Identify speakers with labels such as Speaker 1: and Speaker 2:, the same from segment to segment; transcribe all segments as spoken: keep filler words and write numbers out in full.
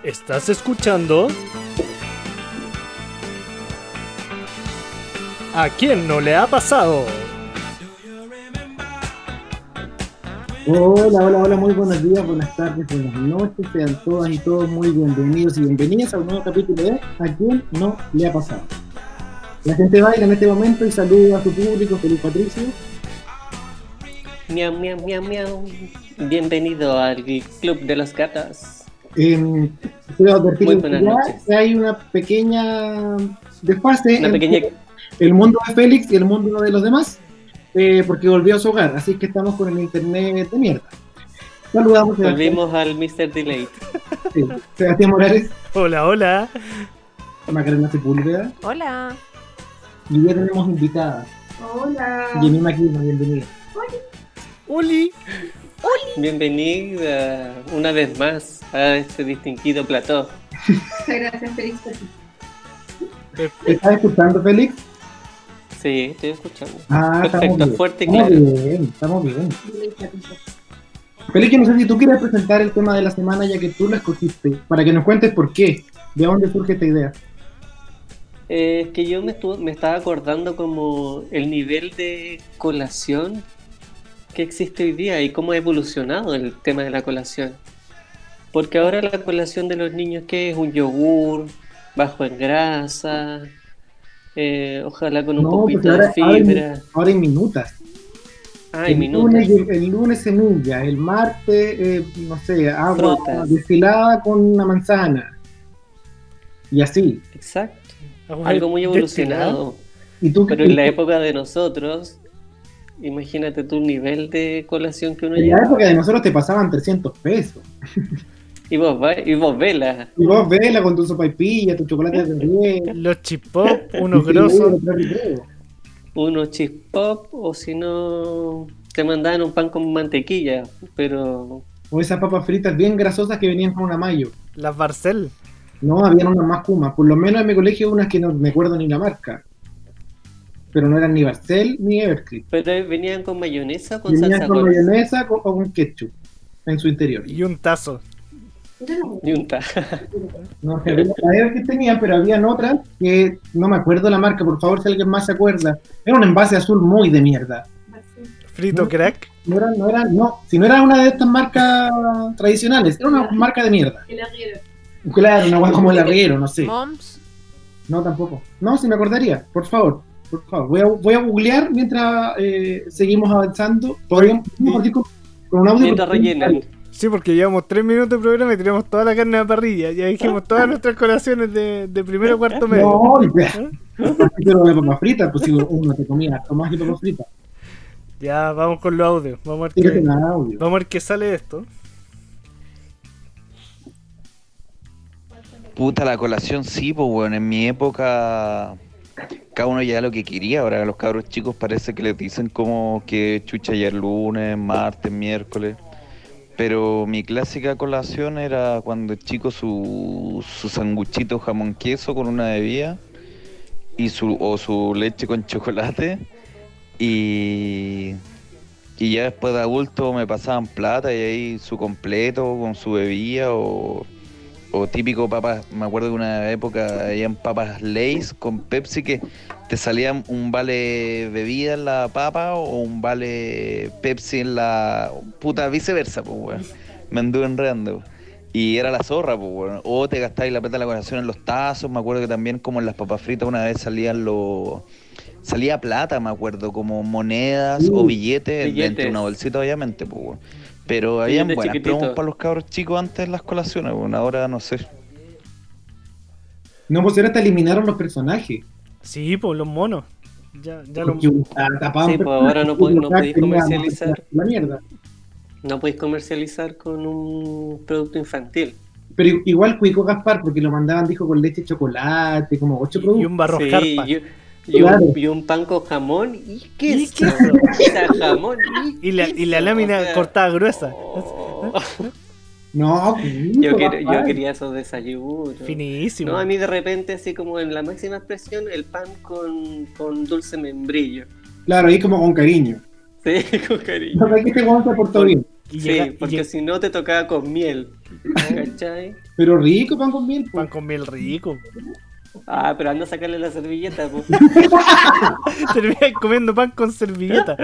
Speaker 1: ¿Estás escuchando? ¿A quién no le ha pasado?
Speaker 2: Hola, hola, hola, muy buenos días, buenas tardes, buenas noches, sean todas y todos muy bienvenidos y bienvenidas a un nuevo capítulo de ¿A quién no le ha pasado? La gente baila en este momento y saluda a su público. Feliz Patricio.
Speaker 3: Miau, miau, miau, miau. Bienvenido al Club de los Gatos.
Speaker 2: Eh, quiero advertirles
Speaker 3: Muy buenas
Speaker 2: ya
Speaker 3: noches.
Speaker 2: que hay una pequeña desfase
Speaker 3: Una
Speaker 2: entre
Speaker 3: pequeña...
Speaker 2: el mundo de Félix y el mundo de los demás, eh, porque volvió a su hogar, así que estamos con el internet de mierda. Saludamos a
Speaker 3: Volvimos al mister Delay.
Speaker 2: sí, Sebastián Morales,
Speaker 1: Hola, hola.
Speaker 2: Macarena Sepúlveda,
Speaker 4: Hola.
Speaker 2: y ya tenemos invitadas.
Speaker 5: Hola.
Speaker 2: Jenny Maquino, bienvenida.
Speaker 1: Uli.
Speaker 3: Bienvenida una vez más a este distinguido plató.
Speaker 5: Muchas gracias, Félix.
Speaker 2: ¿Estás escuchando, Félix?
Speaker 3: Sí, estoy escuchando.
Speaker 2: Ah, estamos
Speaker 3: Perfecto,
Speaker 2: bien.
Speaker 3: fuerte y
Speaker 2: Estamos
Speaker 3: claro.
Speaker 2: bien, estamos bien. Félix, que no sé si tú quieres presentar el tema de la semana ya que tú lo escogiste, para que nos cuentes por qué, de dónde surge esta idea.
Speaker 3: Eh, es que yo me, estuve, me estaba acordando como el nivel de colación que existe hoy día y cómo ha evolucionado el tema de la colación. Porque ahora la colación de los niños, ¿qué es? Un yogur bajo en grasa, eh, ojalá con un
Speaker 2: No,
Speaker 3: poquito
Speaker 2: porque ahora,
Speaker 3: de
Speaker 2: ahora, hay,
Speaker 3: fibra.
Speaker 2: ahora hay minutas.
Speaker 3: Ah, hay
Speaker 2: el,
Speaker 3: minutos.
Speaker 2: lunes, el lunes semilla, el martes, eh, no sé, agua
Speaker 3: Frutas.
Speaker 2: destilada con una manzana. Y así.
Speaker 3: Exacto.
Speaker 1: Agua
Speaker 3: Algo muy
Speaker 1: destilada.
Speaker 3: evolucionado.
Speaker 2: ¿Y tú,
Speaker 3: Pero en la época de nosotros, imagínate tu nivel de colación que uno
Speaker 2: en la
Speaker 3: lleva.
Speaker 2: época de nosotros te pasaban trescientos pesos.
Speaker 3: Y vos, va- y vos vela.
Speaker 2: Y vos vela con tu sopaipilla, tu chocolate de riel,
Speaker 1: Los chipop, unos
Speaker 2: y tu
Speaker 1: grosos.
Speaker 2: yogur, otro recreo.
Speaker 3: Unos chip pop, o si no, te mandaban un pan con mantequilla. Pero
Speaker 2: O esas papas fritas bien grasosas que venían con una mayo.
Speaker 1: Las Barcel.
Speaker 2: No, habían unas más kumas. Por lo menos en mi colegio unas que no me acuerdo ni la marca. Pero no eran ni Barcel ni Evercrisp.
Speaker 3: pero venían con mayonesa o con
Speaker 2: Venían
Speaker 3: salsa
Speaker 2: con
Speaker 3: golf.
Speaker 2: mayonesa o con ketchup en su interior.
Speaker 1: Y un tazo.
Speaker 3: Y un ta.
Speaker 2: No sé, la Evercrisp tenían, pero habían otras que no me acuerdo la marca. Por favor, si alguien más se acuerda. Era un envase azul muy de mierda.
Speaker 1: Frito
Speaker 2: No.
Speaker 1: crack.
Speaker 2: No era, no era, no. Si no era una de estas marcas tradicionales, era una marca de mierda.
Speaker 5: El arriero.
Speaker 2: Claro, una hueá como el arriero, no sé.
Speaker 4: Moms.
Speaker 2: No, tampoco. No, si me acordaría, por favor. Por favor, voy a, voy a googlear mientras eh, seguimos avanzando. Podríamos podemos partir con, con un audio.
Speaker 3: Mientras
Speaker 2: porque-
Speaker 3: rellenan.
Speaker 1: Sí, porque llevamos tres minutos de programa y tiramos toda la carne a la parrilla. Ya dijimos todas nuestras colaciones de, de primero a cuarto medio.
Speaker 2: No, pero de papas fritas, pues si uno te comía harto más que papas fritas.
Speaker 1: Ya, vamos con los audios. Vamos a ver
Speaker 2: Tírate
Speaker 1: qué,
Speaker 2: un audio.
Speaker 1: vamos a ver qué sale de esto.
Speaker 6: Puta, la colación sí, pues bueno, en mi época cada uno ya lo que quería. Ahora a los cabros chicos parece que les dicen como que chucha ya el lunes, martes, miércoles. Pero mi clásica colación era cuando chico su, su sanguchito jamón queso con una bebida y su, o su leche con chocolate. Y, y ya después de adulto me pasaban plata y ahí su completo con su bebida o... O típico papas, me acuerdo de una época habían papas Lay's con Pepsi que te salían un vale bebida en la papa o un vale Pepsi en la... Puta, viceversa, pues, weón. Me anduve enredando. Y era la zorra, pues, weón. O te gastabas la plata de la colación en los tazos, me acuerdo que también como en las papas fritas una vez salían los... Salía plata, me acuerdo, como monedas
Speaker 2: Uh,
Speaker 6: o billetes,
Speaker 3: billetes.
Speaker 6: dentro de una bolsita, obviamente, pues, weón. Pero habían
Speaker 3: Billetes
Speaker 6: buenas
Speaker 3: chiquititos.
Speaker 6: promos para los cabros chicos antes en las colaciones, bueno, ahora no sé.
Speaker 2: No, pues ahora hasta eliminaron los personajes.
Speaker 1: Sí, pues los monos. Ya, ya los...
Speaker 2: Porque ah, tapaban
Speaker 3: Sí, pues
Speaker 2: personajes,
Speaker 3: ahora no pod- no
Speaker 2: porque
Speaker 3: podéis
Speaker 2: teníamos
Speaker 3: comercializar.
Speaker 2: La mierda.
Speaker 3: No podéis comercializar con un producto infantil.
Speaker 2: Pero igual Cuico Gaspar, porque lo mandaban, dijo, con leche de chocolate, como ocho
Speaker 1: Y
Speaker 2: productos.
Speaker 1: un barro
Speaker 3: Sí,
Speaker 1: jarpa.
Speaker 3: y, y
Speaker 2: Claro.
Speaker 3: un, y un pan con jamón y queso.
Speaker 1: queso.
Speaker 3: O sea, jamón y
Speaker 1: Y la, y la
Speaker 3: queso,
Speaker 1: lámina
Speaker 3: o sea,
Speaker 1: cortada gruesa.
Speaker 3: oh.
Speaker 2: No, Cuico
Speaker 3: Yo, quiero-
Speaker 2: Gaspar.
Speaker 3: yo quería esos desayunos.
Speaker 1: Finísimo.
Speaker 3: No, a mí de repente, así como en la máxima expresión, el pan con, con dulce membrillo.
Speaker 2: Claro, ahí como con cariño.
Speaker 3: Sí, con cariño.
Speaker 2: No, que este weón se portó bien.
Speaker 1: Y
Speaker 3: Sí,
Speaker 1: llega- y
Speaker 3: porque
Speaker 1: llega-
Speaker 3: si no te tocaba con miel. ¿Cachai?
Speaker 2: Pero rico pan con miel.
Speaker 1: pan con miel rico.
Speaker 3: Ah, pero anda a sacarle la servilleta, pues.
Speaker 1: Terminas comiendo pan con servilleta.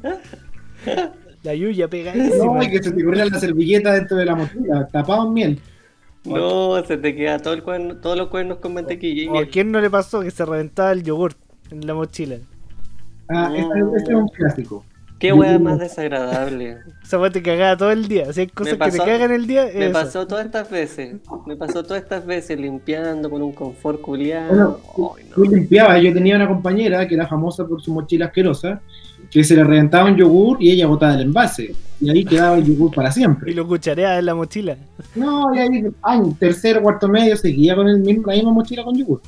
Speaker 1: La yuya pegadísima.
Speaker 2: No, y que se te corría la servilleta dentro de la mochila, tapado en miel.
Speaker 3: No, se te queda todo el cuerno, todos los cuernos con mantequilla y
Speaker 1: ¿O a
Speaker 3: miel.
Speaker 1: quién no le pasó que se reventaba el yogur en la mochila?
Speaker 2: Ah,
Speaker 3: No.
Speaker 2: este, este es un clásico.
Speaker 3: Qué wea más desagradable.
Speaker 1: Esa weá te cagaba todo el día. Si hay cosas
Speaker 3: pasó-
Speaker 1: que te cagan el día,
Speaker 3: Me
Speaker 1: es
Speaker 3: pasó todas estas veces. Me pasó todas estas veces limpiando con un confort
Speaker 2: Bueno,
Speaker 3: culiado. Ay,
Speaker 2: tú
Speaker 3: no.
Speaker 2: limpiabas. Yo tenía una compañera que era famosa por su mochila asquerosa, que se le reventaba un yogur y ella botaba el envase. Y ahí quedaba el yogur para
Speaker 1: Y
Speaker 2: siempre.
Speaker 1: lo cuchareaba en la mochila.
Speaker 2: No, y ahí, año, tercero, cuarto medio, seguía con el mismo, la misma mochila con yogur.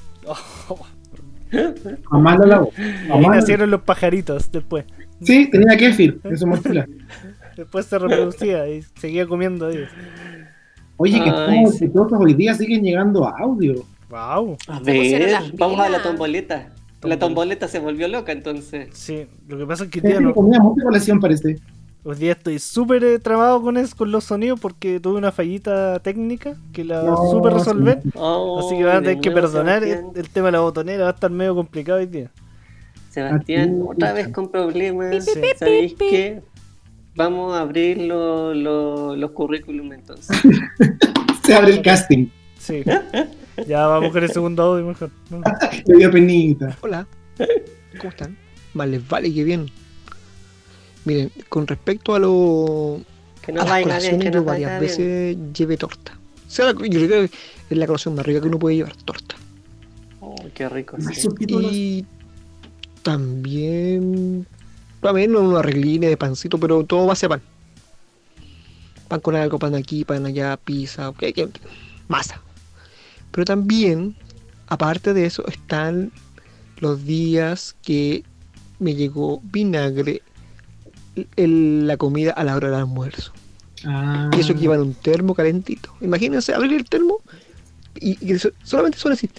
Speaker 2: Jamás la lavó.
Speaker 1: Y ahí
Speaker 2: Jamás la-
Speaker 1: nacieron los pajaritos después.
Speaker 2: Sí, tenía kéfir en su mochila.
Speaker 1: Después se reproducía y seguía comiendo ellos.
Speaker 2: Oye, que
Speaker 3: Ay,
Speaker 2: todos
Speaker 3: sí.
Speaker 2: todos hoy día siguen llegando audio.
Speaker 1: Wow.
Speaker 3: A
Speaker 4: pusieron
Speaker 3: ver,
Speaker 4: las
Speaker 3: vamos a la
Speaker 4: pilas.
Speaker 3: tomboleta. La tomboleta se volvió loca entonces.
Speaker 1: Sí, lo que pasa es que hoy
Speaker 2: Sí,
Speaker 1: día, no,
Speaker 2: comía mucha colación, parece.
Speaker 1: hoy día estoy súper eh, trabado con eso, con los sonidos, porque tuve una fallita técnica que la
Speaker 2: No,
Speaker 1: supe resolver.
Speaker 3: Oh,
Speaker 1: Así que van a
Speaker 3: de
Speaker 1: tener que
Speaker 3: nuevo,
Speaker 1: perdonar el,
Speaker 3: Sebastián.
Speaker 1: el tema de la botonera, va a estar medio complicado hoy día.
Speaker 3: Sebastián,
Speaker 2: Ah,
Speaker 3: otra
Speaker 2: sí.
Speaker 3: vez con problemas.
Speaker 1: Sí.
Speaker 3: ¿Sabéis qué? Vamos a abrir lo- lo- los currículum entonces.
Speaker 2: Se abre el casting.
Speaker 1: Sí. Ya vamos con el segundo audio mejor. ¿no?
Speaker 2: Le dio penita.
Speaker 7: Hola, ¿cómo están? Más les vale que bien. Miren, con respecto a lo
Speaker 3: Que
Speaker 7: a
Speaker 3: nos
Speaker 7: las
Speaker 3: vaya bien,
Speaker 7: colaciones,
Speaker 3: que
Speaker 7: yo
Speaker 3: nos
Speaker 7: varias
Speaker 3: vaya bien.
Speaker 7: veces llevé torta. O sea, yo creo que es la colación más rica que uno puede llevar, torta.
Speaker 3: Oh, qué rico.
Speaker 2: Más
Speaker 3: Sí.
Speaker 2: subtítulos.
Speaker 7: Y también, también unos arreglines de pancito, pero todo base a pan. Pan con algo, pan aquí, pan allá, pizza, ok, ok, masa. Pero también, aparte de eso, están los días que me llegó vinagre en la comida a la hora del almuerzo.
Speaker 2: Ah,
Speaker 7: Y eso que llevan un termo calentito. Imagínense abrir el termo y, y que so- solamente suena así.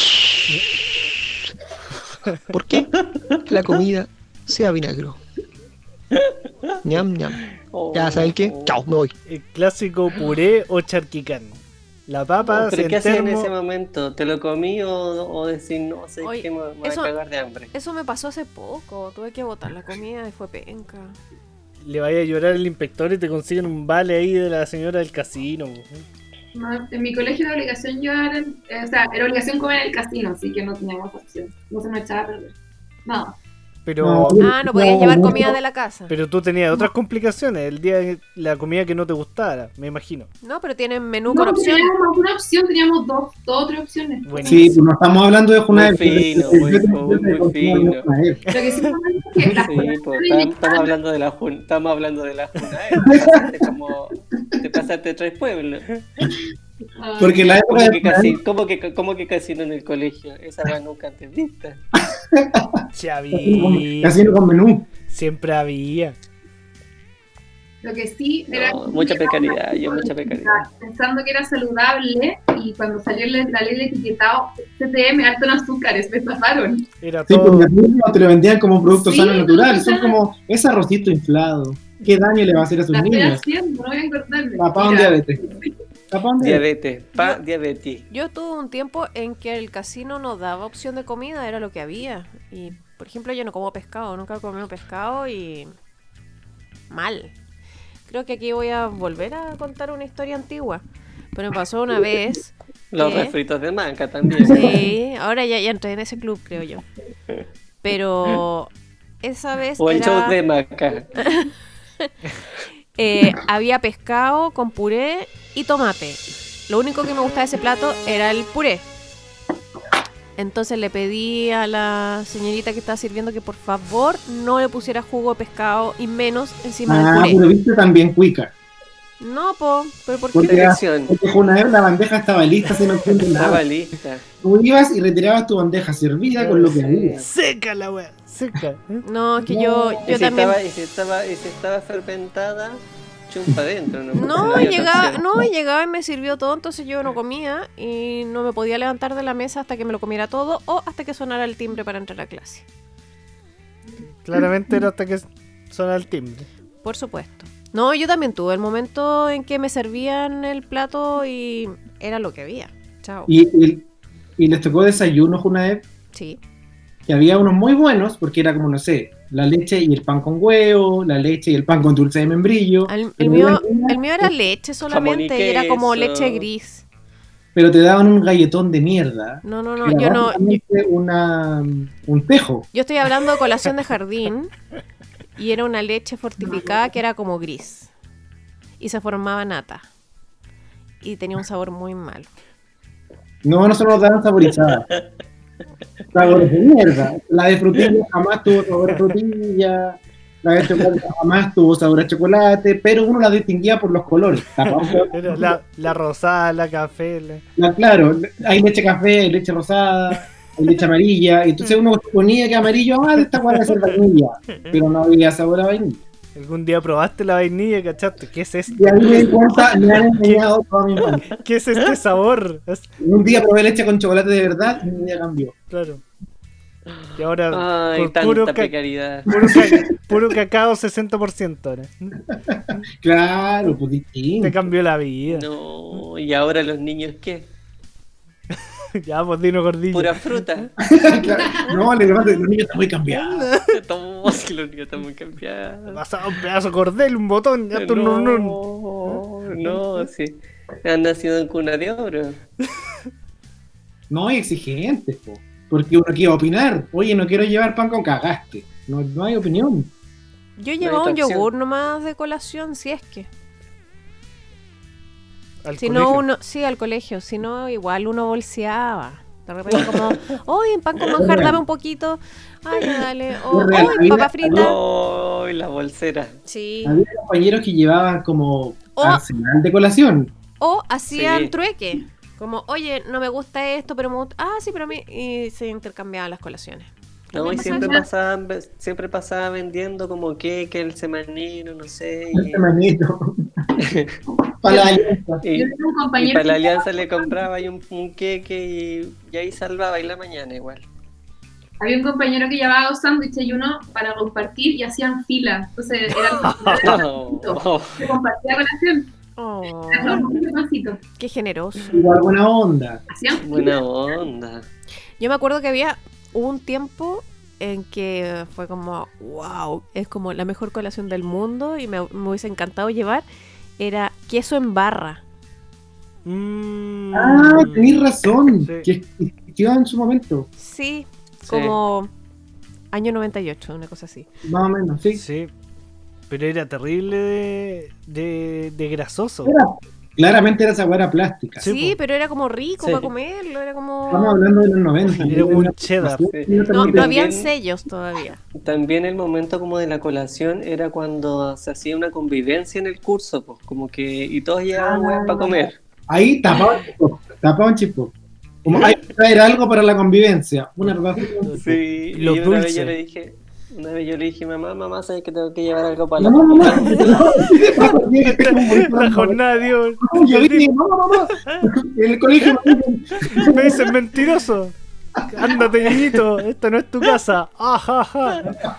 Speaker 7: ¿Por qué? La comida sea vinagro. Ñam, ñam.
Speaker 3: Oh,
Speaker 7: Ya, ¿saben qué?
Speaker 3: oh.
Speaker 7: Chao, me voy.
Speaker 1: El clásico puré o charquicán. La papa
Speaker 3: ¿Pero
Speaker 1: se
Speaker 3: qué hacías en ese
Speaker 1: termo.
Speaker 3: momento? ¿Te lo comí o, o decís no sé
Speaker 4: Oye,
Speaker 3: qué me, me voy
Speaker 4: eso-
Speaker 3: a cagar de hambre?
Speaker 4: Eso me pasó hace poco. Tuve que botar la comida y fue penca.
Speaker 1: Le vaya a llorar el inspector y te consiguen un vale ahí de la señora del casino.
Speaker 5: No, en mi colegio era obligación llevar, el- eh, o sea, era obligación comer en el casino, así que no teníamos opción. No se nos echaba a perder. No.
Speaker 1: Pero,
Speaker 2: No.
Speaker 4: Ah, no podías llevar comida de la casa.
Speaker 1: pero tú tenías otras complicaciones. El día de la comida que no te gustara, me imagino.
Speaker 4: No, pero tienen menú
Speaker 5: No,
Speaker 4: con opción.
Speaker 5: teníamos más de una opción, teníamos dos, dos o tres opciones.
Speaker 2: sí,
Speaker 1: Buenísimo.
Speaker 2: pues no estamos hablando de Junaed.
Speaker 3: Muy fino,
Speaker 2: pero-
Speaker 3: muy-
Speaker 2: yo te-
Speaker 3: muy-
Speaker 2: yo te
Speaker 3: muy
Speaker 2: considero
Speaker 3: fino.
Speaker 2: de Junaed.
Speaker 5: Lo que sí me acuerdo es que las
Speaker 3: Sí,
Speaker 5: colaciones
Speaker 3: pues,
Speaker 5: de
Speaker 3: estamos,
Speaker 5: mi
Speaker 3: estamos
Speaker 5: casa-
Speaker 3: hablando de la jun- estamos hablando de la Junaed. Te pasaste como te pasaste tres pueblos.
Speaker 5: Ah,
Speaker 2: Porque la época
Speaker 3: ¿Cómo
Speaker 2: de
Speaker 3: que,
Speaker 2: Junaed,
Speaker 3: casi, cómo que, cómo que casino en el colegio? Esa va nunca antes vista.
Speaker 1: Chavi.
Speaker 2: casino con menú.
Speaker 1: Siempre había.
Speaker 5: Lo que sí era
Speaker 3: No, mucha precariedad, yo mucha precariedad.
Speaker 5: pensando que era saludable y cuando salió la, la ley de etiquetado C T M alto en azúcares, me estafaron.
Speaker 1: Era
Speaker 2: Sí,
Speaker 1: todo.
Speaker 2: porque a te lo vendían como producto
Speaker 5: Sí,
Speaker 2: sano natural. Son
Speaker 5: total.
Speaker 2: como ese arrocito inflado. ¿Qué daño le va a hacer a sus
Speaker 5: La estoy
Speaker 2: niños?
Speaker 5: haciendo, no voy a encordarme.
Speaker 2: Papá, un
Speaker 5: Mira,
Speaker 2: diabetes. Papá, un diabetes.
Speaker 3: Diabetes, pa, diabetes.
Speaker 4: Yo tuve un tiempo en que el casino no daba opción de comida, era lo que había. Y, por ejemplo, yo no como pescado, nunca he comido pescado y... mal. Creo que aquí voy a volver a contar una historia antigua. Pero me pasó una vez...
Speaker 3: Los
Speaker 4: ¿Qué?
Speaker 3: refritos de manca también.
Speaker 4: Sí, ahora ya, ya entré en ese club, creo yo. Pero esa vez
Speaker 3: O el
Speaker 4: era-
Speaker 3: show de maca.
Speaker 4: eh, había pescado con puré y tomate. Lo único que me gustaba de ese plato era el puré. Entonces le pedí a la señorita que estaba sirviendo que por favor no le pusiera jugo de pescado y menos encima
Speaker 2: Ah,
Speaker 4: del
Speaker 2: pero
Speaker 4: puré.
Speaker 2: viste también cuica.
Speaker 4: No, po, pero ¿por
Speaker 2: Porque
Speaker 4: qué?
Speaker 2: era-
Speaker 3: Dirección.
Speaker 2: porque Junaed la bandeja estaba lista, se no entiende
Speaker 3: Estaba
Speaker 2: nada.
Speaker 3: lista.
Speaker 2: Tú ibas y retirabas tu bandeja servida con lo que
Speaker 3: Sí.
Speaker 2: había.
Speaker 1: Seca la wea. Seca. ¿eh?
Speaker 4: No, es que yo,
Speaker 3: Y
Speaker 4: yo
Speaker 3: si,
Speaker 4: también...
Speaker 3: estaba, y, si estaba, y si estaba fermentada, chumpa adentro. No,
Speaker 4: No,
Speaker 3: había otra
Speaker 4: llegaba,
Speaker 3: opción.
Speaker 4: no, llegaba y me sirvió todo, entonces yo no comía y no me podía levantar de la mesa hasta que me lo comiera todo o hasta que sonara el timbre para entrar a clase.
Speaker 1: Claramente era hasta que sonaba el timbre.
Speaker 4: Por supuesto. No, yo también tuve el momento en que me servían el plato y era lo que había. Chao.
Speaker 2: Y, y, y les tocó desayunos una vez,
Speaker 4: Sí.
Speaker 2: que había unos muy buenos, porque era como, no sé, la leche y el pan con huevo, la leche y el pan con dulce de membrillo.
Speaker 4: El, el
Speaker 2: Pero
Speaker 4: mío,
Speaker 2: eran-
Speaker 4: el mío era leche solamente y era como
Speaker 3: queso.
Speaker 4: leche gris.
Speaker 2: Pero te daban un galletón de mierda.
Speaker 4: No, no, no,
Speaker 2: Era
Speaker 4: yo no. Yo,
Speaker 2: básicamente una, un tejo.
Speaker 4: yo estoy hablando de colación de jardín y era una leche fortificada que era como gris. Y se formaba nata. Y tenía un sabor muy malo.
Speaker 2: No, no se nos daban saborizadas. Sabores de mierda. La de frutilla jamás tuvo sabor a frutilla. La de chocolate jamás tuvo sabor a chocolate. Pero uno la distinguía por los colores.
Speaker 1: Era la, la rosada, la café. La...
Speaker 2: La- claro, hay leche café, hay leche rosada, hay leche amarilla. Y entonces uno suponía que amarillo, ah, de esta cual debe ser vainilla. Pero no había sabor a vainilla.
Speaker 1: Algún día probaste la vainilla y cachaste. ¿Qué es esto?
Speaker 2: Y ahí me di cuenta, me han enseñado toda mi infancia.
Speaker 1: ¿Qué es este sabor? Es-
Speaker 2: Un día probé leche con chocolate de verdad y mi vida cambió.
Speaker 1: Claro. Y ahora
Speaker 3: Ay,
Speaker 1: por puro,
Speaker 3: tanta
Speaker 1: ca-
Speaker 3: precariedad.
Speaker 1: puro, ca- puro cacao sesenta por ciento ahora.
Speaker 2: Claro, pues distinto.
Speaker 1: Te cambió la vida.
Speaker 3: No, y ahora los niños, ¿qué?
Speaker 1: Ya, pues Dino Gordillo.
Speaker 3: Pura fruta.
Speaker 2: Claro. No, le demás, los niños están muy cambiados.
Speaker 3: Todos que los niños están muy cambiados.
Speaker 1: Pasaba un pedazo de cordel, un botón, ya tú no, no.
Speaker 3: No, no, sí. Han nacido en cuna de oro.
Speaker 2: No, hay exigentes, po. Porque uno quiere opinar. Oye, no quiero llevar pan con cagaste. No, no hay opinión.
Speaker 4: Yo
Speaker 3: hay
Speaker 4: llevaba un
Speaker 3: otra opción.
Speaker 4: yogur nomás de colación, si es que.
Speaker 1: Al
Speaker 4: Si no,
Speaker 1: colegio.
Speaker 4: uno, sí, al colegio. Si no, igual uno bolseaba. De repente como, oye, pan con manjar, dame un poquito. Ay, ya, dale. O,
Speaker 2: Es real,
Speaker 4: oye,
Speaker 2: había-
Speaker 4: papa frita.
Speaker 3: Ay, la bolsera.
Speaker 4: Sí.
Speaker 2: Había compañeros que llevaban como
Speaker 4: Oh.
Speaker 2: arsenal de colación.
Speaker 4: O hacían
Speaker 3: Sí.
Speaker 4: trueque. Como, oye, no me gusta esto, pero me gusta. Ah, sí, pero a mí. Y se intercambiaban las colaciones.
Speaker 3: No,
Speaker 4: También
Speaker 3: y
Speaker 4: pasaba
Speaker 3: siempre
Speaker 4: eso.
Speaker 3: pasaban, siempre pasaba vendiendo como que, que el semanero, no sé.
Speaker 2: El
Speaker 3: Y,
Speaker 2: semanito. Para la alianza.
Speaker 3: y-
Speaker 5: Yo tengo un
Speaker 3: y
Speaker 5: compañero
Speaker 3: para la
Speaker 5: que-
Speaker 3: alianza le compraba ahí un, un queque y, y ahí salvaba y la mañana igual.
Speaker 5: Había un compañero que llevaba dos sándwiches y uno para compartir y hacían fila. Entonces era
Speaker 3: Oh,
Speaker 5: se compartía colación.
Speaker 4: Oh,
Speaker 5: Era un pancito.
Speaker 4: qué generoso.
Speaker 2: Igual buena onda.
Speaker 5: Hacían fila.
Speaker 3: buena onda.
Speaker 4: Yo me acuerdo que había un tiempo en que fue como, wow, es como la mejor colación del mundo y me, me hubiese encantado llevar. Era queso en barra.
Speaker 1: Mm.
Speaker 2: Ah, tenés razón.
Speaker 1: Sí.
Speaker 2: Que existió en su momento.
Speaker 4: Sí,
Speaker 3: Sí.
Speaker 4: como año noventa y ocho, una cosa así.
Speaker 2: Más o menos, sí.
Speaker 1: Sí. Pero era terrible de, de, de grasoso.
Speaker 2: Era- claramente era esa hueá plástica.
Speaker 1: Sí,
Speaker 4: Sí,
Speaker 1: po.
Speaker 4: pero era como rico
Speaker 3: Sí.
Speaker 4: para comerlo, era como...
Speaker 2: Estamos hablando de los noventa.
Speaker 1: Era como un cheddar.
Speaker 3: Sí.
Speaker 4: No, no
Speaker 3: también-
Speaker 4: habían sellos todavía.
Speaker 3: También el momento como de la colación era cuando se hacía una convivencia en el curso, pues como que y todos llevaban
Speaker 2: Ah.
Speaker 3: hueá para comer.
Speaker 2: Ahí tapaban chispo. Tapaban chispo. Como hay que traer algo para la convivencia. Una papa frita.
Speaker 3: Sí,
Speaker 1: Los
Speaker 3: y una vez
Speaker 1: dulces.
Speaker 3: yo le dije, una vez yo le dije, mamá, mamá, sabes que tengo que llevar algo para
Speaker 2: No,
Speaker 3: la
Speaker 2: no, no,
Speaker 3: convivencia.
Speaker 2: no.
Speaker 1: La jornada, Dios.
Speaker 2: Yo dije, no, no, no. En el colegio me dicen,
Speaker 1: Me dicen mentiroso. Ándate, niñito. Esta no es tu casa. Ajá,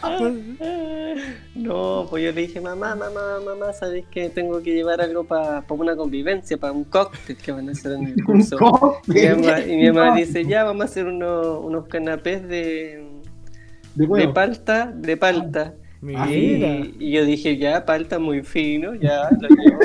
Speaker 3: No, pues yo le dije, mamá, mamá, mamá, sabes que tengo que llevar algo para una convivencia, para un cóctel que van a hacer en el
Speaker 2: un
Speaker 3: curso. Y mi mamá,
Speaker 2: cóctel.
Speaker 3: y mi mamá dice, ya vamos a hacer unos, unos canapés de,
Speaker 2: De
Speaker 3: de
Speaker 2: huevo.
Speaker 3: palta, de palta.
Speaker 1: Mira.
Speaker 3: Y, y yo dije, ya, palta muy fino, ya, lo llevo.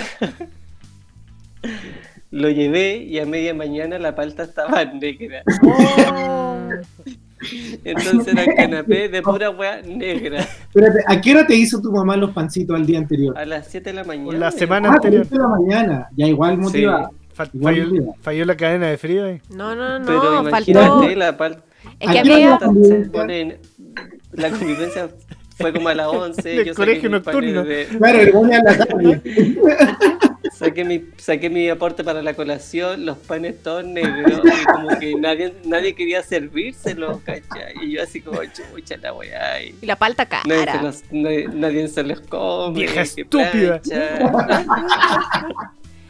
Speaker 3: Lo llevé y a media mañana la palta estaba negra.
Speaker 4: Oh.
Speaker 3: Entonces era el canapé de pura hueá negra.
Speaker 2: Espérate, ¿a qué hora te hizo tu mamá los pancitos al día anterior?
Speaker 3: A las siete de la mañana.
Speaker 1: Por la semana
Speaker 2: Ah,
Speaker 1: anterior.
Speaker 2: de la mañana. Ya igual motivada.
Speaker 1: Fa-
Speaker 2: Igual
Speaker 1: Falló,
Speaker 2: motivada.
Speaker 1: falló la cadena de frío ahí.
Speaker 4: No, no, no,
Speaker 3: Pero
Speaker 4: faltó...
Speaker 3: imagínate, la palta.
Speaker 4: Es que
Speaker 2: ¿A qué
Speaker 4: había...
Speaker 2: hora
Speaker 3: se
Speaker 2: convivencia?
Speaker 3: pone- la convivencia fue como a las once.
Speaker 1: Del
Speaker 3: Yo
Speaker 1: colegio
Speaker 3: saqué mis panes
Speaker 1: nocturno.
Speaker 3: de-
Speaker 2: Claro, el voy a la tarde.
Speaker 3: Saqué mi, saqué mi aporte para la colación, los panes todos negros, y como que nadie, nadie quería servírselos, ¿cachai? Y yo así como, chucha la weá, y
Speaker 4: Y la palta
Speaker 3: nadie se
Speaker 4: cara.
Speaker 3: los, nadie, nadie se los come.
Speaker 1: Vieja
Speaker 3: qué
Speaker 1: estúpida.
Speaker 3: plancha.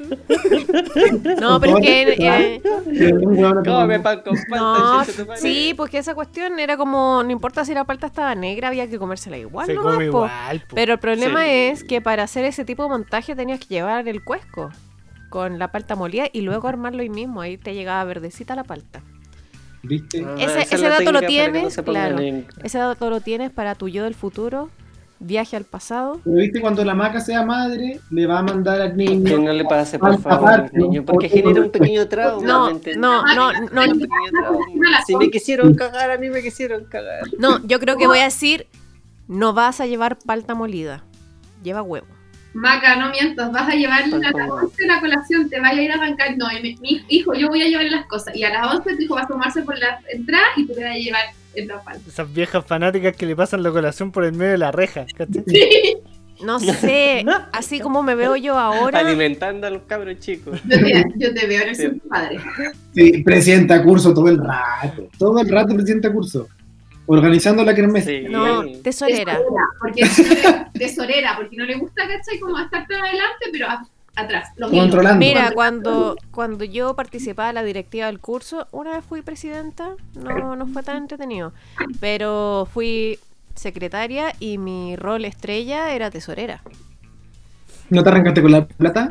Speaker 4: No, pero es que... eh,
Speaker 3: Come pan con palta.
Speaker 4: no,
Speaker 3: chucha tu madre.
Speaker 4: sí, porque esa cuestión era como, no importa si la palta estaba negra, había que comérsela igual,
Speaker 1: Se
Speaker 4: ¿no?
Speaker 1: come igual, po.
Speaker 4: Pero el problema
Speaker 3: Sí.
Speaker 4: es que para hacer ese tipo de montaje tenías que llevar el cuesco con la palta molida y luego armarlo ahí mismo, ahí te llegaba verdecita la palta.
Speaker 2: ¿Viste?
Speaker 3: Ah,
Speaker 4: Ese,
Speaker 3: esa es
Speaker 4: ese
Speaker 3: la
Speaker 4: dato lo
Speaker 3: técnica para que no
Speaker 4: tienes,
Speaker 3: se pongan
Speaker 4: claro.
Speaker 3: en-
Speaker 4: Ese dato lo tienes para tu yo del futuro, viaje al pasado.
Speaker 2: Pero viste, cuando la maca sea madre, le va a mandar al
Speaker 3: Que
Speaker 2: niño.
Speaker 3: no le pase, por
Speaker 2: Al
Speaker 3: favor,
Speaker 2: tapar,
Speaker 3: niño, porque
Speaker 2: no,
Speaker 3: genera un
Speaker 2: no,
Speaker 3: pequeño trauma.
Speaker 4: No,
Speaker 3: ¿me entiendes?
Speaker 4: no, no, no,
Speaker 3: Un pequeño trauma. Si me quisieron cagar, a mí me quisieron cagar.
Speaker 4: no, yo creo que voy a decir, no vas a llevar palta molida, lleva huevo.
Speaker 5: Maca, no mientas, vas a llevar a las
Speaker 3: Tampoco.
Speaker 5: once la colación, te vaya a ir a arrancar. No, mi, mi hijo, yo voy a llevarle las cosas. Y a las once tu hijo va a tomarse por la entrada y tú te vas a llevar en la falda.
Speaker 1: Esas viejas fanáticas que le pasan la colación por el medio de la reja, ¿cachai?
Speaker 4: No sé, así como me veo yo ahora,
Speaker 3: Alimentando a los cabros chicos.
Speaker 5: Yo te, yo te veo en el ser padre.
Speaker 2: Sí, presenta curso todo el rato. Todo el rato presenta curso. Organizando la kermés.
Speaker 3: Sí.
Speaker 4: no, tesorera.
Speaker 5: Porque si no le- tesorera, porque no le gusta, ¿cachai? Como estar tan adelante, pero a- atrás. Los hilos.
Speaker 2: Controlando.
Speaker 4: Mira, cuando, cuando yo participaba en la directiva del curso, una vez fui presidenta, no, no fue tan entretenido, pero fui secretaria y mi rol estrella era tesorera.
Speaker 2: ¿No te arrancaste con la plata?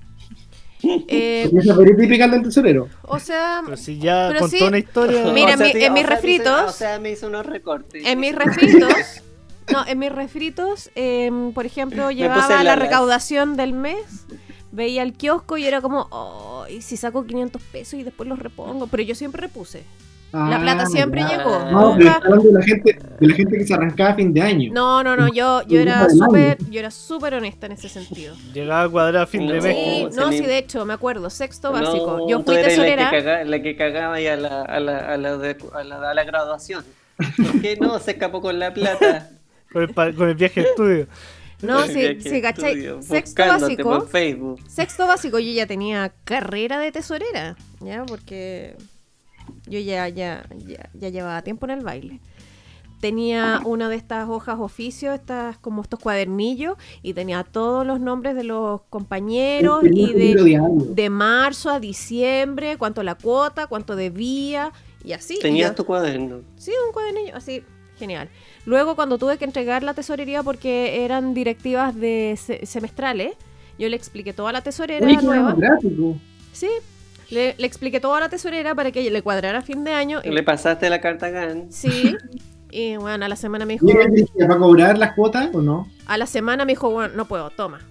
Speaker 4: Eh,
Speaker 2: Porque esa fue típica del tesorero.
Speaker 4: o sea,
Speaker 1: Pero si ya
Speaker 4: Pero
Speaker 1: contó
Speaker 4: sí.
Speaker 1: una historia.
Speaker 4: Mira,
Speaker 3: O sea,
Speaker 4: mi-
Speaker 3: sí,
Speaker 4: en
Speaker 3: o
Speaker 4: mis
Speaker 3: sea, me
Speaker 4: refritos-
Speaker 3: hizo- O sea, me hizo unos recortes.
Speaker 4: en mis refritos, no, en mis refritos, em, por ejemplo,
Speaker 3: puse
Speaker 4: llevaba la
Speaker 3: lalas.
Speaker 4: recaudación del mes, veía el kiosco y era como, oh, y si saco quinientos pesos y después los repongo, pero yo siempre repuse. La
Speaker 2: Ah,
Speaker 4: plata siempre
Speaker 2: ya.
Speaker 4: llegó.
Speaker 2: No, pero
Speaker 4: Nunca...
Speaker 2: está hablando de la gente, de la gente que se arrancaba a fin de año.
Speaker 4: No, no, no, yo, yo era
Speaker 2: Además,
Speaker 4: súper, yo era súper honesta en ese sentido.
Speaker 1: Llegaba a cuadrar a fin de
Speaker 3: No,
Speaker 1: mes.
Speaker 4: Sí,
Speaker 3: se
Speaker 4: no,
Speaker 3: me-
Speaker 4: sí, de hecho, me acuerdo, sexto
Speaker 3: No,
Speaker 4: básico. Yo
Speaker 3: tú
Speaker 4: fui
Speaker 3: eres
Speaker 4: tesorera.
Speaker 3: La que, caga- la que cagaba ahí a la, a la, a la, de- a la, a la graduación. ¿Por qué no? Se escapó con la plata.
Speaker 1: Con el, pa- con el viaje de estudio.
Speaker 4: No, sí,
Speaker 3: Que- que
Speaker 4: sí, ¿cachai?
Speaker 3: estudio,
Speaker 4: Sexto
Speaker 3: buscándote
Speaker 4: básico.
Speaker 3: por Facebook.
Speaker 4: Sexto básico yo ya tenía carrera de tesorera, ¿ya? Porque yo ya, ya, ya, ya llevaba tiempo en el baile. Tenía una de estas hojas oficio, estas como estos cuadernillos, y tenía todos los nombres de los compañeros
Speaker 2: Tenía
Speaker 4: y
Speaker 2: un libro
Speaker 4: de,
Speaker 2: diario.
Speaker 4: de marzo a diciembre, cuánto la cuota, cuánto debía, y así. y
Speaker 3: Tenías
Speaker 4: yo-
Speaker 3: tu cuaderno.
Speaker 4: Sí, un cuadernillo, así, genial. Luego cuando tuve que entregar la tesorería porque eran directivas de se- semestrales, yo le expliqué toda la tesorera
Speaker 2: Oye, qué
Speaker 4: nueva.
Speaker 2: democrático.
Speaker 4: Sí, le, le expliqué toda la tesorera para que le cuadrara a fin de año. y-
Speaker 3: Le pasaste la carta a Gan.
Speaker 4: Sí, y bueno, a la semana me dijo,
Speaker 2: ¿Y él decía para cobrar las cuotas o no?
Speaker 4: a la semana me dijo, bueno, no puedo, toma.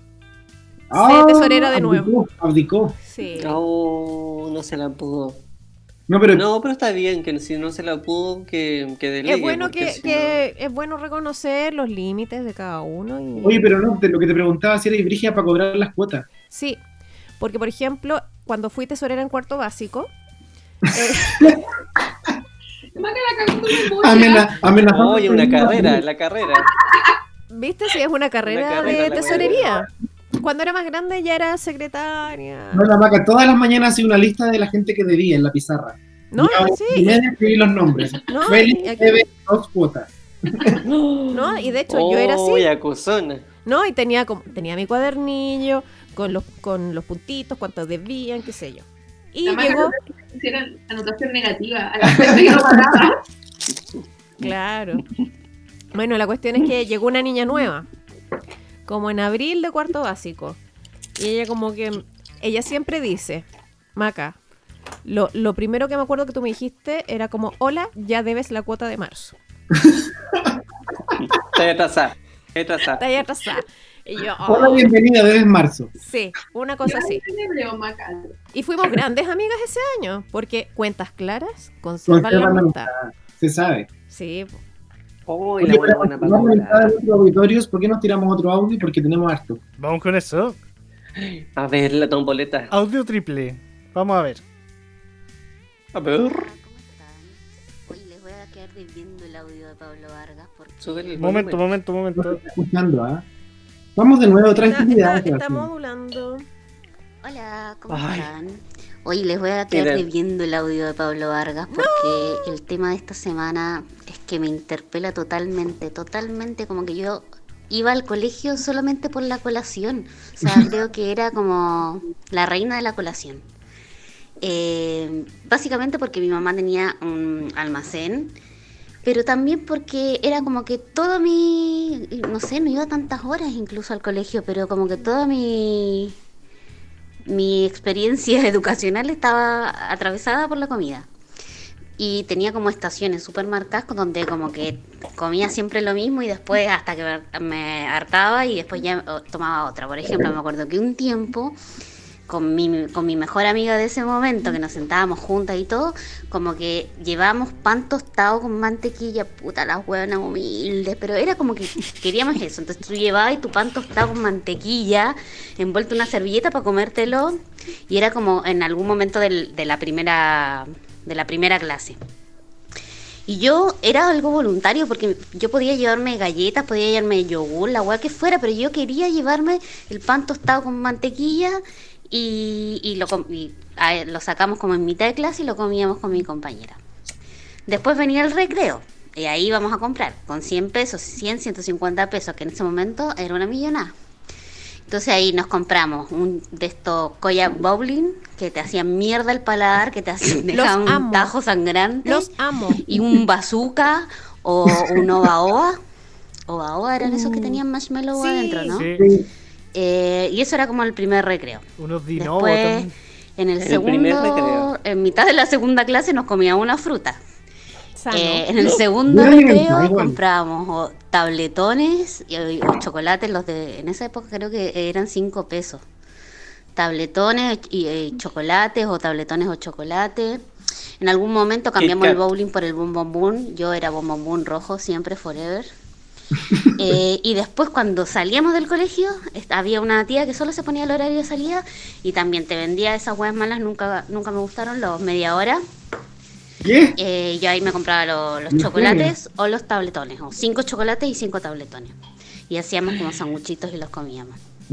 Speaker 2: Ah,
Speaker 4: tesorera de nuevo.
Speaker 2: Abdicó, abdicó.
Speaker 4: Sí.
Speaker 3: Oh, no se la pudo.
Speaker 2: No, pero
Speaker 3: No, pero está bien que si no se la pudo, que, que delegue.
Speaker 4: Es bueno
Speaker 3: porque
Speaker 4: que,
Speaker 3: si
Speaker 4: que es bueno reconocer los límites de cada uno. Y...
Speaker 2: oye, pero no, te- lo que te preguntaba si eres brígida para cobrar las cuotas.
Speaker 4: Sí, porque por ejemplo, cuando fui tesorera en cuarto básico, eh,
Speaker 5: Maca la cagó con memoria.
Speaker 2: Amena,
Speaker 3: no.
Speaker 2: amenazando
Speaker 3: Oye,
Speaker 2: con
Speaker 3: una
Speaker 2: el-
Speaker 3: carrera, la carrera.
Speaker 4: ¿viste? Sí, es una carrera,
Speaker 3: Una carrera,
Speaker 4: de
Speaker 3: la
Speaker 4: tesorería. Cuando era más grande ya era secretaria.
Speaker 2: No, la Maca, todas las mañanas hacía una lista de la gente que debía en la pizarra.
Speaker 4: No,
Speaker 2: Yo,
Speaker 4: sí.
Speaker 2: Y me escribí los nombres.
Speaker 4: No,
Speaker 2: Félix
Speaker 4: y aquí-
Speaker 2: debe dos cuotas.
Speaker 4: No, y de hecho yo era así.
Speaker 3: Oye, acusona.
Speaker 4: No, y tenía como, tenía mi cuadernillo con los, con los puntitos, cuántos debían, qué sé yo. Y
Speaker 5: La Maca
Speaker 4: llegó,
Speaker 5: no hicieron anotación negativa a la gente que no pagaba.
Speaker 4: claro. Bueno, la cuestión es que llegó una niña nueva, como en abril de cuarto básico. Y ella como que, ella siempre dice, Maca, lo, lo primero que me acuerdo que tú me dijiste era como, hola, ya debes la cuota de marzo.
Speaker 3: Está atrasada. Está atrasada.
Speaker 4: Está ahí atrasada. Y yo,
Speaker 2: Hola,
Speaker 4: oh,
Speaker 2: bienvenida, debes marzo.
Speaker 4: sí, una cosa así.
Speaker 5: Leo, Maca.
Speaker 4: Y fuimos grandes amigas ese año, porque cuentas claras conservan la
Speaker 2: Conservan la
Speaker 4: amistad.
Speaker 2: Se sabe.
Speaker 4: Sí, po.
Speaker 3: Uy,
Speaker 2: Oye,
Speaker 3: la buena
Speaker 2: para
Speaker 3: buena para
Speaker 2: continuar la lista
Speaker 3: cobrar.
Speaker 2: de otros auditorios, ¿por qué nos tiramos otro audio? Porque tenemos harto.
Speaker 1: Vamos con eso.
Speaker 3: A ver, la tomboleta.
Speaker 1: Audio triple. Vamos a ver.
Speaker 3: A ver.
Speaker 8: ¿Cómo están? Hoy les voy a quedar debiendo el audio de Pablo Vargas porque
Speaker 3: Súbele el
Speaker 1: Momento,
Speaker 3: volumen.
Speaker 1: momento,
Speaker 2: No
Speaker 1: momento.
Speaker 2: está escuchando, ¿ah? Vamos de nuevo,
Speaker 4: Está,
Speaker 2: tranquilidad.
Speaker 4: está- está
Speaker 2: Sebastián.
Speaker 4: modulando.
Speaker 8: hola, ¿cómo
Speaker 3: Ay.
Speaker 8: están? Hoy les voy a quedar
Speaker 3: Mira.
Speaker 8: debiendo el audio de Pablo Vargas porque el tema de esta semana es que me interpela totalmente, totalmente como que yo iba al colegio solamente por la colación. O sea, creo que era como la reina de la colación. Eh, básicamente porque mi mamá tenía un almacén, pero también porque era como que todo mi, no sé, no iba tantas horas incluso al colegio, pero como que toda mi mi experiencia educacional estaba atravesada por la comida. Y tenía como estaciones súper marcadas donde como que comía siempre lo mismo y después hasta que me hartaba y después ya tomaba otra. Por ejemplo, me acuerdo que un tiempo con mi, con mi mejor amiga de ese momento, que nos sentábamos juntas y todo, como que llevábamos pan tostado con mantequilla, puta, las hueonas humildes, pero era como que queríamos eso. Entonces tú llevabas tu pan tostado con mantequilla, envuelto en una servilleta para comértelo, y era como en algún momento del, de la primera de la primera clase. Y yo era algo voluntario porque yo podía llevarme galletas, podía llevarme yogur, la hueá que fuera, pero yo quería llevarme el pan tostado con mantequilla. Y, y, lo, y a, lo sacamos como en mitad de clase y lo comíamos con mi compañera. Después venía el recreo y ahí íbamos a comprar con cien pesos, cien, ciento cincuenta pesos, que en ese momento era una millonada. Entonces ahí nos compramos un de estos Koyak Bowling que te hacían mierda el paladar, que te hacían dejar un
Speaker 4: amo.
Speaker 8: tajo sangrante.
Speaker 4: Los amo.
Speaker 8: Y un bazooka o un Oba Oba. Oba Oba eran esos que tenían marshmallow
Speaker 4: Sí.
Speaker 8: adentro, ¿no?
Speaker 1: Sí.
Speaker 8: Eh, y eso era como el primer recreo.
Speaker 1: Unos dinobos
Speaker 8: Después,
Speaker 1: también.
Speaker 8: en el,
Speaker 3: El primer
Speaker 8: segundo,
Speaker 3: recreo.
Speaker 8: en mitad de la segunda clase nos comíamos una fruta.
Speaker 4: Sano.
Speaker 8: Eh, en el segundo
Speaker 2: Bien,
Speaker 8: recreo
Speaker 2: igual.
Speaker 8: comprábamos o tabletones y, y- o chocolates, los de en esa época creo que eran cinco pesos. Tabletones y eh, chocolates o tabletones o chocolate. En algún momento cambiamos
Speaker 3: Kit
Speaker 8: el
Speaker 3: Kat.
Speaker 8: bowling por el Bum Bum Boom. Yo era Bum Bum Boom rojo, siempre, forever. Eh, y después cuando salíamos del colegio est- había una tía que solo se ponía el horario de salida y también te vendía esas huevas malas, nunca nunca me gustaron, los media hora.
Speaker 2: ¿Qué?
Speaker 8: Eh, yo ahí me compraba lo- los
Speaker 2: ¿En
Speaker 8: chocolates o los tabletones, o cinco chocolates y cinco tabletones. Y hacíamos como sanguchitos y los comíamos.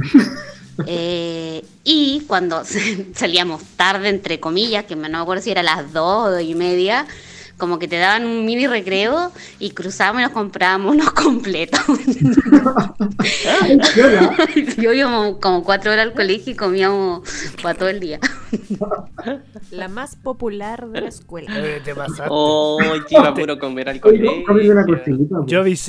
Speaker 8: Eh, y cuando salíamos tarde, entre comillas, que no me acuerdo si era las dos o dos y media, como que te daban un mini recreo y cruzábamos y nos comprábamos unos completos.
Speaker 2: ¿Qué hora?
Speaker 8: Yo íbamos como cuatro horas al colegio y comíamos para todo el día.
Speaker 4: La más popular de la escuela.
Speaker 1: Eh, te pasaste.
Speaker 3: Oh, que iba puro comer al
Speaker 2: Oye,
Speaker 3: colegio.
Speaker 2: cómeme una cosita.
Speaker 1: Yo avisé.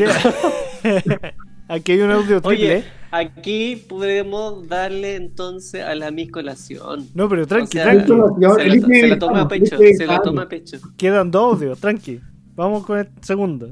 Speaker 1: Aquí hay un audio triple.
Speaker 3: Oye, aquí podemos darle entonces a la mi colación.
Speaker 1: No, pero tranqui,
Speaker 3: O sea,
Speaker 1: tranqui.
Speaker 2: Yo-
Speaker 3: Se la, se la toma a pecho,
Speaker 2: Elige
Speaker 3: se la
Speaker 2: algo.
Speaker 3: toma a pecho.
Speaker 1: Quedan dos audios, tranqui. Vamos con el segundo.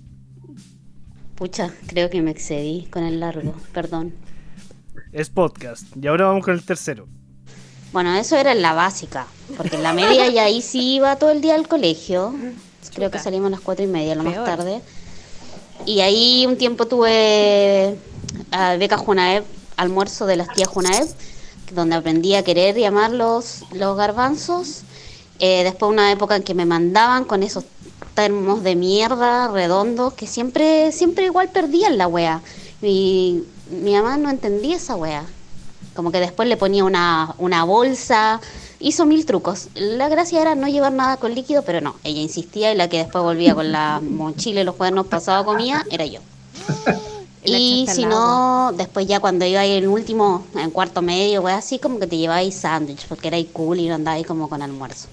Speaker 8: Pucha, creo que me excedí con el largo, perdón.
Speaker 1: Es podcast. Y ahora vamos con el tercero.
Speaker 8: Bueno, eso era en la básica, porque en la media ya ahí sí iba todo el día al colegio. Creo que
Speaker 4: Chuta.
Speaker 8: salimos a las cuatro y media, lo más
Speaker 4: Peor.
Speaker 8: tarde. Y ahí un tiempo tuve a beca Junaev, almuerzo de las tías Junaev, donde aprendí a querer y amar los, los garbanzos. Eh, después una época en que me mandaban con esos termos de mierda redondos que siempre siempre igual perdían la wea. Y mi mamá no entendía esa wea. Como que después le ponía una, una bolsa, hizo mil trucos. La gracia era no llevar nada con líquido, pero no, ella insistía y la que después volvía con la mochila y los cuadernos pasados comía era yo.
Speaker 4: Y la
Speaker 8: Y
Speaker 4: echaste
Speaker 8: si
Speaker 4: al
Speaker 8: no, después ya cuando iba ahí en último, en cuarto medio, wea, así como que te llevabais sándwich, porque era ahí cool y no andabais como con almuerzo.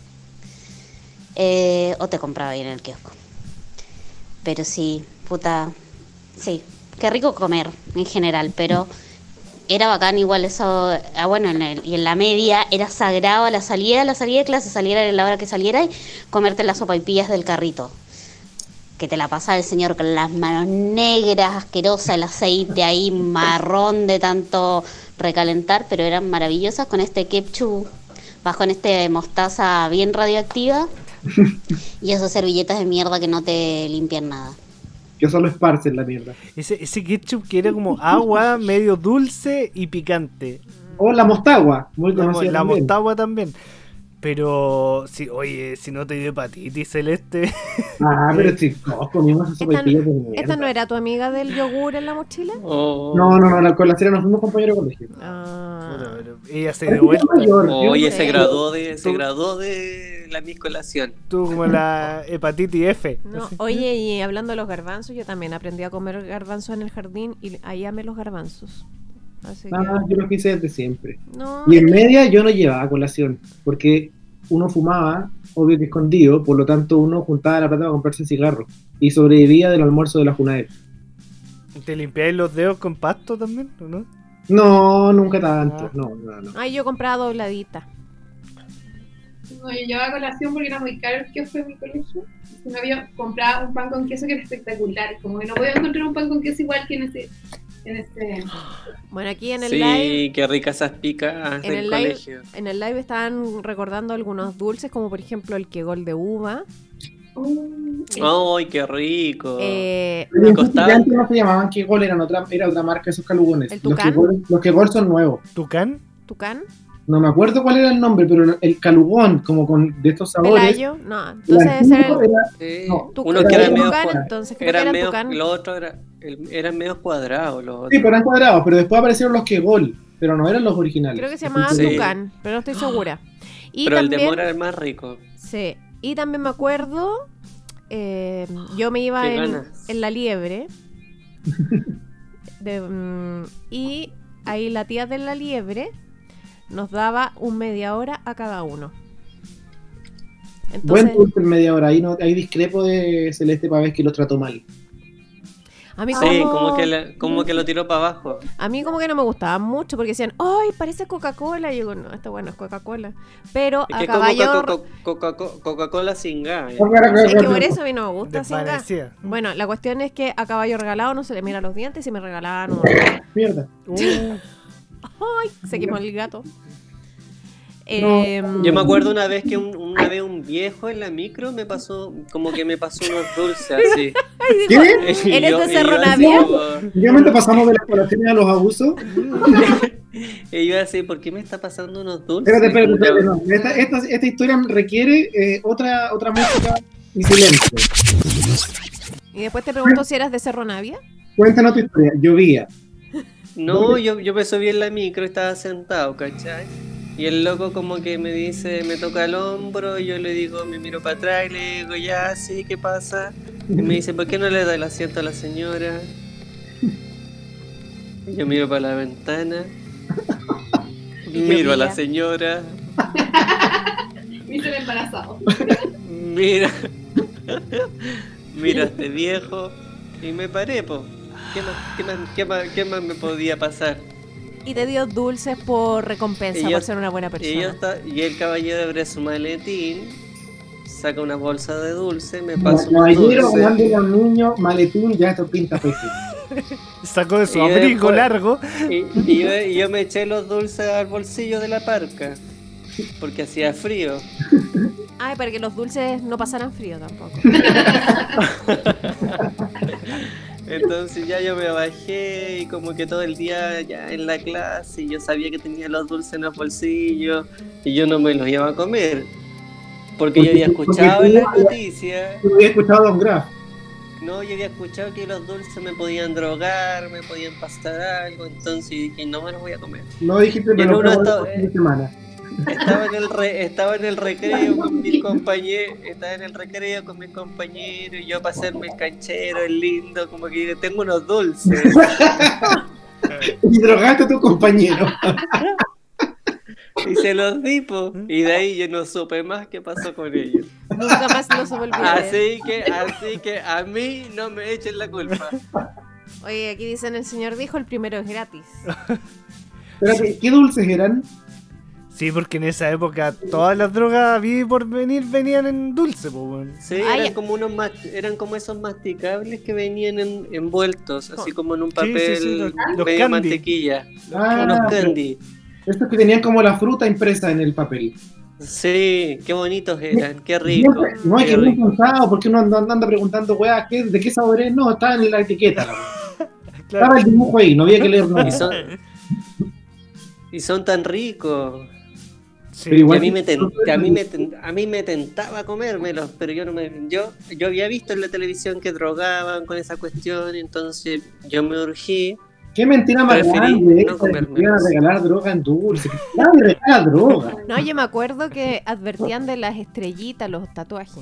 Speaker 8: Eh, o te compraba ahí en el kiosco. Pero sí, puta, sí, qué rico comer en general, pero era bacán igual eso. Ah, bueno, en el- y en la media era sagrado a la salida, a la salida de clase, saliera a la hora que saliera y comerte las sopaipillas del carrito. Que te la pasaba el señor con las manos negras, asquerosa, el aceite ahí marrón de tanto recalentar, pero eran maravillosas con este ketchup, bajo en este mostaza bien radioactiva y esas servilletas de mierda que no te limpian nada.
Speaker 2: Que solo esparcen la mierda.
Speaker 1: Ese, ese ketchup que era como agua, medio dulce y picante.
Speaker 2: O la mostagua, muy
Speaker 1: La,
Speaker 2: conocida
Speaker 1: la
Speaker 2: también.
Speaker 1: mostagua también. Pero, sí, oye, si no te dio hepatitis, Celeste.
Speaker 2: Ah, pero si todos comimos esas
Speaker 4: ¿Esta,
Speaker 2: sopaipillas de mierda.
Speaker 4: ¿Esta no era tu amiga del yogur en la mochila?
Speaker 3: Oh.
Speaker 2: No, no, no, la- con la serie nos fuimos compañeros de colegio.
Speaker 1: Puta,
Speaker 4: Ah.
Speaker 1: pero ella se dio vuelta.
Speaker 2: Mayor,
Speaker 3: Oye,
Speaker 4: Sí.
Speaker 3: se graduó de, se
Speaker 1: Tú-
Speaker 3: graduó de la mi colación.
Speaker 1: Tú como la hepatitis F.
Speaker 4: No,
Speaker 1: así.
Speaker 4: oye, y hablando de los garbanzos, yo también aprendí a comer garbanzos en el jardín y ahí amé los garbanzos. Así
Speaker 2: Ah,
Speaker 4: que...
Speaker 2: yo lo quise desde siempre.
Speaker 4: No,
Speaker 2: Y en media yo no llevaba colación, porque uno fumaba, obvio que escondido, por lo tanto uno juntaba la plata para comprarse cigarros y sobrevivía del almuerzo de la Junaed.
Speaker 1: ¿Te limpiáis los dedos con pasto también, o no?
Speaker 2: No, nunca tanto.
Speaker 1: Ah.
Speaker 2: No, no, no.
Speaker 4: ay, yo compraba dobladita.
Speaker 5: No, yo llevaba colación porque era muy caro el kiosco de mi colegio. Y me había comprado un pan con queso que era espectacular. Como que no podía encontrar un pan con queso igual que en ese. En este...
Speaker 4: Bueno, aquí en el
Speaker 3: Sí,
Speaker 4: live,
Speaker 3: qué ricas esas picas
Speaker 4: en
Speaker 3: del
Speaker 4: el live,
Speaker 3: colegio.
Speaker 4: en el live estaban recordando algunos dulces, como por ejemplo el quegol de uva.
Speaker 3: ¡Ay, qué rico!
Speaker 4: Eh,
Speaker 2: Pero
Speaker 3: Me
Speaker 2: esos
Speaker 3: costaba-
Speaker 2: que antes no se llamaban Kegol, eran otra, era otra marca, esos calugones.
Speaker 4: ¿El
Speaker 2: Los
Speaker 4: Tucán?
Speaker 2: Kegol, los Kegol son nuevos.
Speaker 1: ¿Tucán?
Speaker 4: ¿Tucán?
Speaker 2: No me acuerdo cuál era el nombre, pero el calugón, como con de estos sabores.
Speaker 4: ¿Pelayo? No,
Speaker 2: el
Speaker 4: entonces debe ser
Speaker 2: antiguo
Speaker 4: el
Speaker 2: era-
Speaker 3: Sí,
Speaker 2: no,
Speaker 4: tu-
Speaker 3: uno
Speaker 2: era
Speaker 3: que era
Speaker 2: de
Speaker 3: medio,
Speaker 2: Tucán,
Speaker 4: Tucán, entonces creo que
Speaker 3: eran
Speaker 4: eran
Speaker 3: medio,
Speaker 4: Tucán.
Speaker 3: lo otro era, el- eran medio cuadrados los otros.
Speaker 2: Sí, pero eran cuadrados, pero después aparecieron los Kegol, pero no eran los originales.
Speaker 4: Creo que se llamaban
Speaker 3: Sí.
Speaker 4: Tucán, pero no estoy segura. Y
Speaker 3: Pero el
Speaker 4: también,
Speaker 3: de mora era el más rico.
Speaker 4: sí, y también me acuerdo, eh, yo me iba
Speaker 3: Qué
Speaker 4: en,
Speaker 3: ganas.
Speaker 4: en la liebre de, mm, y ahí la tía de la liebre nos daba un media hora a cada uno.
Speaker 2: Buen
Speaker 4: Entonces,
Speaker 2: dulce en media hora, ahí, no, ahí discrepo de Celeste Pavés que lo trató mal.
Speaker 4: a mí
Speaker 3: Sí,
Speaker 4: como,
Speaker 3: como que, la- como que lo tiró para abajo.
Speaker 4: a mí como que no me gustaba mucho porque decían, ¡ay, parece Coca-Cola! Y yo digo, no, esto bueno es Coca-Cola. Pero
Speaker 3: Es
Speaker 4: a
Speaker 3: que es como
Speaker 4: caballo...
Speaker 3: Coca- Coca- Coca- Coca-Cola sin gas.
Speaker 4: Es que por eso a mí no me gusta sin gas.
Speaker 1: Desvanecida.
Speaker 4: Bueno, la cuestión es que a caballo regalado no se le mira los dientes y me regalaban un...
Speaker 2: Mierda.
Speaker 1: Uh,
Speaker 4: ¡Ay! Se quemó el gato.
Speaker 2: No.
Speaker 4: Eh,
Speaker 3: Yo me acuerdo una vez que un, una vez un viejo en la micro me pasó, como que me pasó unos dulces así.
Speaker 4: ay, dijo,
Speaker 2: ¿Qué?
Speaker 3: Y
Speaker 4: ¿Eres
Speaker 3: yo-
Speaker 4: de
Speaker 3: y
Speaker 4: Cerro
Speaker 3: yo así
Speaker 4: Navia?
Speaker 3: como-
Speaker 2: Obviamente pasamos de las colaciones a los abusos.
Speaker 3: Y yo así, ¿por qué me está pasando unos dulces?
Speaker 2: Espérate, espérate,
Speaker 3: Como que-
Speaker 2: espérate. No. Esta, esta, esta historia requiere eh, otra, otra música y silencio.
Speaker 4: Y después te pregunto si eras de Cerro Navia.
Speaker 2: Cuéntanos tu historia. Llovía.
Speaker 3: No, yo, yo me subí en la micro y estaba sentado, ¿cachai? Y el loco como que me dice, me toca el hombro, y yo le digo, me miro para atrás y le digo, ya, sí, ¿qué pasa? Y me dice, ¿por qué no le da el asiento a la señora? Y yo miro para la ventana,
Speaker 4: Y
Speaker 3: miro a la
Speaker 4: llovía.
Speaker 3: señora,
Speaker 5: Me hice el embarazado.
Speaker 3: mira, miro a este viejo y me paré, po. ¿Qué más, qué más, qué más, qué más me podía pasar?
Speaker 4: Y te dio dulces por recompensa,
Speaker 3: Y yo-
Speaker 4: por ser una buena
Speaker 3: Y, yo
Speaker 4: persona.
Speaker 3: está- y el caballero abre su maletín, saca una bolsa de dulce, me
Speaker 2: El
Speaker 3: pasa un
Speaker 2: caballero
Speaker 3: dulce.
Speaker 2: ganándole a un niño maletín, ya esto pinta pésimo.
Speaker 1: sacó de su
Speaker 3: Y
Speaker 1: abrigo
Speaker 3: después-
Speaker 1: largo.
Speaker 3: Y, y yo, y yo me eché los dulces al bolsillo de la parca, porque hacía frío.
Speaker 4: Ay, para que los dulces no pasaran frío tampoco.
Speaker 3: Entonces ya yo me bajé y como que todo el día ya en la clase y yo sabía que tenía los dulces en los bolsillos y yo no me los iba a comer. Porque yo había
Speaker 2: Porque-
Speaker 3: escuchado
Speaker 2: porque
Speaker 3: en
Speaker 2: tú-
Speaker 3: las noticias,
Speaker 2: Yo había escuchado a Don Graf.
Speaker 3: no, yo había escuchado que los dulces me podían drogar, me podían pasar algo, entonces dije, no me los voy a comer.
Speaker 2: No dijiste,
Speaker 3: Y
Speaker 2: pero
Speaker 3: en uno
Speaker 2: fue
Speaker 3: estaba-
Speaker 2: el fin de semana.
Speaker 3: Estaba en el re- estaba en el recreo con mis compañeros, estaba en el recreo con mis compañeros, y yo para hacerme el canchero, el lindo, como que tengo unos dulces.
Speaker 2: Y drogaste a tu compañero.
Speaker 3: Y se los di, po. Y de ahí yo no supe más qué pasó con ellos.
Speaker 4: Nunca más los olvidé.
Speaker 3: Así que, así que a mí no me echen la culpa.
Speaker 4: Oye, aquí dicen el señor dijo, el primero es gratis.
Speaker 2: Espérate, ¿qué dulces eran?
Speaker 1: Sí, porque en esa época todas las drogas vi por venir venían en dulce, po, weón.
Speaker 3: Sí,
Speaker 4: Ay,
Speaker 3: eran como unos mas- eran como esos masticables que venían en- envueltos, así como en un
Speaker 1: Sí,
Speaker 3: papel
Speaker 1: sí, sí, los- los
Speaker 3: medio
Speaker 1: candy.
Speaker 3: mantequilla.
Speaker 2: Ah,
Speaker 3: Unos candy.
Speaker 2: estos que tenían como la fruta impresa en el papel.
Speaker 3: Sí, qué bonitos eran, qué rico.
Speaker 2: Siempre- No hay
Speaker 3: qué
Speaker 2: que
Speaker 3: rico.
Speaker 2: muy cansado porque uno anda, anda preguntando, weá, ¿qué, ¿de qué sabor es? No, estaba en la etiqueta. la weá.
Speaker 1: Claro.
Speaker 2: Estaba el dibujo ahí, no había que leer nada.
Speaker 3: Y son, y son tan ricos.
Speaker 1: Sí.
Speaker 2: Pero
Speaker 3: Y
Speaker 2: igual
Speaker 3: a mí me ten-
Speaker 2: que-
Speaker 3: que a mí me ten- a mí me tentaba comérmelos, pero yo no me yo yo había visto en la televisión que drogaban con esa cuestión, entonces yo me urgí
Speaker 2: Qué mentira más
Speaker 3: Preferí
Speaker 2: grande
Speaker 3: no
Speaker 2: esa de que
Speaker 3: comerme
Speaker 2: iban a
Speaker 3: eso.
Speaker 2: regalar droga en dulce. Nadie regala droga.
Speaker 4: No, yo me acuerdo que advertían de las estrellitas, los tatuajes.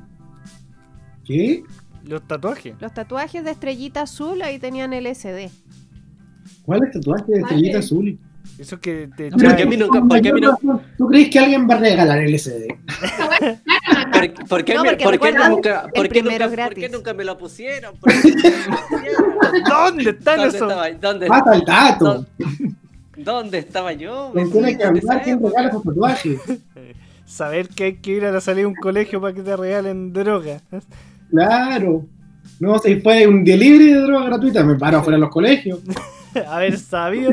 Speaker 2: ¿Qué?
Speaker 1: Los tatuajes.
Speaker 4: Los tatuajes de estrellita azul ahí tenían L S D.
Speaker 2: ¿Cuál es el tatuaje de estrellita
Speaker 5: Vale.
Speaker 2: azul?
Speaker 1: Eso que te
Speaker 3: ¿Por qué a mí nunca- por qué a mí no-
Speaker 2: ¿Tú crees que alguien va a regalar L S D?
Speaker 3: ¿Por, por qué
Speaker 4: No,
Speaker 3: me-
Speaker 4: porque
Speaker 3: por qué
Speaker 4: recuerda,
Speaker 3: nunca,
Speaker 4: el
Speaker 3: por qué
Speaker 4: primero
Speaker 3: nunca,
Speaker 4: es
Speaker 3: por qué
Speaker 4: gratis.
Speaker 3: nunca me lo pusieron? ¿Por qué nunca me lo pusieron?
Speaker 1: ¿Dónde están
Speaker 3: ¿Dónde
Speaker 1: esos?
Speaker 3: estaba, dónde,
Speaker 2: Mata el dato.
Speaker 3: dónde, dónde estaba yo?
Speaker 2: Nos tiene que
Speaker 3: vecino, de
Speaker 2: hablar
Speaker 3: esa
Speaker 2: quién
Speaker 3: época?
Speaker 2: regala esos tatuajes.
Speaker 1: Saber que hay que ir a la salida de un colegio para que te regalen droga.
Speaker 2: Claro. No, si fue un delivery de droga gratuita, me paro afuera de los colegios.
Speaker 1: Haber sabido.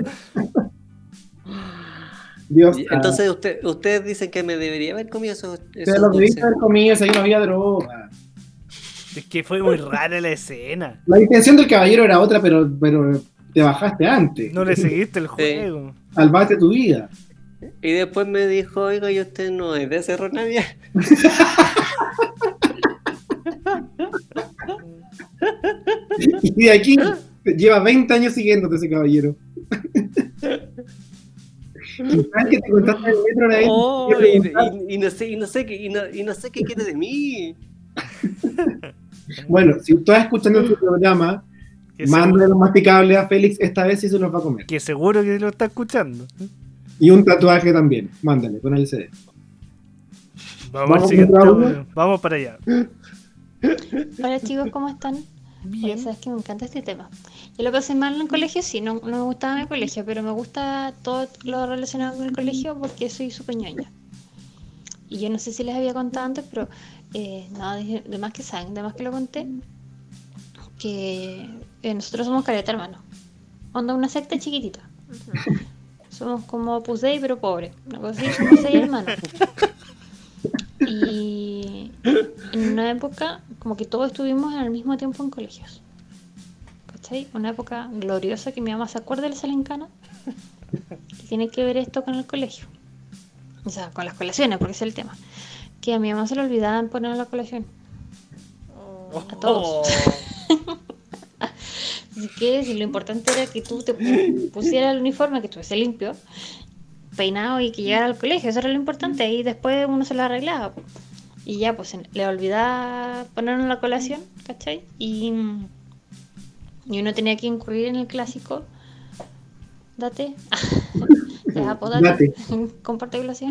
Speaker 2: Dios.
Speaker 3: Y entonces usted, ustedes dicen que me debería haber comido esos,
Speaker 2: te
Speaker 3: esos
Speaker 2: lo debiste
Speaker 3: dulces.
Speaker 2: haber comido, ahí no había droga.
Speaker 1: Es que fue muy rara la escena.
Speaker 2: La intención del caballero era otra, pero, pero te bajaste antes.
Speaker 1: No le seguiste el juego.
Speaker 2: Salvaste tu vida.
Speaker 3: Y después me dijo, oiga, ¿y usted no es de Cerro Navia?
Speaker 2: Y de aquí lleva veinte años siguiéndote ese caballero. Y sabes que te contaste el metro una vez.
Speaker 3: Oh,
Speaker 2: te
Speaker 3: y,
Speaker 2: preguntaste-
Speaker 3: y- y no sé, y no sé qué, y no, y no sé qué quiere de mí.
Speaker 2: Bueno, si tú estás escuchando este programa,
Speaker 1: Que,
Speaker 2: mándale
Speaker 1: seguro,
Speaker 2: los masticables a Félix, esta vez sí se los va a comer.
Speaker 1: que seguro que lo está escuchando.
Speaker 2: Y un tatuaje también, mándale, con el C D.
Speaker 1: Vamos,
Speaker 2: Vamos
Speaker 1: al siguiente
Speaker 2: con otro
Speaker 1: audio. Vamos para allá.
Speaker 9: Hola chicos, ¿cómo están?
Speaker 1: Bien.
Speaker 9: Oye, sabes que me encanta este tema. Yo lo pasé mal en el colegio, sí, no, no me gustaba mi colegio, pero me gusta todo lo relacionado con el colegio porque soy súper ñoña. Y yo no sé si les había contado antes, pero eh, no, de, de más que saben, de más que lo conté, que eh, nosotros somos caleta, hermano. Onda una secta chiquitita. Somos como Opus Dei, pero pobre. Una cosa así, somos seis hermanos. Y en una época, como que todos estuvimos al mismo tiempo en colegios. ¿Cachai? Una época gloriosa que mi mamá se acuerda de la Salencana. Que tiene que ver esto con el colegio. O sea, con las colaciones, porque ese es el tema. Que a mi mamá se le olvidaban poner la colación. A todos. Así que si lo importante era que tú te pu- pusieras el uniforme, que estuviese limpio, peinado y que llegara al colegio, eso era lo importante. Y después uno se lo arreglaba. Y ya, pues le olvidaba poner en la colación, ¿cachai? Y, y uno tenía que incurrir en el clásico. Date. Ya, pues date.
Speaker 2: Date.
Speaker 9: Comparte colación.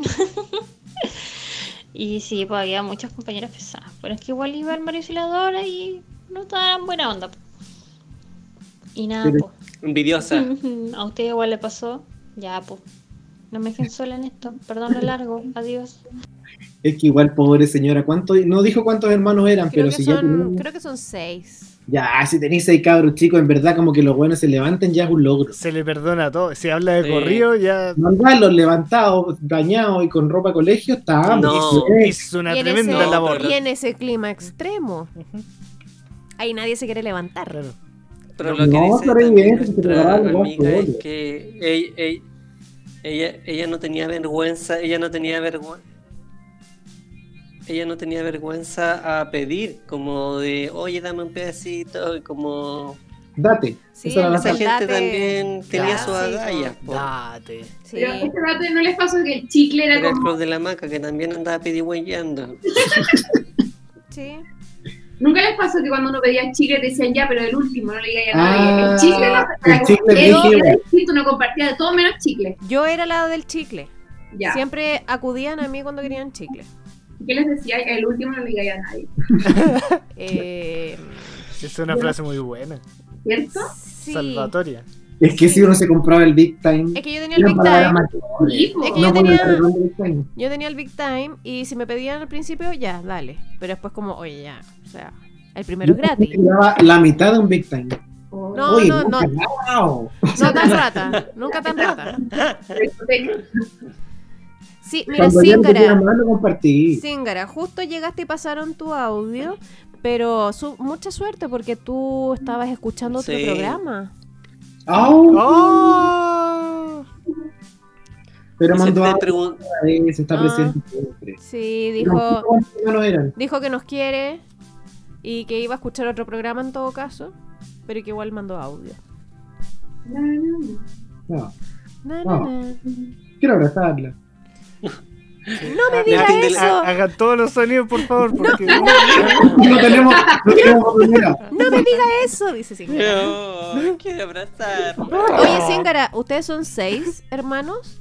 Speaker 9: Y sí, pues había muchas compañeras pesadas. Pero es que igual iba el Mario Auxiliador y no estaban buena onda. Po. Y nada,
Speaker 2: Pero-
Speaker 9: pues.
Speaker 3: Envidiosa.
Speaker 9: A usted igual le pasó. Ya, pues. No me dejen sola en esto. Perdón lo largo. Adiós.
Speaker 2: Es que igual, pobre señora, ¿cuánto? No dijo cuántos hermanos eran,
Speaker 4: Creo
Speaker 2: pero
Speaker 4: que
Speaker 2: si ya
Speaker 4: son,
Speaker 2: tenemos-
Speaker 4: creo que son seis.
Speaker 2: Ya, si tenéis seis cabros chicos, en verdad como que los buenos se levanten ya es un logro.
Speaker 1: Se le perdona todo. Si habla de
Speaker 3: Sí.
Speaker 1: corrido, ya
Speaker 2: Mandarlos levantados, bañados y con ropa de colegio, está
Speaker 3: No.
Speaker 2: hizo-
Speaker 1: hizo una
Speaker 4: y, en
Speaker 1: tremenda
Speaker 4: ese,
Speaker 1: labor.
Speaker 4: y en ese clima extremo, ahí nadie se quiere levantar.
Speaker 1: Claro.
Speaker 3: Pero
Speaker 2: No,
Speaker 3: lo que dice
Speaker 2: pero
Speaker 3: también
Speaker 2: evidente que te
Speaker 3: nuestra
Speaker 2: regalaron igual
Speaker 3: amiga es
Speaker 2: todo.
Speaker 3: que ella, ella, ella, ella no tenía vergüenza, ella no tenía vergüenza. Ella no tenía vergüenza a pedir, como de, oye, dame un pedacito, y como...
Speaker 2: Date.
Speaker 4: Sí,
Speaker 2: Esa era la
Speaker 3: Esa
Speaker 4: el
Speaker 3: gente
Speaker 4: date
Speaker 3: también tenía sus
Speaker 4: clásico.
Speaker 3: agallas, po.
Speaker 1: Date.
Speaker 4: Sí.
Speaker 5: Pero este rato no les pasó que el chicle era
Speaker 3: Era el
Speaker 5: como.
Speaker 3: club de la maca que también andaba pedigüeyando.
Speaker 4: Sí.
Speaker 5: Nunca les pasó que cuando uno pedía chicle te decían ya, pero el último no le diga a nadie.
Speaker 2: Ah,
Speaker 5: el chicle no
Speaker 2: el chicle
Speaker 5: era como-
Speaker 2: rígido.
Speaker 5: era distinto, uno compartía de todo menos chicle.
Speaker 4: Yo era la del chicle.
Speaker 5: Ya.
Speaker 4: Siempre acudían a mí cuando querían chicle.
Speaker 5: ¿Qué les decía? El último no le diga a nadie.
Speaker 4: Eh,
Speaker 1: Es una frase muy buena.
Speaker 5: ¿Cierto?
Speaker 4: sí.
Speaker 1: Salvatoria.
Speaker 2: Es que si uno se compraba el Big Time.
Speaker 4: Es que yo tenía el
Speaker 2: eran
Speaker 4: Big
Speaker 2: palabras
Speaker 4: Time.
Speaker 2: mayores.
Speaker 5: Sí, po.
Speaker 4: Es que
Speaker 2: No
Speaker 4: yo
Speaker 2: con el
Speaker 4: tenía-
Speaker 2: perdón del Big Time.
Speaker 4: Yo tenía el Big Time y si me pedían al principio, ya, dale. Pero después como, oye, ya, o sea, el primero es gratis.
Speaker 2: Yo llevaba la mitad de un Big Time.
Speaker 5: O-
Speaker 4: No,
Speaker 2: Oye,
Speaker 4: no, no,
Speaker 2: wow.
Speaker 4: no tan rata, nunca tan rata. Sí, mira,
Speaker 2: Cuando ya no tenía
Speaker 4: Zingara,
Speaker 2: más, lo compartí.
Speaker 4: Zingara, justo llegaste y pasaron tu audio, pero su- mucha suerte porque tú estabas escuchando otro
Speaker 3: Sí.
Speaker 4: programa.
Speaker 2: ¡Au!
Speaker 1: ¡Oh!
Speaker 2: Pero
Speaker 3: Y
Speaker 2: mandó
Speaker 3: siempre
Speaker 2: a
Speaker 3: pregun-
Speaker 2: se está
Speaker 4: Ah.
Speaker 2: presente siempre.
Speaker 4: Sí,
Speaker 2: No,
Speaker 4: dijo,
Speaker 2: ¿cuántos hermanos eran?
Speaker 4: dijo que nos quiere y que iba a escuchar otro programa en todo caso, pero que igual mandó audio.
Speaker 5: No, no,
Speaker 2: No,
Speaker 4: Na, na,
Speaker 2: No.
Speaker 4: na.
Speaker 2: quiero abrazarla.
Speaker 4: No me diga
Speaker 3: Atiende el-
Speaker 4: eso.
Speaker 1: Ha- Hagan todos los sonidos, por favor, porque
Speaker 2: No tenemos, no tenemos primera.
Speaker 4: No me diga eso, dice Zingara.
Speaker 3: No, quiero abrazar.
Speaker 4: Oye, Zingara, ¿ustedes son seis hermanos?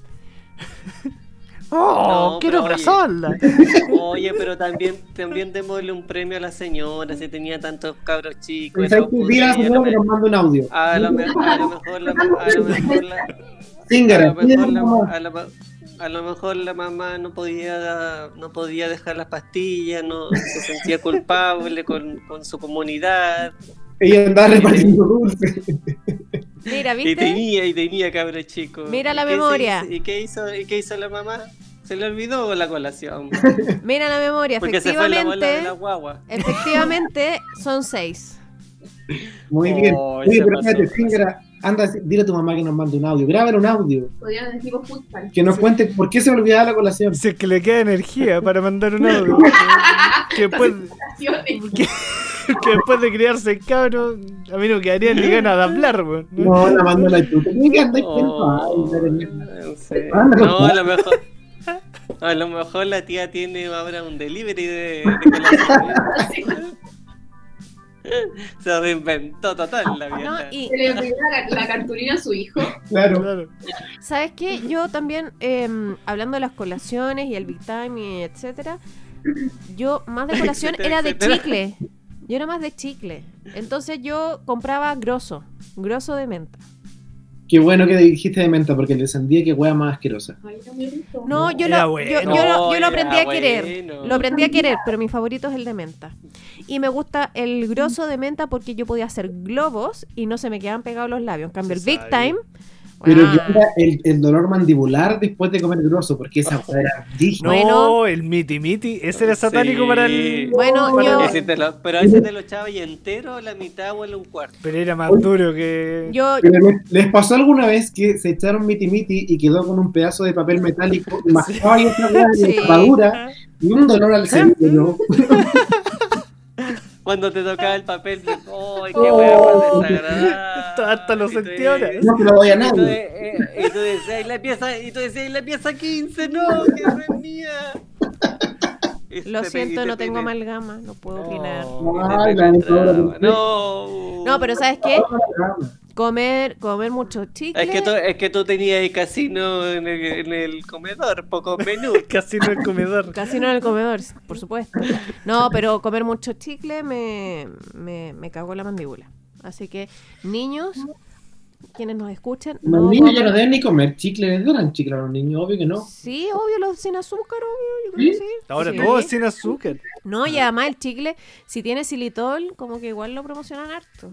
Speaker 1: ¡Oh!
Speaker 3: No,
Speaker 1: quiero
Speaker 3: pero oye.
Speaker 1: abrazarla.
Speaker 3: Oye, pero también, también démosle un premio a la señora si tenía tantos cabros chicos.
Speaker 2: Pensé
Speaker 3: no
Speaker 2: que dile a la
Speaker 3: podía,
Speaker 2: señora
Speaker 3: no
Speaker 2: que
Speaker 3: me-
Speaker 2: nos mande un audio.
Speaker 3: A lo, me- a lo mejor la a lo mejor la, a
Speaker 2: Zingara,
Speaker 3: lo
Speaker 2: pide a
Speaker 3: mejor
Speaker 2: tu
Speaker 3: la,
Speaker 2: mamá.
Speaker 3: a lo, a lo mejor la mamá no podía no podía dejar las pastillas, no se sentía culpable con, con su comunidad
Speaker 2: Ella andaba repartiendo dulces.
Speaker 4: Mira,
Speaker 3: y
Speaker 4: ¿viste?
Speaker 3: tenía y tenía cabros chicos.
Speaker 4: Mira
Speaker 3: ¿Y
Speaker 4: la
Speaker 3: qué se
Speaker 4: memoria.
Speaker 3: hizo- ¿Y qué hizo y qué hizo la mamá? Se le olvidó la colación.
Speaker 4: Mira la memoria,
Speaker 3: Porque se fue la bola de
Speaker 4: efectivamente.
Speaker 3: la guagua.
Speaker 4: Efectivamente, son seis.
Speaker 2: Muy bien.
Speaker 3: Oh,
Speaker 2: Oye,
Speaker 3: se
Speaker 2: pero
Speaker 3: pasó.
Speaker 2: espérate, Zingara, anda, dile a tu mamá que nos mande un audio. Grábale un audio.
Speaker 5: podrían decir tipo fútbol.
Speaker 2: Que nos cuente por qué se me olvidaba la colación.
Speaker 1: Si es que le queda energía para mandar un audio. Que después, que, que después de criarse el cabro, a mí no quedaría ni ganas de hablar, weón.
Speaker 2: No, la mando la chuta. ¿Qué andáis
Speaker 3: Oh,
Speaker 2: pensando?
Speaker 3: no sé.
Speaker 2: Anda,
Speaker 3: No,
Speaker 2: compadre.
Speaker 3: a lo mejor. A lo mejor la tía tiene ahora un delivery de, de colación. Se reinventó total la
Speaker 4: ¿No?
Speaker 3: vieja.
Speaker 4: Y
Speaker 5: Se le olvidó la, la cartulina a su hijo.
Speaker 2: Claro.
Speaker 1: Claro.
Speaker 4: ¿sabes qué? Yo también, eh, hablando de las colaciones y el Big Time y etcétera, yo más de colación
Speaker 3: Etcétera,
Speaker 4: era de
Speaker 3: etcétera.
Speaker 4: chicle. Yo era más de chicle. Entonces yo compraba grosso, grosso de menta.
Speaker 2: Qué bueno que dijiste de menta, porque le sentía que hueá más asquerosa.
Speaker 5: Ay, era muy rico.
Speaker 4: No, yo
Speaker 1: era
Speaker 4: lo,
Speaker 1: bueno.
Speaker 4: yo, yo lo, yo lo
Speaker 3: No,
Speaker 4: aprendí
Speaker 3: era
Speaker 4: a querer.
Speaker 3: bueno.
Speaker 4: Lo aprendí a querer, pero mi favorito es el de menta. Y me gusta el grosso de menta porque yo podía hacer globos y no se me quedaban pegados los labios. En cambio, el
Speaker 1: Se
Speaker 4: Big
Speaker 1: sabe.
Speaker 4: Time.
Speaker 2: Pero
Speaker 4: ah,
Speaker 2: que era el, el dolor mandibular después de comer grosso, porque esa hueá era digna.
Speaker 1: No,
Speaker 4: Bueno.
Speaker 1: el miti miti, ese era satánico
Speaker 3: Sí.
Speaker 1: para el.
Speaker 4: Bueno,
Speaker 1: para
Speaker 4: yo-
Speaker 1: el-
Speaker 3: Ese te lo- pero a ese te lo echaba y entero, la mitad o el un cuarto.
Speaker 1: Pero era más duro que.
Speaker 4: yo,
Speaker 2: Pero les, les pasó alguna vez que se echaron miti miti y quedó con un pedazo de papel metálico y mascaba y esa hueá
Speaker 4: Sí.
Speaker 2: de tapadura y un dolor al cerebro.
Speaker 3: Cuando te tocaba el papel, de, ¡ay, qué
Speaker 2: Oh.
Speaker 3: hueá más desagradable!
Speaker 1: Hasta lo
Speaker 3: Y tú
Speaker 1: sentí ahora.
Speaker 3: dices-
Speaker 2: No se lo doy a
Speaker 3: Y tú,
Speaker 2: nadie.
Speaker 3: de- eh, y tú decías, "Y la pieza, y tú decías, "Y la pieza quince, no, que no es mía". Y
Speaker 4: lo
Speaker 3: te
Speaker 4: siento,
Speaker 3: pe-
Speaker 4: no
Speaker 3: te
Speaker 4: tengo
Speaker 3: pe-
Speaker 4: amalgama, no puedo opinar.
Speaker 3: No, y te
Speaker 2: Ay, la
Speaker 3: penetraba.
Speaker 2: doctora.
Speaker 3: No.
Speaker 4: No, pero ¿sabes qué? Comer, comer mucho chicle.
Speaker 3: Es que, tú, es que tú tenías el casino en el, en el comedor, pocos menús.
Speaker 1: Casi no el comedor.
Speaker 4: Casi no en el comedor, por supuesto. No, pero comer mucho chicle me, me, me cagó la mandíbula. Así que, niños, quienes nos escuchen,
Speaker 2: Los
Speaker 4: no
Speaker 2: niños ya no
Speaker 4: coman-
Speaker 2: deben ni comer chicle, les dan chicle a los niños, obvio que no.
Speaker 4: Sí, obvio, los sin azúcar, obvio, yo creo que sí.
Speaker 1: Ahora
Speaker 4: Sí.
Speaker 1: todo es sin azúcar.
Speaker 4: No, y además el chicle, si tiene xilitol, como que igual lo promocionan harto.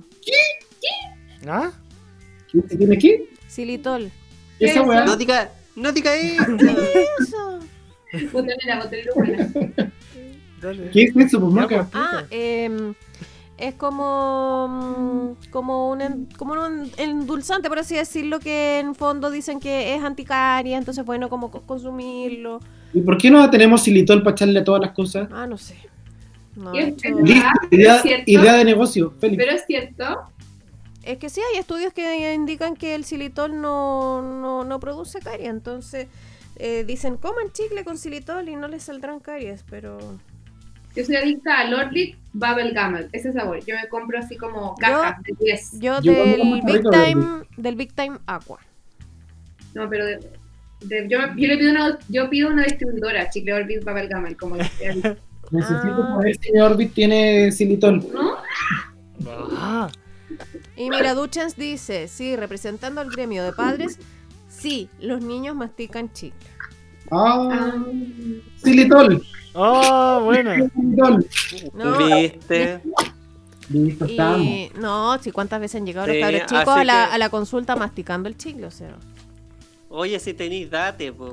Speaker 1: ¿Ah?
Speaker 2: ¿Qué tiene qué?
Speaker 4: Xilitol.
Speaker 2: Esa weá.
Speaker 3: No diga, no diga eso.
Speaker 4: Eso.
Speaker 5: Botanera, botanera buena.
Speaker 1: Dale.
Speaker 2: ¿Qué es eso, pues,
Speaker 1: Ya,
Speaker 2: Maca?
Speaker 1: pues,
Speaker 4: Ah,
Speaker 1: explica.
Speaker 4: em, es como, mm, como, un, en- como un endulzante, por así decirlo, que en fondo dicen que es anticaria, entonces bueno, como co- consumirlo.
Speaker 2: ¿Y por qué no tenemos xilitol para echarle a todas las cosas?
Speaker 4: Ah, no sé. No,
Speaker 5: Y
Speaker 4: de
Speaker 5: es
Speaker 4: hecho-
Speaker 5: verdad.
Speaker 2: Listo,
Speaker 5: ¿es
Speaker 2: idea,
Speaker 5: cierto?
Speaker 2: idea de negocio, Félix.
Speaker 5: Pero es cierto.
Speaker 4: es que sí, hay estudios que indican que el xilitol no, no, no produce caries, entonces eh, dicen coman chicle con xilitol y no les saldrán caries, pero...
Speaker 5: Yo soy adicta al Orlick Bubble Gum, ese sabor. Yo me compro así como cajas de diez.
Speaker 4: Yo,
Speaker 2: Yo
Speaker 4: del
Speaker 2: como
Speaker 4: Big
Speaker 2: rico de
Speaker 4: Time, del Big Time Aqua.
Speaker 5: No, pero de, de- yo, me- yo le pido una, yo pido una distribuidora, chicle Orlick Bubble Gum, como que sea adicta,
Speaker 2: Necesito
Speaker 4: Ah.
Speaker 2: saber si mi Orbit tiene xilitol.
Speaker 5: ¿no?
Speaker 1: Ah,
Speaker 4: Y mira, Duchens dice, sí, representando al gremio de padres, sí, los niños mastican chicle.
Speaker 2: Ah,
Speaker 5: Ah,
Speaker 2: xilitol.
Speaker 1: oh, bueno.
Speaker 2: Xilitol.
Speaker 4: No,
Speaker 3: ¿Viste?
Speaker 2: Listo, estamos.
Speaker 4: y, no, sí, cuántas veces han llegado los
Speaker 3: Sí,
Speaker 4: cabros chicos
Speaker 3: así
Speaker 4: a la,
Speaker 3: que-
Speaker 4: a la consulta masticando el chicle, o sea.
Speaker 3: Oye, si tenéis date, po.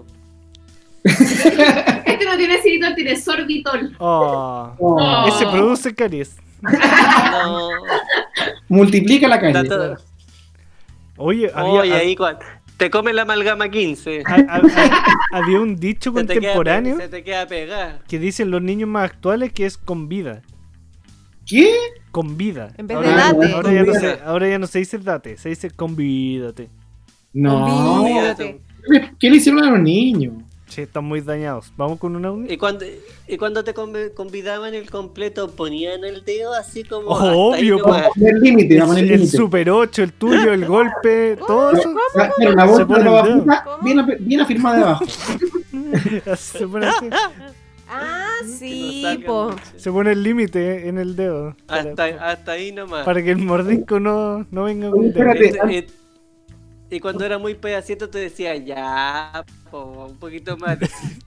Speaker 5: este no tiene xilitol, tiene sorbitol.
Speaker 1: Oh,
Speaker 2: Oh,
Speaker 1: ese produce caries.
Speaker 3: No.
Speaker 2: multiplica la calle.
Speaker 3: Dato-
Speaker 1: Oye, había,
Speaker 3: Oye, ahí cuando te come la amalgama quince.
Speaker 1: ha- ha- ha- había un dicho
Speaker 3: Se te queda,
Speaker 1: contemporáneo
Speaker 3: se te queda pegada.
Speaker 1: que dicen los niños más actuales que es con vida.
Speaker 2: ¿Qué?
Speaker 1: Convida.
Speaker 4: En vez
Speaker 1: ahora,
Speaker 4: de date.
Speaker 1: Ahora ya, no
Speaker 2: Convida.
Speaker 1: se, ahora ya no se dice date, se dice convídate.
Speaker 2: No.
Speaker 4: Convídate.
Speaker 2: ¿Qué le hicieron a los niños?
Speaker 1: Sí, están muy dañados. ¿Vamos con un audio?
Speaker 3: Y cuando, y cuando te conv- convidaban el completo, ponían el dedo así como.
Speaker 1: Oh,
Speaker 3: hasta ahí
Speaker 1: obvio,
Speaker 3: nomás.
Speaker 2: Vamos a poner límite, vamos a poner
Speaker 1: El, el
Speaker 2: límite.
Speaker 1: Super ocho, el tuyo, el golpe, todo eso.
Speaker 2: Ah, pero la
Speaker 1: Se
Speaker 2: voz
Speaker 1: pone
Speaker 2: de
Speaker 1: el
Speaker 2: la
Speaker 1: dedo.
Speaker 2: bajita bien, ap- bien afirmada de abajo.
Speaker 1: Se pone, así.
Speaker 4: Ah, sí,
Speaker 3: Que no salgan
Speaker 4: po.
Speaker 3: mucho.
Speaker 1: Se pone el límite en el dedo. Para,
Speaker 3: Hasta, hasta ahí nomás.
Speaker 1: para que el mordisco no, no venga con
Speaker 2: Oye,
Speaker 1: dedo.
Speaker 2: espérate.
Speaker 3: Y, y- y cuando era muy pedacito te decía, ya, po, un poquito más.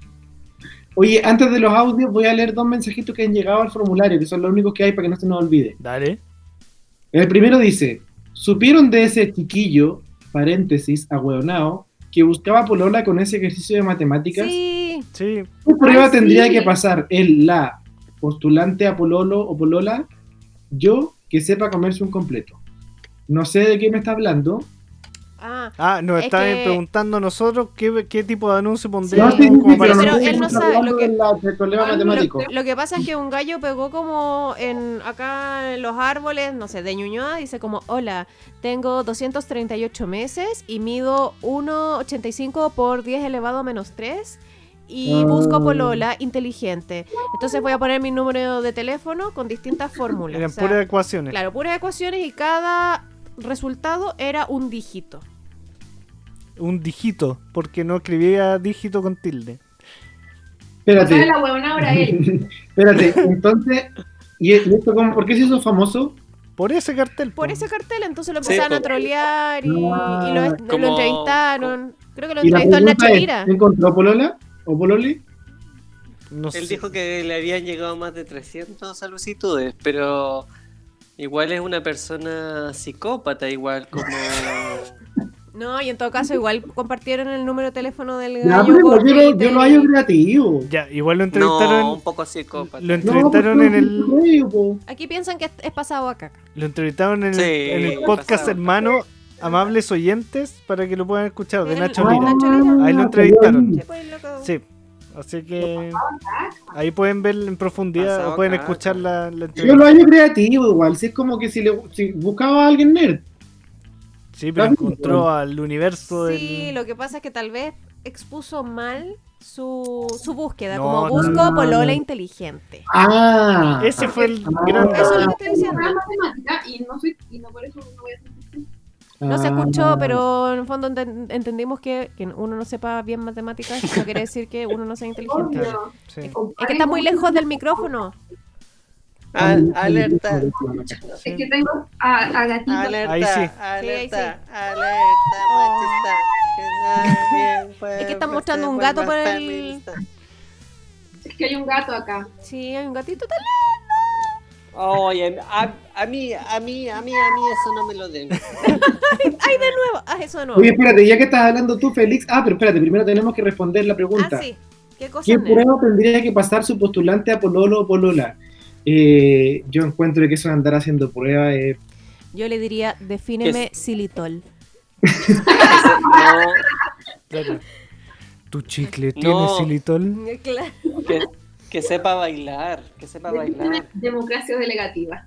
Speaker 2: Oye, antes de los audios voy a leer dos mensajitos que han llegado al formulario, que son los únicos que hay para que no se nos olvide.
Speaker 1: Dale.
Speaker 2: El primero dice, ¿supieron de ese chiquillo, paréntesis, ahueonao, que buscaba polola con ese ejercicio de matemáticas?
Speaker 4: Sí.
Speaker 1: Sí.
Speaker 2: ¿Qué prueba
Speaker 5: Ay,
Speaker 2: tendría
Speaker 5: sí.
Speaker 2: que pasar él, la postulante a pololo o polola? Yo, que sepa comerse un completo. No sé de qué me está hablando.
Speaker 4: Ah,
Speaker 1: Ah, nos
Speaker 4: Es
Speaker 1: estaban
Speaker 4: que-
Speaker 1: preguntando a nosotros qué, qué tipo de anuncio pondríamos
Speaker 2: No, sí, sí,
Speaker 1: como
Speaker 2: sí,
Speaker 1: para
Speaker 4: pero
Speaker 2: no
Speaker 4: él no
Speaker 2: estamos
Speaker 4: sabe,
Speaker 2: hablando
Speaker 4: lo que-
Speaker 2: del la- del problema
Speaker 5: Ah,
Speaker 2: matemático.
Speaker 4: lo que pasa es que un gallo pegó como en acá en los árboles, no sé, de Ñuñoa, dice como, hola, tengo doscientos treinta y ocho meses y mido uno coma ochenta y cinco por diez elevado a menos tres y
Speaker 2: Ah.
Speaker 4: busco polola inteligente. Entonces voy a poner mi número de teléfono con distintas fórmulas.
Speaker 1: Eran
Speaker 4: O sea,
Speaker 1: puras ecuaciones.
Speaker 4: claro, puras ecuaciones y cada resultado era un dígito.
Speaker 1: Un dígito, porque no escribía dígito con tilde.
Speaker 5: ¿Sabe
Speaker 2: Espérate,
Speaker 5: la huevona ahora él?
Speaker 2: espérate, entonces, ¿y esto cómo, por qué se hizo famoso?
Speaker 1: Por ese cartel.
Speaker 4: Por
Speaker 1: po.
Speaker 4: ese cartel, entonces lo
Speaker 3: Sí,
Speaker 4: empezaron a
Speaker 3: po.
Speaker 4: trolear y, y lo,
Speaker 2: Ah,
Speaker 4: lo
Speaker 3: como-
Speaker 4: entrevistaron. Creo que lo
Speaker 2: Y la
Speaker 4: entrevistó el
Speaker 2: pregunta
Speaker 4: Nacho
Speaker 2: es,
Speaker 4: Lira.
Speaker 2: ¿encontró polola o pololi?
Speaker 1: No
Speaker 3: Él
Speaker 1: sé.
Speaker 3: dijo que le habían llegado más de trescientas solicitudes, pero igual es una persona psicópata, igual como...
Speaker 4: No, y en todo caso, igual compartieron el número de teléfono del
Speaker 2: Ya,
Speaker 4: gallo
Speaker 2: pero
Speaker 4: por
Speaker 2: yo, lo- yo
Speaker 4: Twitter
Speaker 2: lo
Speaker 4: y-
Speaker 2: hallo creativo.
Speaker 1: Ya, igual lo entrevistaron.
Speaker 3: No, un poco psicópata.
Speaker 1: Lo entrevistaron
Speaker 2: No,
Speaker 1: en el.
Speaker 2: pues, creo, po.
Speaker 4: Aquí piensan que es pasado a caca.
Speaker 1: Lo entrevistaron en,
Speaker 3: Sí,
Speaker 1: el, en el podcast
Speaker 3: pasado.
Speaker 1: hermano Amables Oyentes para que lo puedan escuchar de
Speaker 4: El-
Speaker 1: Nacho
Speaker 4: ah,
Speaker 1: Lira.
Speaker 4: Nacho Lira.
Speaker 1: Ahí lo entrevistaron.
Speaker 4: Sí, pues, loco.
Speaker 1: Sí. Así que ahí pueden ver en profundidad
Speaker 3: Pasado
Speaker 1: o pueden
Speaker 3: caca.
Speaker 1: escuchar la, la
Speaker 2: Yo lo
Speaker 1: entrevista.
Speaker 2: hallo creativo igual, si es como que si, le, si buscaba a alguien nerd.
Speaker 1: Sí, pero
Speaker 2: Está bien,
Speaker 1: encontró al universo
Speaker 4: Sí,
Speaker 1: del.
Speaker 4: lo que pasa es que tal vez expuso mal su, su búsqueda,
Speaker 1: No,
Speaker 4: como
Speaker 1: no,
Speaker 4: busco
Speaker 2: no, no.
Speaker 4: polola inteligente.
Speaker 2: Ah,
Speaker 1: Ese fue el
Speaker 2: Ah.
Speaker 1: gran.
Speaker 4: Eso es lo que estoy
Speaker 5: Es
Speaker 4: diciendo.
Speaker 5: una matemática y no soy, y no por eso no voy a ser
Speaker 4: No se
Speaker 2: Ah.
Speaker 4: escuchó, pero en el fondo enten- entendimos que, que uno no sepa bien matemáticas no quiere decir que uno no sea inteligente.
Speaker 5: obvio.
Speaker 1: Sí.
Speaker 4: Es que está muy lejos del micrófono.
Speaker 3: Ah, alerta,
Speaker 5: Es que tengo a, a gatito.
Speaker 3: alerta,
Speaker 1: Ahí sí.
Speaker 3: alerta,
Speaker 4: Sí,
Speaker 3: alerta, machista, que nadie fue
Speaker 4: Es que están mostrando un
Speaker 3: fue
Speaker 4: gato
Speaker 3: más
Speaker 4: por el-
Speaker 3: feminista.
Speaker 5: Es que hay un gato acá.
Speaker 4: Sí, hay un gatito tal.
Speaker 3: Oye, a, a mí, a mí, a mí, a mí eso no me lo den.
Speaker 4: ¡Ay, de nuevo! ¡Ah, eso de nuevo!
Speaker 2: Oye, espérate, ya que estás hablando tú, Félix. Ah, pero espérate, primero tenemos que responder la pregunta.
Speaker 4: Ah, sí. ¿Qué cosa?
Speaker 2: ¿Qué
Speaker 4: nerd?
Speaker 2: prueba tendría que pasar su postulante a pololo o polola? Eh, yo encuentro que eso de andar haciendo pruebas es...
Speaker 4: Yo le diría, defíneme xilitol.
Speaker 3: No,
Speaker 1: Claro. ¿Tu chicle tiene
Speaker 3: No.
Speaker 1: xilitol?
Speaker 4: Claro.
Speaker 3: que, que sepa bailar, que sepa bailar.
Speaker 5: Democracia delegativa.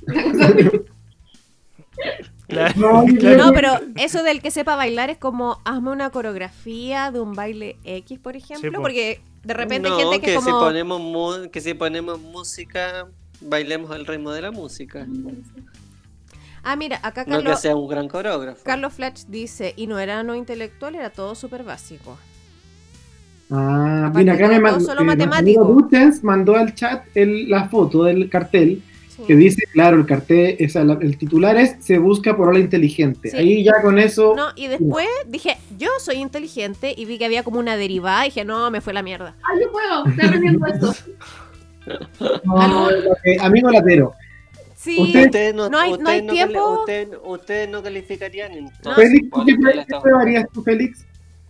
Speaker 1: Claro.
Speaker 2: No, yo creo
Speaker 4: No,
Speaker 2: que-
Speaker 4: pero eso del que sepa bailar es como hazme una coreografía de un baile X, por ejemplo,
Speaker 1: Sí, po.
Speaker 4: porque de repente
Speaker 3: No,
Speaker 4: hay gente que,
Speaker 3: que,
Speaker 4: es
Speaker 3: si
Speaker 4: como
Speaker 3: ponemos mu- que si ponemos música, bailemos al ritmo de la música.
Speaker 4: ah, mira, acá
Speaker 3: No que
Speaker 4: Carlos,
Speaker 3: sea un gran coreógrafo.
Speaker 4: Carlos Flatch dice, y no era no intelectual, era todo súper básico.
Speaker 2: Ah,
Speaker 4: Aparte
Speaker 2: mira, acá
Speaker 4: de
Speaker 2: me
Speaker 4: todo,
Speaker 2: mandó...
Speaker 4: solo
Speaker 2: eh,
Speaker 4: matemático.
Speaker 2: Marcelo Duchens mandó al chat el- la foto del cartel
Speaker 4: Sí.
Speaker 2: que dice, claro, el cartel, o sea, la- el titular es Se busca polola inteligente.
Speaker 4: Sí.
Speaker 2: Ahí ya con eso...
Speaker 4: No, y después dije, yo soy inteligente y vi que había como una derivada y dije, no, me fue la mierda.
Speaker 5: Ay, yo puedo, estoy aprendiendo esto.
Speaker 2: No, eh, amigo latero.
Speaker 4: Sí,
Speaker 2: Usted-
Speaker 3: Ustedes no,
Speaker 4: No hay- no
Speaker 3: ustedes
Speaker 4: hay
Speaker 3: no
Speaker 4: tiempo.
Speaker 3: cali- ustedes, ustedes no calificarían en todo.
Speaker 2: Félix,
Speaker 3: por
Speaker 2: ¿qué,
Speaker 3: ejemplo, el
Speaker 2: qué
Speaker 3: Estado.
Speaker 2: prueba harías tú, Félix?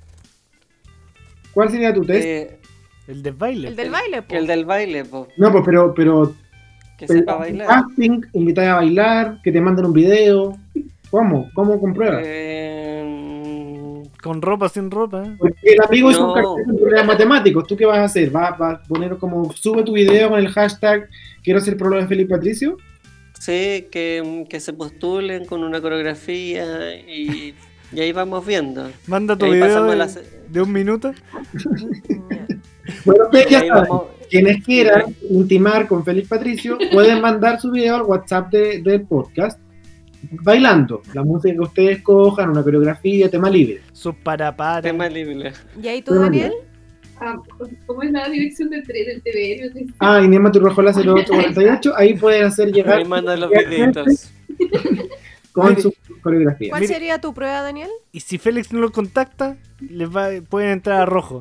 Speaker 2: ¿Cuál sería tu test?
Speaker 3: Eh,
Speaker 1: El de baile.
Speaker 4: el del baile, po.
Speaker 3: el del baile, po,
Speaker 2: No, pues, pero, pero
Speaker 3: que
Speaker 2: pero
Speaker 3: sepa bailar.
Speaker 2: casting, invitar a bailar, que te manden un video. ¿Cómo? ¿Cómo compruebas?
Speaker 3: Eh,
Speaker 1: Con ropa, sin ropa.
Speaker 2: Porque el amigo es un
Speaker 3: No.
Speaker 2: cartel de problemas matemáticos. ¿Tú qué vas a hacer? ¿Vas, vas a poner como sube tu video con el hashtag quiero ser problema de Felipe Patricio?
Speaker 3: Sí, que, que se postulen con una coreografía y, y ahí vamos viendo.
Speaker 1: Manda tu
Speaker 3: Ahí
Speaker 1: video
Speaker 3: pasamos
Speaker 1: de,
Speaker 3: la se-
Speaker 1: de un minuto.
Speaker 2: Bueno, ustedes ya
Speaker 3: Ahí
Speaker 2: saben,
Speaker 3: vamos.
Speaker 2: quienes quieran intimar con Félix Patricio pueden mandar su video al WhatsApp de- del podcast bailando la música que ustedes cojan, una coreografía, tema libre.
Speaker 1: Sus para para.
Speaker 3: Tema libre.
Speaker 4: ¿Y ahí tú, Daniel?
Speaker 5: Ah, ¿cómo es la dirección del tren del T V N? No sé.
Speaker 2: Ah, y Nema Turrojola cero ocho cuarenta y ocho, ahí pueden hacer llegar
Speaker 3: Ahí mandan los videitos.
Speaker 2: con su coreografía.
Speaker 4: ¿Cuál
Speaker 1: Mire.
Speaker 4: sería tu prueba, Daniel?
Speaker 1: Y si Félix no lo contacta, les va, pueden entrar a rojo.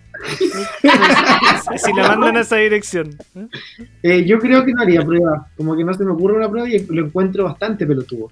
Speaker 1: Si la mandan a esa dirección.
Speaker 2: Eh, yo creo que no haría prueba, como que no se me ocurre una prueba y lo encuentro bastante pelotudo.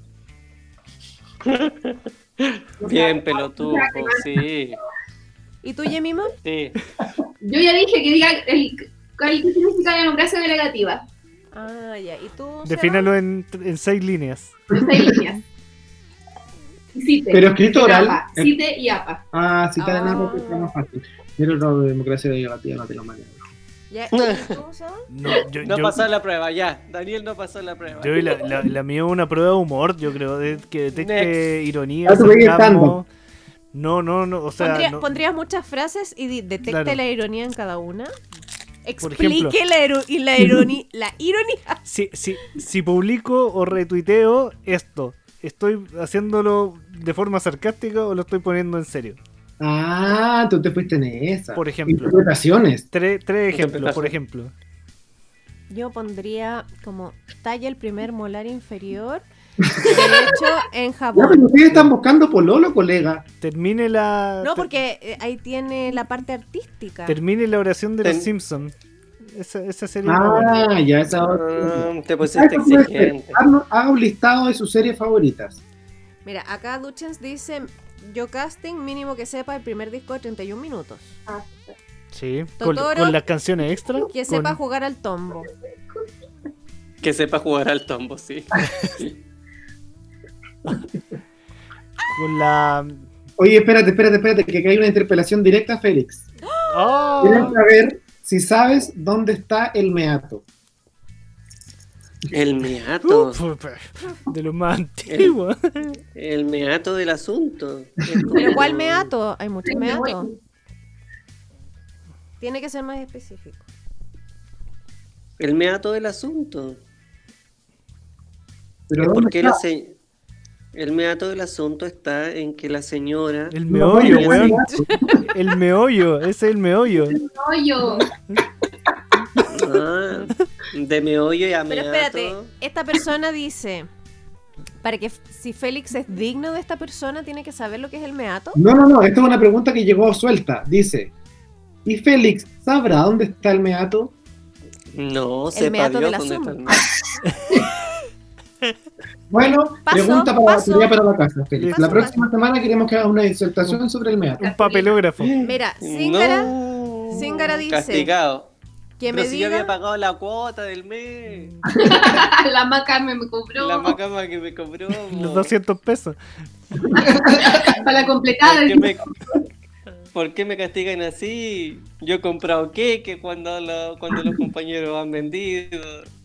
Speaker 3: Bien pelotudo, sí.
Speaker 4: ¿Y tú, Yemima?
Speaker 3: Sí.
Speaker 5: Yo ya dije que diga el, cuál qué significa la democracia negativa.
Speaker 4: Ah, ya. ¿Y tú? Seba?
Speaker 1: Defínalo en, en seis líneas.
Speaker 5: De seis líneas. Cite.
Speaker 2: Pero escrito oral.
Speaker 5: APA. Cite y APA.
Speaker 2: Ah, si está en
Speaker 4: Ah.
Speaker 2: algo que está más fácil. Pero no, de democracia negativa no te lo manejo.
Speaker 4: Ya, ¿y tú, Seba?
Speaker 1: No, yo,
Speaker 3: No
Speaker 1: yo-
Speaker 3: pasó la prueba, ya. Daniel no pasó la prueba.
Speaker 1: yo la, la, la mía es una prueba de humor, yo creo, de, que detecte
Speaker 3: Next.
Speaker 1: ironía,
Speaker 2: Ah, tú veías
Speaker 1: sarcasmo. No, no, no, o sea,
Speaker 4: Pondría-
Speaker 1: no-
Speaker 4: ¿Pondrías muchas frases y di- detecte
Speaker 1: Claro.
Speaker 4: la ironía en cada una?
Speaker 1: Por
Speaker 4: Explique
Speaker 1: ejemplo.
Speaker 4: la, ero- y la, ironi- la ironía.
Speaker 1: si, si, si publico o retuiteo esto, ¿estoy haciéndolo de forma sarcástica o lo estoy poniendo en serio?
Speaker 2: Ah, tú te fuiste en esa.
Speaker 1: Por ejemplo.
Speaker 2: Interpretaciones.
Speaker 1: Tres, tres ejemplos,
Speaker 3: Interpretación.
Speaker 1: por ejemplo.
Speaker 4: Yo pondría como talla el primer molar inferior derecho en
Speaker 2: Ya, pero
Speaker 4: Japón.
Speaker 2: ustedes están buscando pololo, colega.
Speaker 1: Termine la.
Speaker 4: No,
Speaker 1: ter-
Speaker 4: porque eh, ahí tiene la parte artística.
Speaker 1: Termine la oración de los
Speaker 3: Ten-
Speaker 1: Simpsons. Esa, esa sería una buena.
Speaker 2: Ah, ya, esa otra.
Speaker 3: Ah, te
Speaker 2: Ah,
Speaker 3: pusiste
Speaker 2: eso puede ser.
Speaker 3: exigente.
Speaker 2: Haznos- Haga un listado de sus series favoritas.
Speaker 4: Mira, acá Duchens dice, yo casting mínimo que sepa el primer disco de treinta y un minutos.
Speaker 1: Sí, con,
Speaker 4: Totoro.
Speaker 1: con las canciones extra.
Speaker 4: Que
Speaker 1: con-
Speaker 4: sepa jugar al tombo.
Speaker 3: Que sepa jugar al tombo, sí.
Speaker 1: Con la.
Speaker 2: Oye, espérate, espérate, espérate, que acá hay una interpelación directa a Félix.
Speaker 1: ¡Oh!
Speaker 2: Quieren saber si sabes dónde está el meato.
Speaker 3: El meato.
Speaker 1: De lo más antiguo.
Speaker 3: El meato del asunto. Es como-
Speaker 4: Pero ¿cuál meato? Hay muchos meatos. Tiene que ser más específico.
Speaker 3: El meato del asunto.
Speaker 2: Pero
Speaker 3: Es
Speaker 2: ¿dónde
Speaker 3: porque
Speaker 2: está?
Speaker 3: la se- El meato del asunto está en que la señora.
Speaker 1: El
Speaker 2: No,
Speaker 1: meollo,
Speaker 2: ¿dónde
Speaker 1: weón.
Speaker 2: está el meato?
Speaker 1: El meollo, ese es el meollo.
Speaker 5: No, yo.
Speaker 3: Ah, de meollo y a
Speaker 4: Pero
Speaker 3: meato.
Speaker 4: espérate, esta persona dice, para que f- si Félix es digno de esta persona, tiene que saber lo que es el meato.
Speaker 2: No, no, no, esta es una pregunta que llegó suelta. Dice, ¿y Félix sabrá dónde está el meato?
Speaker 3: No,
Speaker 4: El
Speaker 3: sepa
Speaker 4: meato
Speaker 3: Dios
Speaker 4: del
Speaker 3: dónde está
Speaker 4: asunto.
Speaker 3: el meato.
Speaker 2: Bueno,
Speaker 4: Paso,
Speaker 2: pregunta para,
Speaker 4: paso.
Speaker 2: tarea para la casa, Félix.
Speaker 4: Paso,
Speaker 2: la próxima semana queremos que hagas una disertación sobre el meato.
Speaker 1: Un papelógrafo.
Speaker 4: Mira, Zingara,
Speaker 3: No.
Speaker 4: Zingara dice
Speaker 3: Castigado.
Speaker 4: que
Speaker 3: Pero
Speaker 4: me
Speaker 3: si yo había
Speaker 4: diga...
Speaker 3: pagado la cuota del mes.
Speaker 5: La maca me, me cobró.
Speaker 3: La macama que me cobró.
Speaker 1: Los doscientos pesos.
Speaker 5: Para la completada.
Speaker 3: ¿Por qué, me, ¿Por qué me castigan así? Yo he comprado queque cuando, lo- cuando los compañeros han vendido.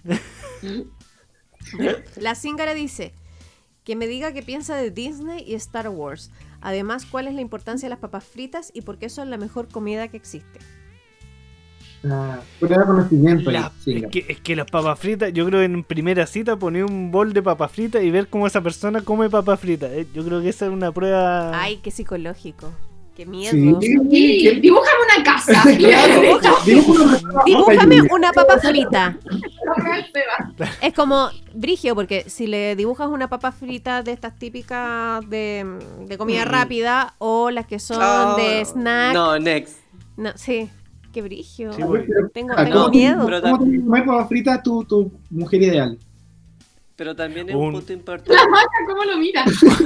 Speaker 4: La Zingara dice que me diga qué piensa de Disney y Star Wars. Además, cuál es la importancia de las papas fritas y por qué son la mejor comida que existe.
Speaker 2: Ah, prueba de conocimiento ahí,
Speaker 1: La-
Speaker 2: sí,
Speaker 1: es, que, es que las papas fritas, yo creo que en primera cita poner un bol de papas fritas y ver cómo esa persona come papas fritas. Eh, Yo creo que esa es una prueba.
Speaker 4: Ay, qué psicológico. Qué miedo.
Speaker 2: Sí,
Speaker 5: Sí,
Speaker 2: que-
Speaker 5: dibújame una casa.
Speaker 2: Claro, dibújame una-
Speaker 4: Dibújame una papa frita.
Speaker 5: Seba.
Speaker 4: Es como brigio, porque si le dibujas una papa frita de estas típicas de, de comida rápida o las que son
Speaker 3: Oh,
Speaker 4: de snack.
Speaker 3: No, next.
Speaker 4: No, sí, qué brigio.
Speaker 1: Sí, güey.
Speaker 4: Tengo,
Speaker 2: Ah,
Speaker 4: tengo
Speaker 2: ¿cómo-
Speaker 4: miedo.
Speaker 3: pero
Speaker 2: ¿Cómo te comes papas fritas tu, tu mujer ideal?
Speaker 3: Pero también es
Speaker 1: Un-
Speaker 3: un punto importante.
Speaker 5: La maca, ¿cómo lo mira?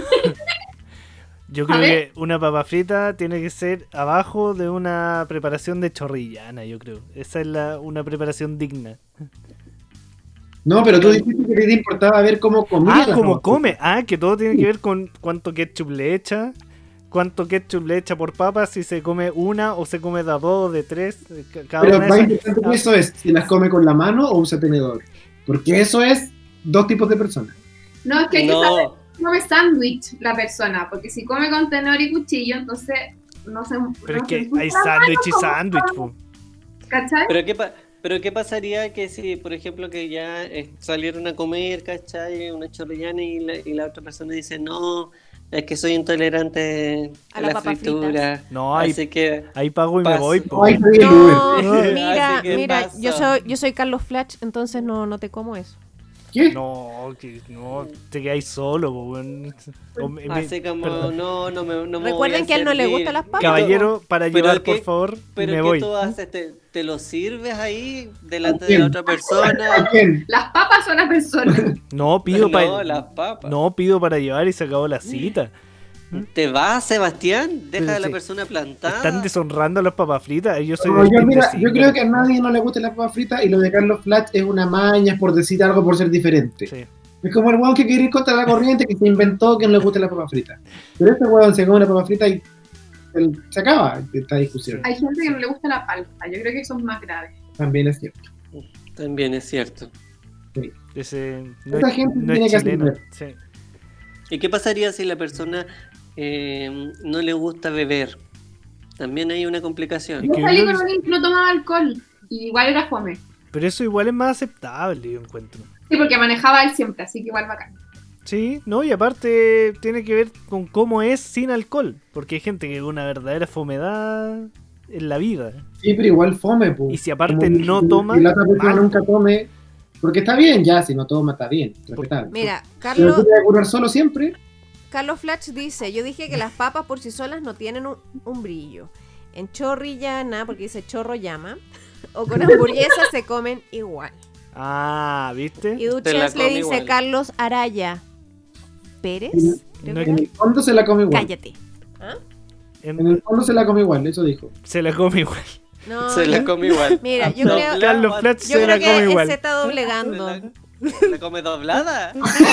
Speaker 1: Yo
Speaker 5: A
Speaker 1: creo
Speaker 5: ver.
Speaker 1: que una papa frita tiene que ser abajo de una preparación de chorrillana, yo creo. Esa es la, una preparación digna.
Speaker 2: No, pero tú dijiste que te importaba ver cómo comía.
Speaker 1: Ah,
Speaker 2: la
Speaker 1: como
Speaker 2: papa
Speaker 1: come. Ah, que todo tiene que ver con cuánto ketchup le echa. Cuánto ketchup le echa por papa, si se come una o se come de a dos, de tres. eh, ca- Cada
Speaker 2: Pero
Speaker 1: una
Speaker 2: más
Speaker 1: de esas-
Speaker 2: importante que eso es si las come con la mano o usa tenedor. Porque eso es dos tipos de personas.
Speaker 5: No, es que hay que
Speaker 3: No.
Speaker 5: saber si come sándwich la persona, porque si come con tenedor y cuchillo, entonces no se...
Speaker 1: Pero
Speaker 5: no
Speaker 1: es que
Speaker 5: se
Speaker 1: hay
Speaker 5: usa la
Speaker 1: sándwich y
Speaker 5: mano,
Speaker 1: sándwich, po.
Speaker 5: ¿cachai?
Speaker 3: Pero qué, pa- pero qué pasaría que si, por ejemplo, que ya eh, salieron a comer, ¿cachai? Una chorrillana y la, y la otra persona dice, no, es que soy intolerante
Speaker 4: A
Speaker 3: a
Speaker 4: las
Speaker 3: la
Speaker 4: papas
Speaker 3: fritura.
Speaker 1: No, ahí,
Speaker 3: Así que...
Speaker 1: ahí pago y me
Speaker 3: Paso.
Speaker 1: voy, po.
Speaker 2: Ay, pedí el
Speaker 4: No,
Speaker 2: Uber.
Speaker 4: mira,
Speaker 3: Así que
Speaker 4: mira,
Speaker 3: pasa.
Speaker 4: yo soy, yo soy Carlos Flatch, entonces no, no te como eso.
Speaker 2: ¿Qué?
Speaker 1: No, que no, te quedáis solo, po, weón. O me- me-
Speaker 3: Así como,
Speaker 1: perdón.
Speaker 3: no, no me, no me voy
Speaker 4: Recuerden
Speaker 3: a
Speaker 4: que a él no le
Speaker 3: servir.
Speaker 4: gustan las papas.
Speaker 1: Caballero, para
Speaker 3: Pero
Speaker 1: llorar,
Speaker 3: que-
Speaker 1: por favor, y
Speaker 3: Pero
Speaker 1: me
Speaker 3: ¿qué
Speaker 1: voy.
Speaker 3: tú haces? ¿Te, te lo sirves ahí delante
Speaker 2: ¿A quién?
Speaker 3: de la otra
Speaker 2: ¿A
Speaker 3: persona?
Speaker 2: quién?
Speaker 5: Las papas son las personas.
Speaker 1: No, pido
Speaker 3: No,
Speaker 1: para
Speaker 3: las papas.
Speaker 1: No, pido para llevar y se acabó la cita.
Speaker 3: ¿Te vas, Sebastián? Deja
Speaker 1: Pero
Speaker 3: a la
Speaker 1: sí.
Speaker 3: persona plantada.
Speaker 1: Están deshonrando a las papas fritas. Yo soy
Speaker 2: No,
Speaker 1: del
Speaker 2: yo,
Speaker 1: team
Speaker 2: mira,
Speaker 1: de
Speaker 2: yo
Speaker 1: Singer.
Speaker 2: creo que a nadie no le gusta la papa frita y lo de Carlos Flatch es una maña es por decir algo por ser diferente.
Speaker 1: Sí.
Speaker 2: Es como el huevón que quiere ir contra la corriente que se inventó que no le gusta la papa frita. Pero este huevón se come la papa frita y el- se acaba esta discusión.
Speaker 5: Hay gente que no le gusta la palta. Yo creo que eso es más grave.
Speaker 2: También es cierto.
Speaker 3: También es cierto.
Speaker 1: Ese no
Speaker 2: Esa
Speaker 1: es,
Speaker 2: gente
Speaker 1: no
Speaker 2: tiene
Speaker 1: es
Speaker 2: que
Speaker 1: chileno.
Speaker 2: aprender.
Speaker 1: Sí.
Speaker 3: ¿Y qué pasaría si la persona eh, no le gusta beber? También hay una complicación.
Speaker 1: Es
Speaker 5: Yo
Speaker 1: que
Speaker 5: salí
Speaker 1: yo
Speaker 5: con
Speaker 1: creo que-
Speaker 5: alguien que no tomaba alcohol y igual era fome.
Speaker 1: Pero eso igual es más aceptable, yo encuentro.
Speaker 5: Sí, porque manejaba él siempre, así que igual bacán.
Speaker 1: Sí, no, y aparte tiene que ver con cómo es sin alcohol. Porque hay gente que es una verdadera fomedad en la vida.
Speaker 2: Sí, pero igual fome, pues.
Speaker 1: Y si aparte no toma,
Speaker 2: Y la otra persona
Speaker 1: mal.
Speaker 2: nunca tome. Porque está bien, ya, si no toma, está bien. Respetable.
Speaker 4: Mira,
Speaker 2: Pero
Speaker 4: Carlos,
Speaker 2: tú te vas a curar solo siempre.
Speaker 4: Carlos Flatch dice, yo dije que las papas por sí solas no tienen un, un brillo. En chorrillana, porque dice chorro llama, o con hamburguesa se comen igual.
Speaker 1: Ah, ¿viste?
Speaker 4: Y
Speaker 3: Te la
Speaker 4: Duchess le
Speaker 3: come
Speaker 4: dice
Speaker 3: igual.
Speaker 4: Carlos Araya Pérez. creo
Speaker 1: No,
Speaker 4: que
Speaker 2: En
Speaker 4: era.
Speaker 2: el fondo se la come igual.
Speaker 4: Cállate.
Speaker 1: En-
Speaker 2: En el fondo se la come igual, eso dijo.
Speaker 1: se la come igual.
Speaker 4: No,
Speaker 3: Se la come igual.
Speaker 4: Mira, yo
Speaker 3: Doblada.
Speaker 4: creo,
Speaker 1: Carlos Flatch
Speaker 4: yo
Speaker 1: se la
Speaker 4: creo
Speaker 1: come
Speaker 4: que
Speaker 1: igual.
Speaker 4: se está doblegando.
Speaker 3: ¿Se la, se la come doblada?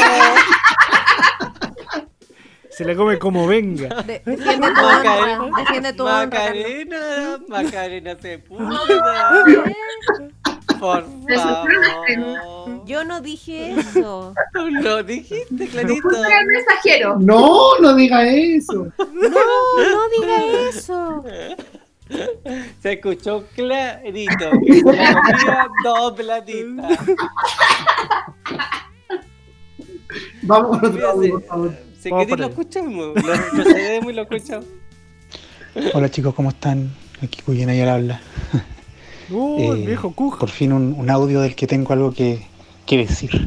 Speaker 1: Se la come como venga.
Speaker 4: De- defiende tu honra. Defiende tu honra. Carlos.
Speaker 3: Macarena, Macarena Sepúlveda. Por favor.
Speaker 4: Yo no dije eso.
Speaker 3: Lo dijiste, clarito.
Speaker 5: Justo era el mensajero.
Speaker 2: No, no diga eso.
Speaker 4: No, no diga eso.
Speaker 3: Se escuchó clarito. Que se la comía dobladita.
Speaker 2: Vamos con otro
Speaker 3: Fíjate,
Speaker 2: audio, por favor.
Speaker 3: Si
Speaker 1: Vamos
Speaker 3: querés
Speaker 1: por
Speaker 3: lo
Speaker 1: ahí.
Speaker 3: escuchamos. Lo retrocedemos y lo escuchamos.
Speaker 10: Hola chicos, ¿cómo están? Aquí Cuyena ya habla.
Speaker 1: Uh, el
Speaker 10: Eh,
Speaker 1: viejo cujo.
Speaker 10: Por fin un, un audio del que tengo algo que, que decir.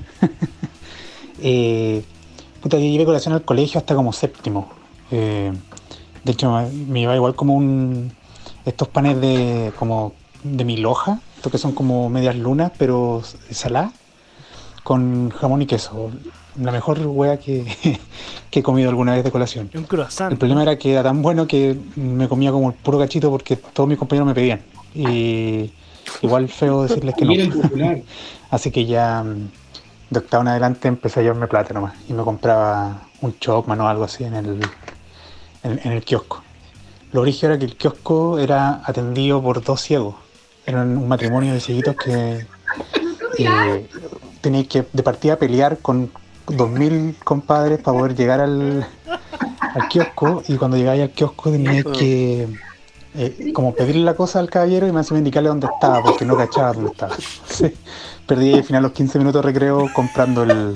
Speaker 10: eh, puta, yo llevé colación al colegio hasta como séptimo. Eh, de hecho, me, me llevaba igual como un estos panes de como de mil hojas, estos que son como medias lunas, pero saladas, con jamón y queso. La mejor hueá que, que he comido alguna vez de colación.
Speaker 1: Un croissant.
Speaker 10: El problema era que era tan bueno que me comía como el puro cachito porque todos mis compañeros me pedían. Y igual feo decirles que no.
Speaker 2: Mira el popular.
Speaker 10: Así que ya mm, de octavo en adelante empecé a llevarme plata nomás. Y me compraba un Chocman o algo así en el, en, en el kiosco. Lo original era que el kiosco era atendido por dos ciegos. Eran un matrimonio de cieguitos que eh, teníais que de partida pelear con dos mil compadres para poder llegar al, al kiosco. Y cuando llegáis al kiosco teníais que eh, como pedirle la cosa al caballero y me hacía indicarle dónde estaba porque no cachaba dónde estaba. Sí. Perdí al final los quince minutos de recreo comprando el,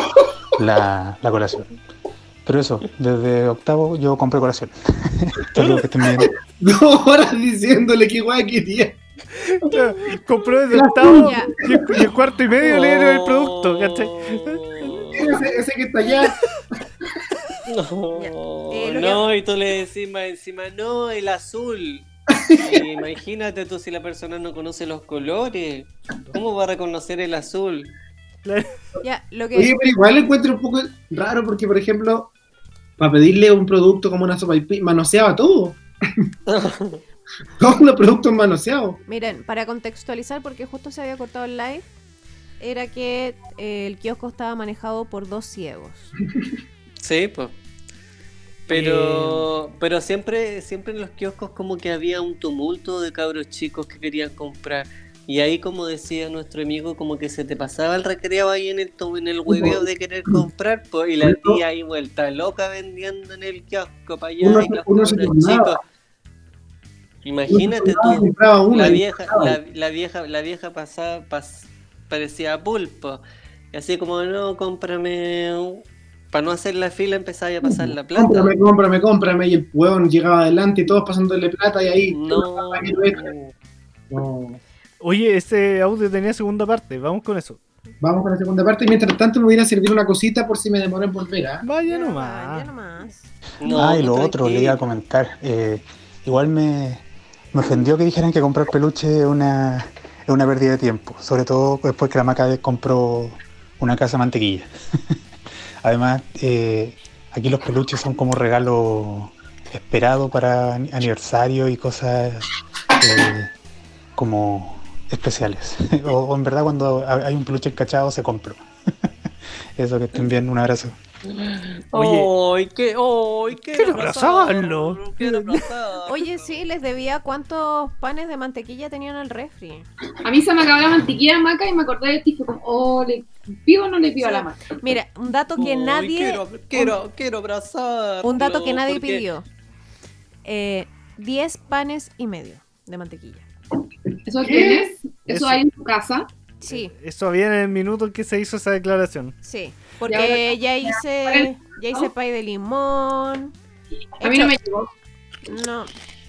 Speaker 10: la, la colación. Pero eso, desde octavo yo compré colación. Espero que estén bien.
Speaker 2: Dos horas diciéndole que guay quería.
Speaker 1: Claro, compró desde octavo
Speaker 4: Ya.
Speaker 1: y el, y el cuarto y medio le dieron el producto, ¿cachai?
Speaker 2: Ese, ese que está allá.
Speaker 3: No,
Speaker 4: Ya. Eh, lo
Speaker 3: no, y tú le decís más encima, no, el azul. Y imagínate tú si la persona no conoce los colores. ¿Cómo va a reconocer el azul?
Speaker 4: Ya, lo
Speaker 2: Oye,
Speaker 4: que.
Speaker 2: pero igual lo encuentro un poco raro porque, por ejemplo, para pedirle un producto como una sopa y pi- manoseaba todo. Todos los productos manoseados.
Speaker 4: Miren, para contextualizar, porque justo se había cortado el live, era que eh, el kiosco estaba manejado por dos ciegos.
Speaker 3: Sí, pues. Pero, pero siempre, siempre en los kioscos como que había un tumulto de cabros chicos que querían comprar. Y ahí, como decía nuestro amigo, como que se te pasaba el recreo ahí en el en el hueveo de querer comprar, pues, y la tía ahí vuelta loca vendiendo en el kiosco para allá,
Speaker 2: Uno,
Speaker 3: y los
Speaker 2: uno se
Speaker 3: cabros chicos.
Speaker 2: turnaba.
Speaker 3: Imagínate
Speaker 2: Uno
Speaker 3: tú,
Speaker 2: compraba uno
Speaker 3: la
Speaker 2: y
Speaker 3: vieja,
Speaker 2: compraba.
Speaker 3: la, la vieja, la vieja pasaba, pas, parecía pulpo. Y así como, no, cómprame, para no hacer la fila empezaba a pasar la plata.
Speaker 2: Cómprame, cómprame, cómprame. Y el hueón llegaba adelante y todos pasándole plata y ahí.
Speaker 3: No.
Speaker 2: No.
Speaker 1: Oye, ese audio tenía segunda parte, vamos con eso.
Speaker 2: Vamos con la segunda parte. Y mientras tanto me voy a ir a servir una cosita por si me demoro en volver. ¿ah?
Speaker 1: Vaya
Speaker 4: Ya
Speaker 1: nomás.
Speaker 4: nomás.
Speaker 3: No,
Speaker 10: ah, y lo
Speaker 3: tranquilo.
Speaker 10: otro, le iba a comentar. Eh, igual me, me ofendió que dijeran que comprar peluche es una, es una pérdida de tiempo. Sobre todo después que la Maca compró una casa de mantequilla. Además, eh, aquí los peluches son como regalo esperado para aniversario y cosas eh, como especiales. o, o en verdad cuando hay un peluche encachado se compra. Eso, que estén bien, un abrazo.
Speaker 1: Oye.
Speaker 3: ¡Ay, qué! ¡Ay, qué!
Speaker 1: Quiero abrazarlo.
Speaker 3: Quiero abrazarlo.
Speaker 4: Oye, sí, les debía cuántos panes de mantequilla tenían en el refri.
Speaker 5: A mí se me acabó la mantequilla de maca y me acordé de ti. Fue como, oh, ¿le pido o no le pido a la maca?
Speaker 4: Mira, un dato que
Speaker 3: Ay,
Speaker 4: nadie...
Speaker 3: Quiero, quiero, quiero abrazar.
Speaker 4: Un dato que nadie pidió. Eh, diez panes y medio de mantequilla.
Speaker 5: ¿Eso tienes? ¿Eso,
Speaker 1: Eso.
Speaker 5: hay en tu casa?
Speaker 4: Sí,
Speaker 1: Eso había en el minuto en que se hizo esa declaración.
Speaker 4: sí.
Speaker 5: Y
Speaker 4: Porque
Speaker 5: ahora-
Speaker 4: ya hice, ya hice pay de limón.
Speaker 5: A mí no me llegó.
Speaker 4: No,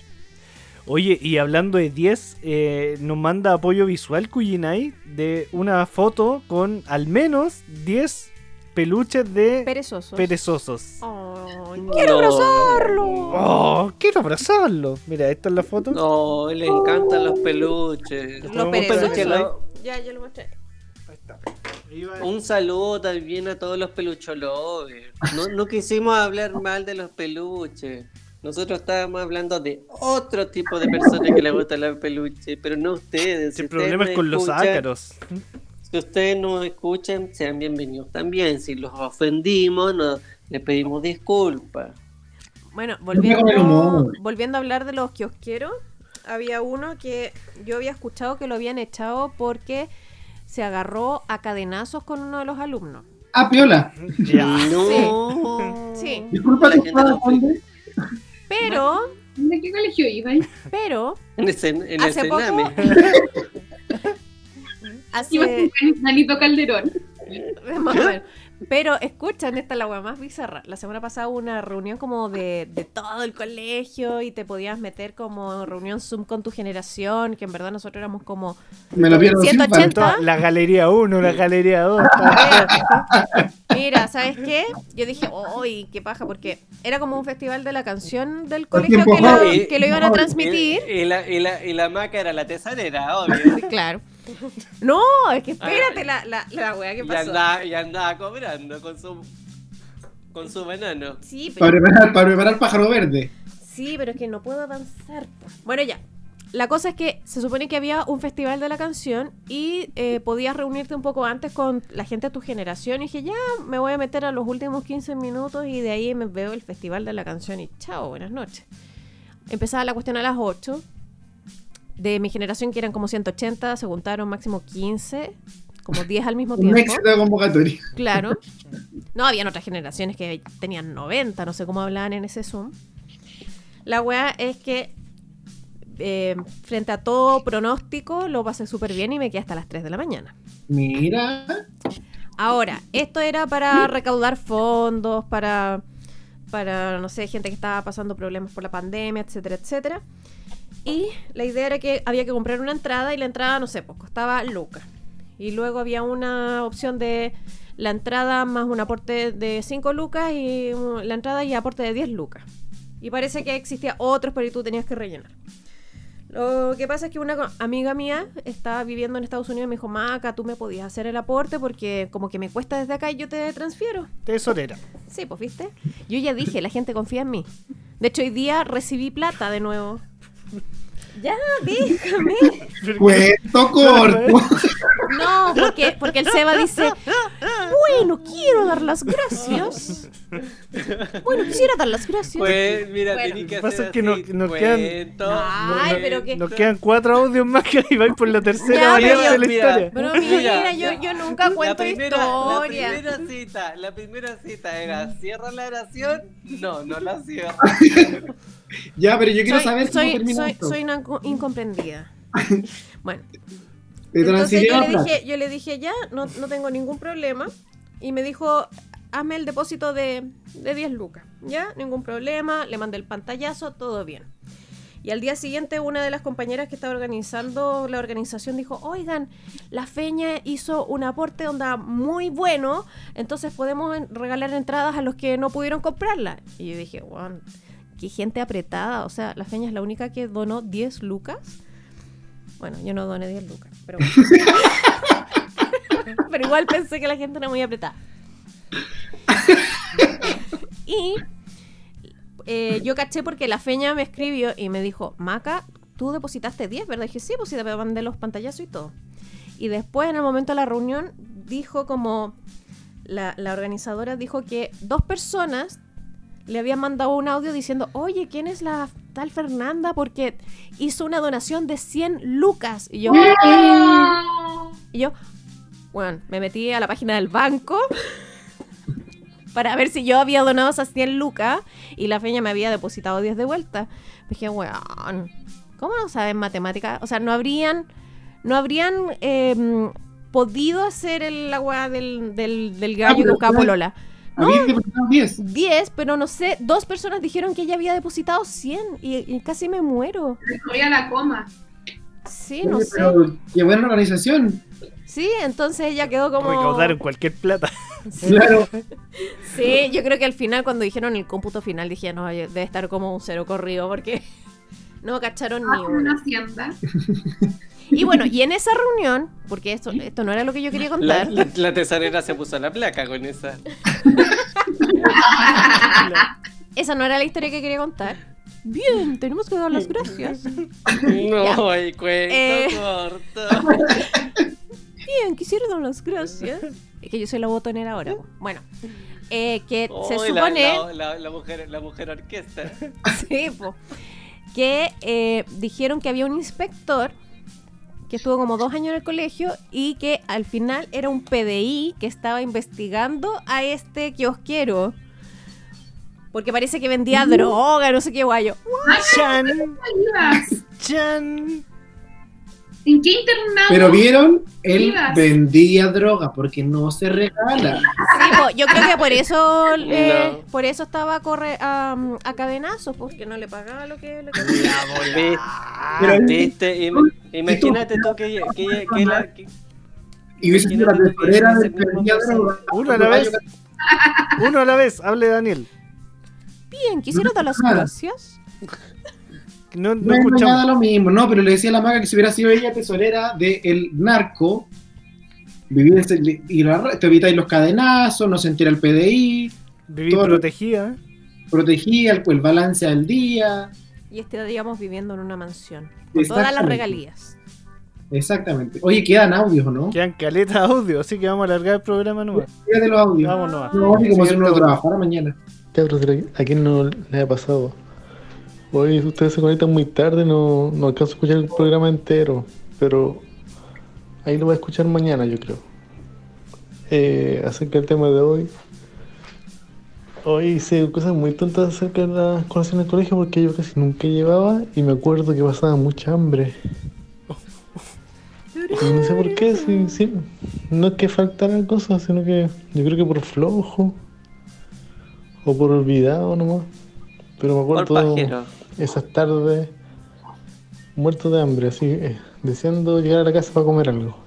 Speaker 1: Oye, y hablando de diez, eh, nos manda apoyo visual Kujinai de una foto con al menos diez peluches de
Speaker 4: perezosos.
Speaker 1: perezosos.
Speaker 4: Ay, quiero abrazarlo.
Speaker 1: Oh, quiero abrazarlo. Mira, esta es la foto.
Speaker 3: No, le encantan los peluches.
Speaker 4: Los
Speaker 1: Un
Speaker 4: perezosos.
Speaker 3: peluche, ¿no?
Speaker 4: Ya, yo lo mostré.
Speaker 1: Ahí está. Iba-
Speaker 3: Un saludo también a todos los pelucholovers. No, no quisimos hablar mal de los peluches. Nosotros estábamos hablando de otro tipo de personas que les gustan los peluches, pero no ustedes. Si
Speaker 1: El
Speaker 3: ustedes
Speaker 1: problema es
Speaker 3: nos
Speaker 1: con los
Speaker 3: escuchan-
Speaker 1: ácaros.
Speaker 3: Si ustedes nos escuchan, sean bienvenidos también. Si los ofendimos, no, les pedimos disculpas.
Speaker 4: Bueno,
Speaker 2: con el
Speaker 4: volviendo,
Speaker 2: humor.
Speaker 4: volviendo a hablar de los kiosqueros, había uno que yo había escuchado que lo habían echado porque se agarró a cadenazos con uno de los alumnos.
Speaker 2: Ah, piola.
Speaker 1: Ya.
Speaker 3: No.
Speaker 4: Sí.
Speaker 2: Disculpa,
Speaker 3: La gente no fue.
Speaker 2: ¿dónde?
Speaker 4: Pero,
Speaker 5: ¿De qué colegio ibas?
Speaker 4: pero,
Speaker 3: En el, cen- en el
Speaker 4: Hace poco-
Speaker 3: Sename.
Speaker 5: Ibas
Speaker 4: hace...
Speaker 5: con Danito Calderón.
Speaker 4: Más o menos. Pero escuchan, esta es la weá más bizarra. La semana pasada hubo una reunión como de, de todo el colegio y te podías meter como reunión Zoom con tu generación, que en verdad nosotros éramos como
Speaker 2: Me lo pierdo.
Speaker 4: ciento
Speaker 2: sin
Speaker 4: ochenta.
Speaker 2: falta.
Speaker 1: Toda- La galería uno, la galería dos.
Speaker 4: Mira, ¿sabes qué? Yo dije, uy, qué paja, porque era como un festival de la canción del
Speaker 2: Al
Speaker 4: colegio
Speaker 2: tiempo
Speaker 4: que lo,
Speaker 2: joven.
Speaker 4: que lo iban a transmitir.
Speaker 3: Y, y la, y, la, y la maca era la tesorera, obvio.
Speaker 4: Claro. No, es que espérate la, la, la weá que
Speaker 3: Y
Speaker 4: pasó.
Speaker 3: andaba, y andaba cobrando con su con su banano.
Speaker 4: Sí,
Speaker 2: Para
Speaker 4: pero,
Speaker 2: preparar, para preparar pájaro verde.
Speaker 4: sí, pero es que no puedo avanzar. Bueno, ya. La cosa es que se supone que había un festival de la canción y eh, podías reunirte un poco antes con la gente de tu generación. Y dije, ya, me voy a meter a los últimos quince minutos y de ahí me veo el festival de la canción y chao, buenas noches. Empezaba la cuestión a las ocho. De mi generación, que eran como ciento ochenta, se juntaron máximo quince, como diez al mismo
Speaker 2: Un
Speaker 4: tiempo.
Speaker 2: éxito de convocatoria.
Speaker 4: Claro. No, habían otras generaciones que tenían noventa, no sé cómo hablaban en ese Zoom. La weá es que eh, frente a todo pronóstico lo pasé súper bien y me quedé hasta las tres de la mañana.
Speaker 2: Mira.
Speaker 4: Ahora, esto era para recaudar fondos, para, para, no sé, gente que estaba pasando problemas por la pandemia, etcétera, etcétera. Y la idea era que había que comprar una entrada y la entrada, no sé, pues costaba lucas. Y luego había una opción de la entrada más un aporte de cinco lucas y uh, la entrada y aporte de diez lucas. Y parece que existía otros, pero tú tenías que rellenar. Lo que pasa es que una co- amiga mía estaba viviendo en Estados Unidos y me dijo, Maca, tú me podías hacer el aporte porque como que me cuesta desde acá y yo te transfiero.
Speaker 1: Tesorera.
Speaker 4: Sí, pues, ¿viste? Yo ya dije, la gente confía en mí. De hecho, hoy día recibí plata de nuevo. Ya, déjame.
Speaker 2: Cuento corto.
Speaker 4: No, porque, porque el Seba dice, bueno, quiero dar las gracias. Bueno, quisiera dar las gracias.
Speaker 3: Pues, mira,
Speaker 4: Bueno,
Speaker 3: tenés que
Speaker 1: Lo que pasa
Speaker 3: hacer
Speaker 1: es que
Speaker 3: así,
Speaker 1: nos, nos quedan,
Speaker 3: cuento,
Speaker 4: Ay,
Speaker 3: cuento.
Speaker 4: pero que...
Speaker 1: nos quedan cuatro audios más que ahí vais por la tercera
Speaker 4: Ya,
Speaker 1: variante
Speaker 4: pero-
Speaker 1: de la
Speaker 3: mira,
Speaker 1: historia.
Speaker 4: Pero
Speaker 3: Mira,
Speaker 4: mira, yo,
Speaker 3: ya.
Speaker 4: yo nunca
Speaker 3: La
Speaker 4: cuento
Speaker 3: primera,
Speaker 4: historia.
Speaker 3: la primera cita, la primera cita era ¿cierra la oración? No, no la cierro.
Speaker 2: Ya, pero yo quiero
Speaker 4: Soy,
Speaker 2: saber cómo
Speaker 4: soy,
Speaker 2: termina
Speaker 4: soy,
Speaker 2: esto.
Speaker 4: soy una co- incomprendida. Bueno,
Speaker 2: Te
Speaker 4: entonces
Speaker 2: transfirió
Speaker 4: yo
Speaker 2: la
Speaker 4: le
Speaker 2: plata.
Speaker 4: dije, yo le dije ya, no, no tengo ningún problema. Y me dijo, hazme el depósito de, de diez lucas. Ya, ningún problema. Le mandé el pantallazo, todo bien. Y al día siguiente una de las compañeras que estaba organizando la organización dijo, oigan, la Feña hizo un aporte onda muy bueno, entonces podemos en- regalar entradas a los que no pudieron comprarla. Y yo dije, wow, qué gente apretada. O sea, la Feña es la única que donó diez lucas. Bueno, yo no doné diez lucas, pero bueno. Pero igual pensé que la gente era muy apretada. Y eh, yo caché porque la Feña me escribió y me dijo, Maca, tú depositaste diez, ¿verdad? Y dije, sí, pues sí, te mandé los pantallazos y todo. Y después, en el momento de la reunión, dijo como... La, la organizadora dijo que dos personas le habían mandado un audio diciendo, oye, ¿quién es la tal Fernanda? Porque hizo una donación de cien lucas. Y yo... y yo, bueno, me metí a la página del banco para ver si yo había donado esas cien lucas y la Feña me había depositado diez de vuelta. Me dije, weón, ¿cómo no saben matemáticas? O sea, no habrían, no habrían eh, podido hacer el, la weá del, del, del gallo
Speaker 2: Ah,
Speaker 4: que
Speaker 2: pero
Speaker 4: buscaba
Speaker 2: claro.
Speaker 4: polola. No,
Speaker 2: Habías depositado diez.
Speaker 4: diez, pero no sé, dos personas dijeron que ella había depositado cien y, y casi me muero.
Speaker 5: Me comía la coma.
Speaker 4: Sí, no
Speaker 2: Oye,
Speaker 4: sé.
Speaker 2: pero qué buena organización.
Speaker 4: Sí, entonces ella quedó como...
Speaker 1: Recaudaron cualquier plata.
Speaker 2: Claro.
Speaker 4: Sí, yo creo que al final, cuando dijeron el cómputo final, dije, no, debe estar como un cero corrido porque no cacharon ni
Speaker 5: Ah,
Speaker 4: uno.
Speaker 5: una hacienda.
Speaker 4: Y bueno, y en esa reunión, porque esto, esto no era lo que yo quería
Speaker 3: La,
Speaker 4: contar.
Speaker 3: la, la tesorera se puso la placa con esa.
Speaker 4: Esa no era la historia que quería contar. Bien, tenemos que dar las gracias.
Speaker 3: No, hay cuento
Speaker 4: Eh.
Speaker 3: corto.
Speaker 4: Bien, quisiera dar las gracias. Es que yo soy la botonera ahora. Bueno, eh, que se
Speaker 3: Uy, la-
Speaker 4: supone...
Speaker 3: La, la, la mujer, la mujer orquesta.
Speaker 4: Sí, po. Que eh, dijeron que había un inspector que estuvo como dos años en el colegio y que al final era un P D I que estaba investigando a este kiosquero porque parece que vendía droga, no sé qué guayo.
Speaker 1: Chan,
Speaker 5: Ibas.
Speaker 1: chan.
Speaker 5: ¿En qué internado?
Speaker 2: Pero vieron, él
Speaker 5: Ibas.
Speaker 2: vendía droga porque no se regala.
Speaker 4: Sí, po, yo creo que por eso eh,
Speaker 3: No.
Speaker 4: por eso estaba a, corre, a, a cadenazos, porque no le pagaba lo que, lo que...
Speaker 3: ¿Viste?
Speaker 2: Pero-
Speaker 3: ¿Viste? Im- Imagínate tú que, que, que la... que-
Speaker 2: Y hubiese sido la
Speaker 3: Imagínate tú que
Speaker 2: tesorera
Speaker 3: ese
Speaker 2: del
Speaker 3: mismo
Speaker 2: vendía
Speaker 3: cosa.
Speaker 2: droga.
Speaker 1: Uno a la vez. Uno a la vez, hable Daniel.
Speaker 4: Bien, quisiera dar las
Speaker 2: Nada.
Speaker 4: gracias.
Speaker 1: No, no
Speaker 2: No es nada
Speaker 1: escuchamos.
Speaker 2: lo mismo, no, pero le decía a la maga que si hubiera sido ella tesorera del narco, vivir ese, y lo- te evitáis los cadenazos, no se entera el P D I,
Speaker 1: Vivir
Speaker 2: todo-
Speaker 1: protegida.
Speaker 2: protegía el, el balance al día.
Speaker 4: Y estaríamos viviendo en una mansión con todas las
Speaker 2: Exactamente.
Speaker 4: regalías.
Speaker 2: Exactamente. Oye, quedan audios, ¿o no?
Speaker 1: Quedan caletas de audio, así que vamos a alargar el programa nomás.
Speaker 2: Quédate los audios.
Speaker 1: Vamos nomás.
Speaker 2: No, así como si uno
Speaker 1: Siguiente.
Speaker 2: trabajara mañana.
Speaker 11: Cabros, ¿a quién no le ha pasado? Hoy ustedes se conectan muy tarde, no, no alcanzo a escuchar el programa entero, pero ahí lo voy a escuchar mañana, yo creo. Eh, acerca del tema de hoy. Hoy hice cosas muy tontas acerca de la colación del colegio porque yo casi nunca llevaba y me acuerdo que pasaba mucha hambre. Y no sé por qué, sí, sí, no es que faltaran cosas, sino que yo creo que por flojo o por olvidado nomás. Pero me
Speaker 3: Por
Speaker 11: acuerdo
Speaker 3: pajero.
Speaker 11: esas tardes muerto de hambre, así eh, deseando llegar a la casa para comer algo.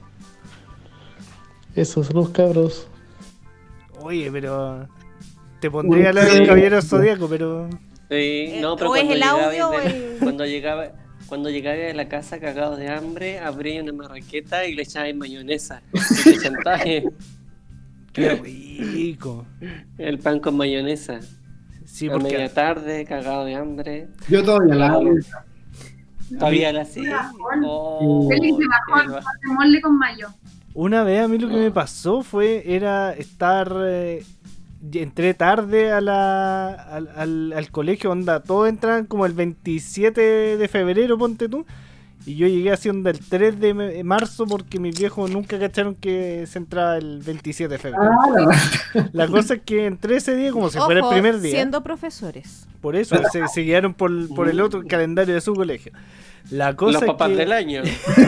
Speaker 11: Eso, saludos cabros.
Speaker 1: Oye, pero. Te pondría a la del caballero zodíaco, pero.
Speaker 3: Sí, no,
Speaker 4: Eh,
Speaker 3: pero
Speaker 4: o es
Speaker 3: cuando
Speaker 4: el
Speaker 3: llegaba,
Speaker 4: audio o
Speaker 3: de-
Speaker 4: el-
Speaker 3: cuando llegaba cuando llegaba de la casa cagado de hambre, abría una marraqueta y le echaba mayonesa. Y te sentabas en
Speaker 1: Qué rico.
Speaker 3: el pan con mayonesa.
Speaker 1: Sí,
Speaker 3: a media
Speaker 1: porque.
Speaker 3: tarde, cagado de hambre.
Speaker 2: Yo todavía la hago.
Speaker 3: Todavía la sí. Oh,
Speaker 5: Feliz de bajón, de mole con mayo.
Speaker 1: Una vez a mí lo que me pasó fue, era estar, eh, entré tarde a la, al, al, al colegio, onda, todos entran como el veintisiete de febrero, ponte tú, y yo llegué así onda el tres de marzo porque mis viejos nunca cacharon que se entraba el veintisiete de febrero.
Speaker 2: Ah,
Speaker 1: la cosa es que entré ese día como si
Speaker 4: Ojo,
Speaker 1: fuera el primer día.
Speaker 4: siendo profesores.
Speaker 1: Por eso, se, se guiaron por, por el otro calendario de su colegio. La cosa
Speaker 3: Los papás
Speaker 1: es que,
Speaker 3: del año.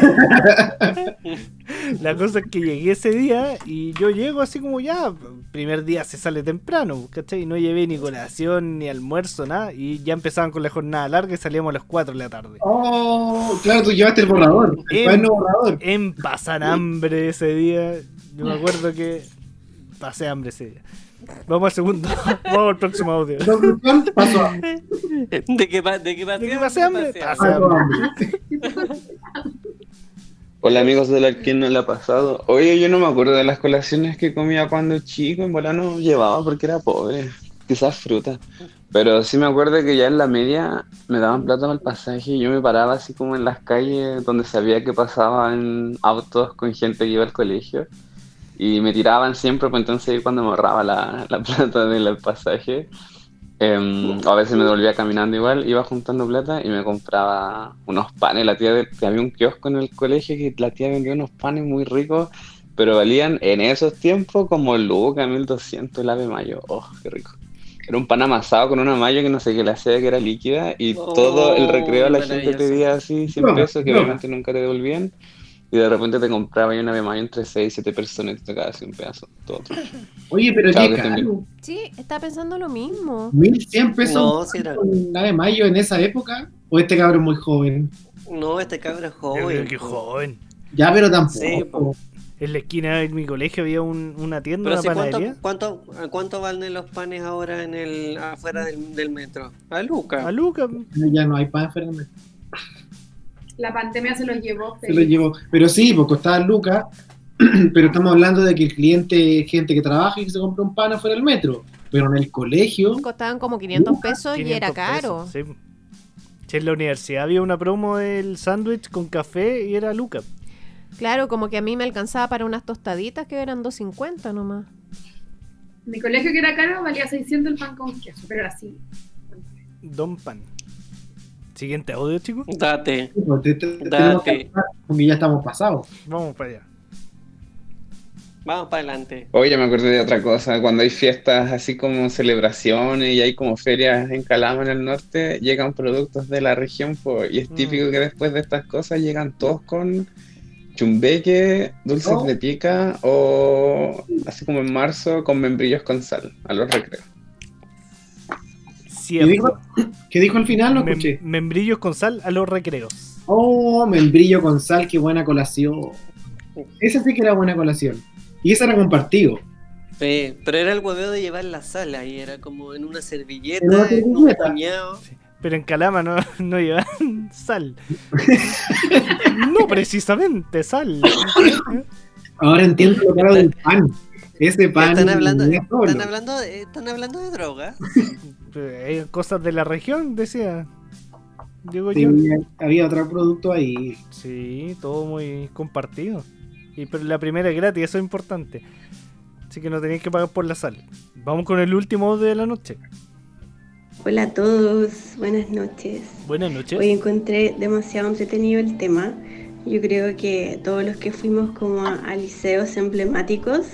Speaker 1: La cosa es que llegué ese día y yo llego así como ya, primer día se sale temprano, ¿cachai? Y no llevé ni colación, ni almuerzo, nada. Y ya empezaban con la jornada larga y salíamos a las cuatro de la tarde.
Speaker 2: Oh, claro, tú llevaste el borrador, el
Speaker 1: En,
Speaker 2: cuaderno borrador.
Speaker 1: en pasar hambre ese día. Yo me acuerdo que pasé hambre ese día. Vamos al segundo. Vamos al próximo audio.
Speaker 2: Pasó.
Speaker 3: ¿De qué, pa- de qué pasé,
Speaker 1: ¿De qué pasé hambre?
Speaker 3: pasé
Speaker 1: Pasé
Speaker 3: hambre.
Speaker 1: hambre.
Speaker 12: Hola amigos del Arquín, no le ha pasado. Oye, yo no me acuerdo de las colaciones que comía cuando chico, en bola no llevaba porque era pobre, quizás fruta. Pero sí me acuerdo que ya en la media me daban plata para el pasaje y yo me paraba así como en las calles donde sabía que pasaban autos con gente que iba al colegio. Y me tiraban siempre, pues entonces ahí cuando me ahorraba la, la plata del pasaje, eh, a veces me devolvía caminando igual, iba juntando plata y me compraba unos panes. La tía de, que había un kiosco en el colegio que la tía vendía unos panes muy ricos, pero valían en esos tiempos como lucas, mil doscientos el ave mayo. Oh, qué rico. Era un pan amasado con una mayo que no sé qué le hacía, que era líquida, y
Speaker 3: Oh,
Speaker 12: todo el recreo la gente
Speaker 3: maravilloso.
Speaker 12: pedía así cien pesos, que obviamente nunca te devolvían. Y de repente te compraba yo una ave mayo entre seis y siete personas y te tocaba así un pedazo. Todo.
Speaker 2: Oye, pero
Speaker 12: Chao,
Speaker 2: qué
Speaker 12: que estén bien.
Speaker 2: caro.
Speaker 4: Sí, estaba pensando lo mismo.
Speaker 2: mil cien pesos
Speaker 3: No, sí era.
Speaker 2: con una de mayo en esa época. ¿O este cabrón es muy joven?
Speaker 3: No, este cabro es
Speaker 1: Yo creo
Speaker 3: joven.
Speaker 1: que joven.
Speaker 2: Ya, pero tampoco.
Speaker 3: Sí, po.
Speaker 1: En la esquina de mi colegio había un, una tienda,
Speaker 3: Pero
Speaker 1: una
Speaker 3: sí,
Speaker 1: panadería.
Speaker 3: ¿cuánto, cuánto, ¿a cuánto valen los panes ahora en el afuera del, del metro? A Luca.
Speaker 1: A Lucas.
Speaker 2: Ya no hay pan, Fernando.
Speaker 5: La pandemia se los llevó.
Speaker 2: Se lo llevó. Pero sí, pues costaban lucas. Pero estamos hablando de que el cliente es gente que trabaja y que se compra un pan afuera del metro. Pero en el colegio.
Speaker 4: Costaban como quinientos pesos y era
Speaker 1: quinientos
Speaker 4: caro.
Speaker 1: pesos, sí. Sí, en la universidad había una promo del sándwich con café y era Lucas.
Speaker 4: Claro, como que a mí me alcanzaba para unas tostaditas que eran dos cincuenta nomás.
Speaker 5: Mi colegio, que era caro, valía seiscientos el pan con queso, pero era así.
Speaker 1: Don Pan. Siguiente audio, chicos.
Speaker 3: Date.
Speaker 2: Pues, te- te- tenemos que
Speaker 3: Date.
Speaker 2: avanzar, porque ya estamos pasados.
Speaker 1: Vamos para allá.
Speaker 3: Vamos para adelante.
Speaker 12: Oye, me acordé de otra cosa, cuando hay fiestas así como celebraciones y hay como ferias en Calama en el norte, llegan productos de la región, pues, y es típico que después de estas cosas llegan todos con chumbeque, dulces
Speaker 2: Oh.
Speaker 12: de pica o así como en marzo con membrillos con sal a los recreos.
Speaker 2: ¿Qué dijo,
Speaker 1: Cierto.
Speaker 2: ¿Qué dijo al final? No
Speaker 1: Mem-
Speaker 2: escuché.
Speaker 1: membrillos con sal a los recreos.
Speaker 2: Oh, membrillo con sal, qué buena colación. Esa sí que era buena colación. Y esa era compartido.
Speaker 3: Sí, pero era el hueveo de llevar la sal ahí, era como en una servilleta,
Speaker 2: En una
Speaker 3: en un
Speaker 2: servilleta.
Speaker 3: puñado.
Speaker 1: Pero en Calama no, no llevan sal. No precisamente sal.
Speaker 2: Ahora entiendo lo que era del pan. Ese pan.
Speaker 3: Están hablando,
Speaker 2: venía solo.
Speaker 3: están hablando, de, están hablando de droga.
Speaker 1: Eh, Cosas de la región, decía. Digo
Speaker 2: Sí,
Speaker 1: yo.
Speaker 2: había otro producto ahí.
Speaker 1: Sí, todo muy compartido. Y pero la primera es gratis, eso es importante. Así que no tenéis que pagar por la sal. Vamos con el último audio de la noche.
Speaker 13: Hola a todos, buenas noches.
Speaker 1: Buenas noches.
Speaker 13: Hoy encontré demasiado entretenido el tema. Yo creo que todos los que fuimos como a, a liceos emblemáticos,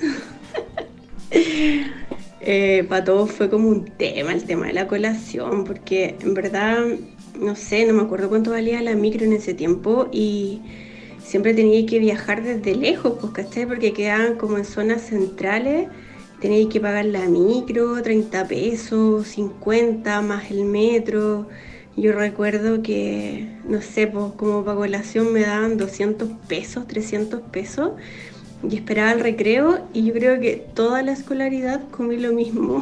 Speaker 13: eh, para todos fue como un tema, el tema de la colación, porque en verdad, no sé, no me acuerdo cuánto valía la micro en ese tiempo y siempre tenía que viajar desde lejos, pues, ¿cachai? Porque quedaban como en zonas centrales. Tenéis que pagar la micro, treinta pesos, cincuenta más el metro. Yo recuerdo que, no sé, pues como para colación me daban doscientos pesos, trescientos pesos y esperaba el recreo y yo creo que toda la escolaridad comí lo mismo.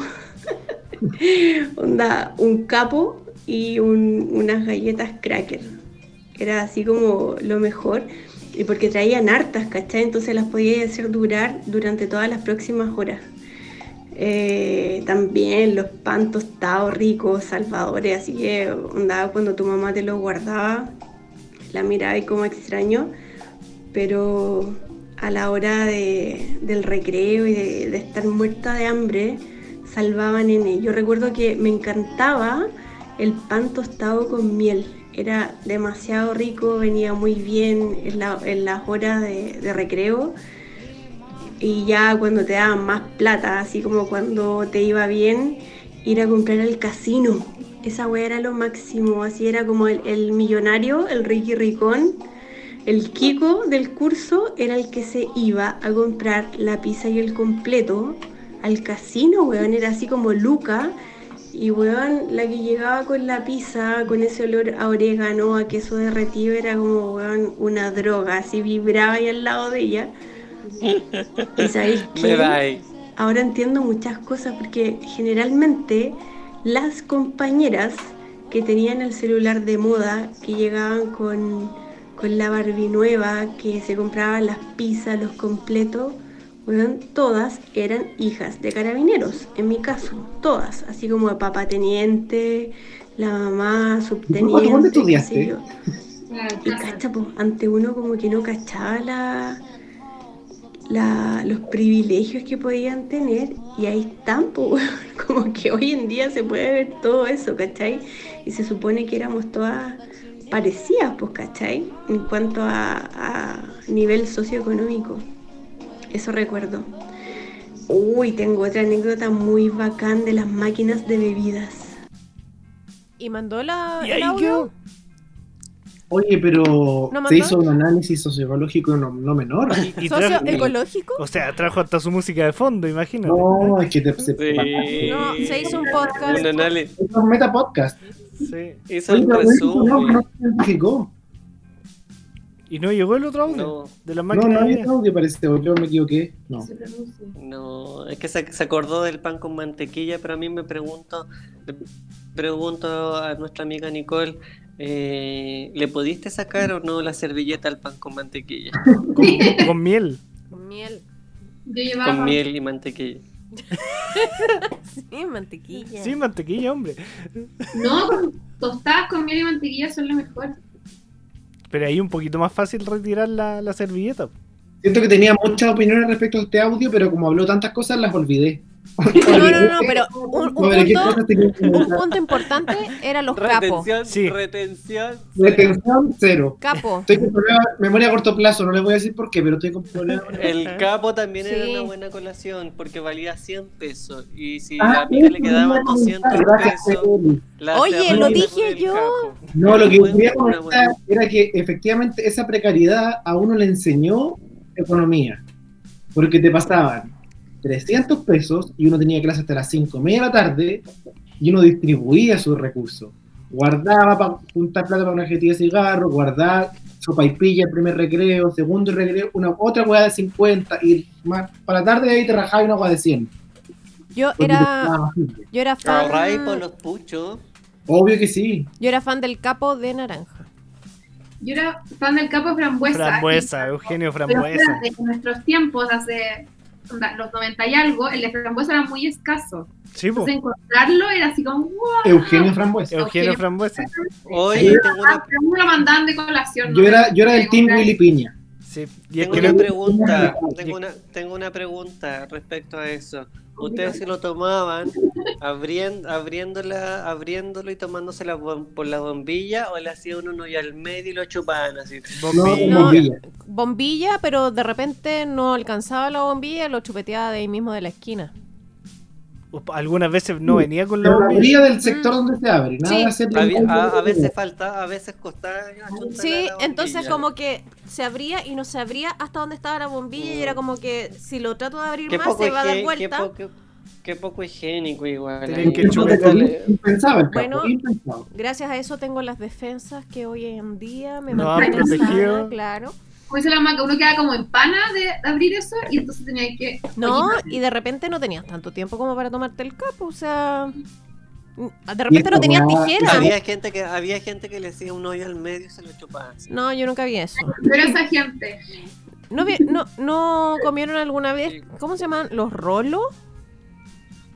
Speaker 13: Onda, un capo y un- unas galletas cracker. Era así como lo mejor. Y porque traían hartas, ¿cachai? Entonces las podía hacer durar durante todas las próximas horas. Eh, también los pan tostados ricos, salvadores, así que onda, cuando tu mamá te los guardaba, la miraba y como extraño, pero a la hora de, del recreo y de, de estar muerta de hambre, salvaba nene. Yo recuerdo que me encantaba el pan tostado con miel, era demasiado rico, venía muy bien en, la, en las horas de, de recreo. Y ya cuando te daban más plata, así como cuando te iba bien, ir a comprar al casino. Esa wea era lo máximo, así era como el, el millonario, el Ricky Ricón. El Kiko del curso era el que se iba a comprar la pizza y el completo al casino, weón, era así como Luca. Y weón, la que llegaba con la pizza, con ese olor a orégano, a queso derretido, era como, weón, una droga, así vibraba ahí al lado de ella. ¿Y sabéis qué? Ahora entiendo muchas cosas porque generalmente las compañeras que tenían el celular de moda, que llegaban con, con la Barbie nueva, que se compraban las pizzas, los completos, bueno, todas eran hijas de carabineros, en mi caso, todas, así como de papá teniente, la mamá subteniente.
Speaker 2: ¿Dónde estudiaste?
Speaker 13: Y cacha, pues, ante uno como que no cachaba la... La, los privilegios que podían tener y ahí están, pues, como que hoy en día se puede ver todo eso, ¿cachai? Y se supone que éramos todas parecidas, pues, ¿cachai? En cuanto a, a nivel socioeconómico, eso recuerdo. Uy, tengo otra anécdota muy bacán de las máquinas de bebidas.
Speaker 4: ¿Y mandó la,
Speaker 1: ¿Y
Speaker 4: el
Speaker 1: ahí
Speaker 4: audio?
Speaker 2: Oye, pero
Speaker 4: ¿No
Speaker 2: se
Speaker 4: mandó?
Speaker 2: hizo un análisis sociológico no, no menor.
Speaker 1: Y trajo-
Speaker 4: ¿Socioecológico?
Speaker 1: O sea, trajo hasta su música de fondo, imagínate.
Speaker 2: No, es que te, se
Speaker 3: Sí.
Speaker 4: No, se hizo un podcast.
Speaker 3: Un análisis.
Speaker 2: Es un meta podcast.
Speaker 1: Sí.
Speaker 3: Hizo
Speaker 2: Oye,
Speaker 3: un
Speaker 2: pero eso no,
Speaker 3: resumen.
Speaker 2: no se identificó.
Speaker 1: ¿Y no llegó el otro audio?
Speaker 3: No.
Speaker 1: De las
Speaker 2: No,
Speaker 1: máquinas
Speaker 2: no
Speaker 1: de
Speaker 2: había
Speaker 1: vida.
Speaker 2: audio, parece, o yo me equivoqué. No.
Speaker 3: No, es que se, se acordó del pan con mantequilla, pero a mí me pregunto, le pregunto a nuestra amiga Nicole, eh, ¿le pudiste sacar o no la servilleta al pan con mantequilla?
Speaker 1: Con, con miel.
Speaker 4: Con miel.
Speaker 5: Yo llevaba
Speaker 3: Con miel y mantequilla.
Speaker 4: Sí, mantequilla.
Speaker 1: Sí, mantequilla, hombre.
Speaker 5: No, con tostadas con miel y mantequilla son lo mejor.
Speaker 1: Pero ahí un poquito más fácil retirar la, la servilleta.
Speaker 2: Siento que tenía muchas opiniones respecto a este audio, pero como habló tantas cosas, las olvidé.
Speaker 4: No, no, no, pero un, un
Speaker 2: Sobre qué
Speaker 4: punto,
Speaker 2: cosas tenía que
Speaker 4: un
Speaker 2: comentar.
Speaker 4: punto importante eran los capos.
Speaker 3: Retención,
Speaker 1: Sí.
Speaker 3: retención.
Speaker 2: Retención, cero.
Speaker 4: Capo.
Speaker 2: Estoy con problema, memoria a corto plazo, no les voy a decir por qué, pero estoy con problema.
Speaker 3: El capo también era
Speaker 4: Sí.
Speaker 3: una buena colación porque valía cien pesos. Y si
Speaker 2: Ah,
Speaker 3: a la amiga le
Speaker 2: eso
Speaker 3: quedaban
Speaker 2: iba a comentar,
Speaker 3: doscientos
Speaker 2: gracias,
Speaker 3: pesos,
Speaker 2: Eli.
Speaker 3: la
Speaker 4: Oye,
Speaker 3: hacía
Speaker 4: lo
Speaker 3: reír
Speaker 4: dije
Speaker 3: con el
Speaker 4: yo.
Speaker 3: capo.
Speaker 2: No, lo que
Speaker 3: Una
Speaker 2: quería
Speaker 3: buena-
Speaker 2: comentar era que efectivamente esa precariedad a uno le enseñó economía, porque te pasaban trescientos pesos y uno tenía clase hasta las cinco y media de la tarde y uno distribuía sus recursos. Guardaba para juntar plata para una cajetilla de cigarros, guardaba sopa y pilla el primer recreo, segundo recreo, una otra hueá de cincuenta y más, para la tarde ahí te rajaba una hueá de cien.
Speaker 4: Yo
Speaker 2: porque te
Speaker 4: era,
Speaker 2: quedaba simple.
Speaker 4: yo era fan,
Speaker 3: Ahorráis por los puchos.
Speaker 2: Obvio que sí.
Speaker 4: yo era fan del capo de naranja.
Speaker 5: Yo era fan del capo frambuesa.
Speaker 1: Frambuesa,
Speaker 5: y-
Speaker 1: Eugenio
Speaker 5: Pero
Speaker 1: Frambuesa.
Speaker 5: espérate, en nuestros tiempos, hace onda, los noventa y algo, el de frambuesa era muy escaso.
Speaker 1: Sí, po.
Speaker 5: Entonces encontrarlo era así como, wow.
Speaker 2: Eugenio Frambuesa.
Speaker 1: Eugenio
Speaker 5: Eugenio
Speaker 1: Frambuesa.
Speaker 3: Hoy
Speaker 2: Sí.
Speaker 3: tengo una,
Speaker 5: Pero uno lo mandaban de colación.
Speaker 2: Yo
Speaker 5: ¿no?
Speaker 2: era, yo era del team Willy Piña.
Speaker 1: Sí. Y es
Speaker 3: tengo
Speaker 1: que
Speaker 3: una
Speaker 1: no-
Speaker 3: pregunta. Tengo una, tengo una pregunta respecto a eso. Ustedes se lo tomaban abriendo, abriéndola, abriéndolo y tomándose la bom- por la bombilla o le hacían uno y al medio y lo chupaban así.
Speaker 1: bombilla.
Speaker 4: No,
Speaker 2: bombilla.
Speaker 4: bombilla, pero de repente no alcanzaba la bombilla y lo chupeteaba de ahí mismo de la esquina.
Speaker 1: Algunas veces no venía con la
Speaker 2: Pero la
Speaker 1: bombilla.
Speaker 2: abría del sector donde se abre. Nada
Speaker 4: Sí.
Speaker 2: de hacer
Speaker 3: Había- a, a veces faltaba, a veces costaba. achuntarle
Speaker 4: Sí,
Speaker 3: a la bombilla.
Speaker 4: entonces como que se abría y no se abría hasta donde estaba la bombilla y era como que si lo trato de abrir
Speaker 3: Qué
Speaker 4: más
Speaker 3: poco,
Speaker 4: se va a dar
Speaker 3: higie- qué,
Speaker 4: vuelta.
Speaker 3: poco, qué poco higiénico igual.
Speaker 1: Tienen
Speaker 3: ahí.
Speaker 1: que chupetearle.
Speaker 2: Impensable el capo,
Speaker 4: Bueno,
Speaker 2: impensable.
Speaker 4: Gracias a eso tengo las defensas que hoy en día me
Speaker 1: Nos han
Speaker 4: mantienen
Speaker 1: protegido.
Speaker 4: sana, claro.
Speaker 5: Como dice la maca, uno queda como en pana de, de abrir eso y entonces tenía que.
Speaker 4: No,
Speaker 5: Oye,
Speaker 4: y de repente no tenías tanto tiempo como para tomarte el capo, o sea, de
Speaker 2: Y
Speaker 4: repente
Speaker 2: esta
Speaker 4: no tenías
Speaker 2: weá-
Speaker 4: tijeras.
Speaker 3: Había gente que había gente que le hacía un hoyo al medio y se lo chupaban.
Speaker 4: No, yo nunca vi eso.
Speaker 5: Pero esa gente.
Speaker 4: ¿No, vi- no, no comieron alguna vez? ¿Cómo se llaman? ¿Los rolos?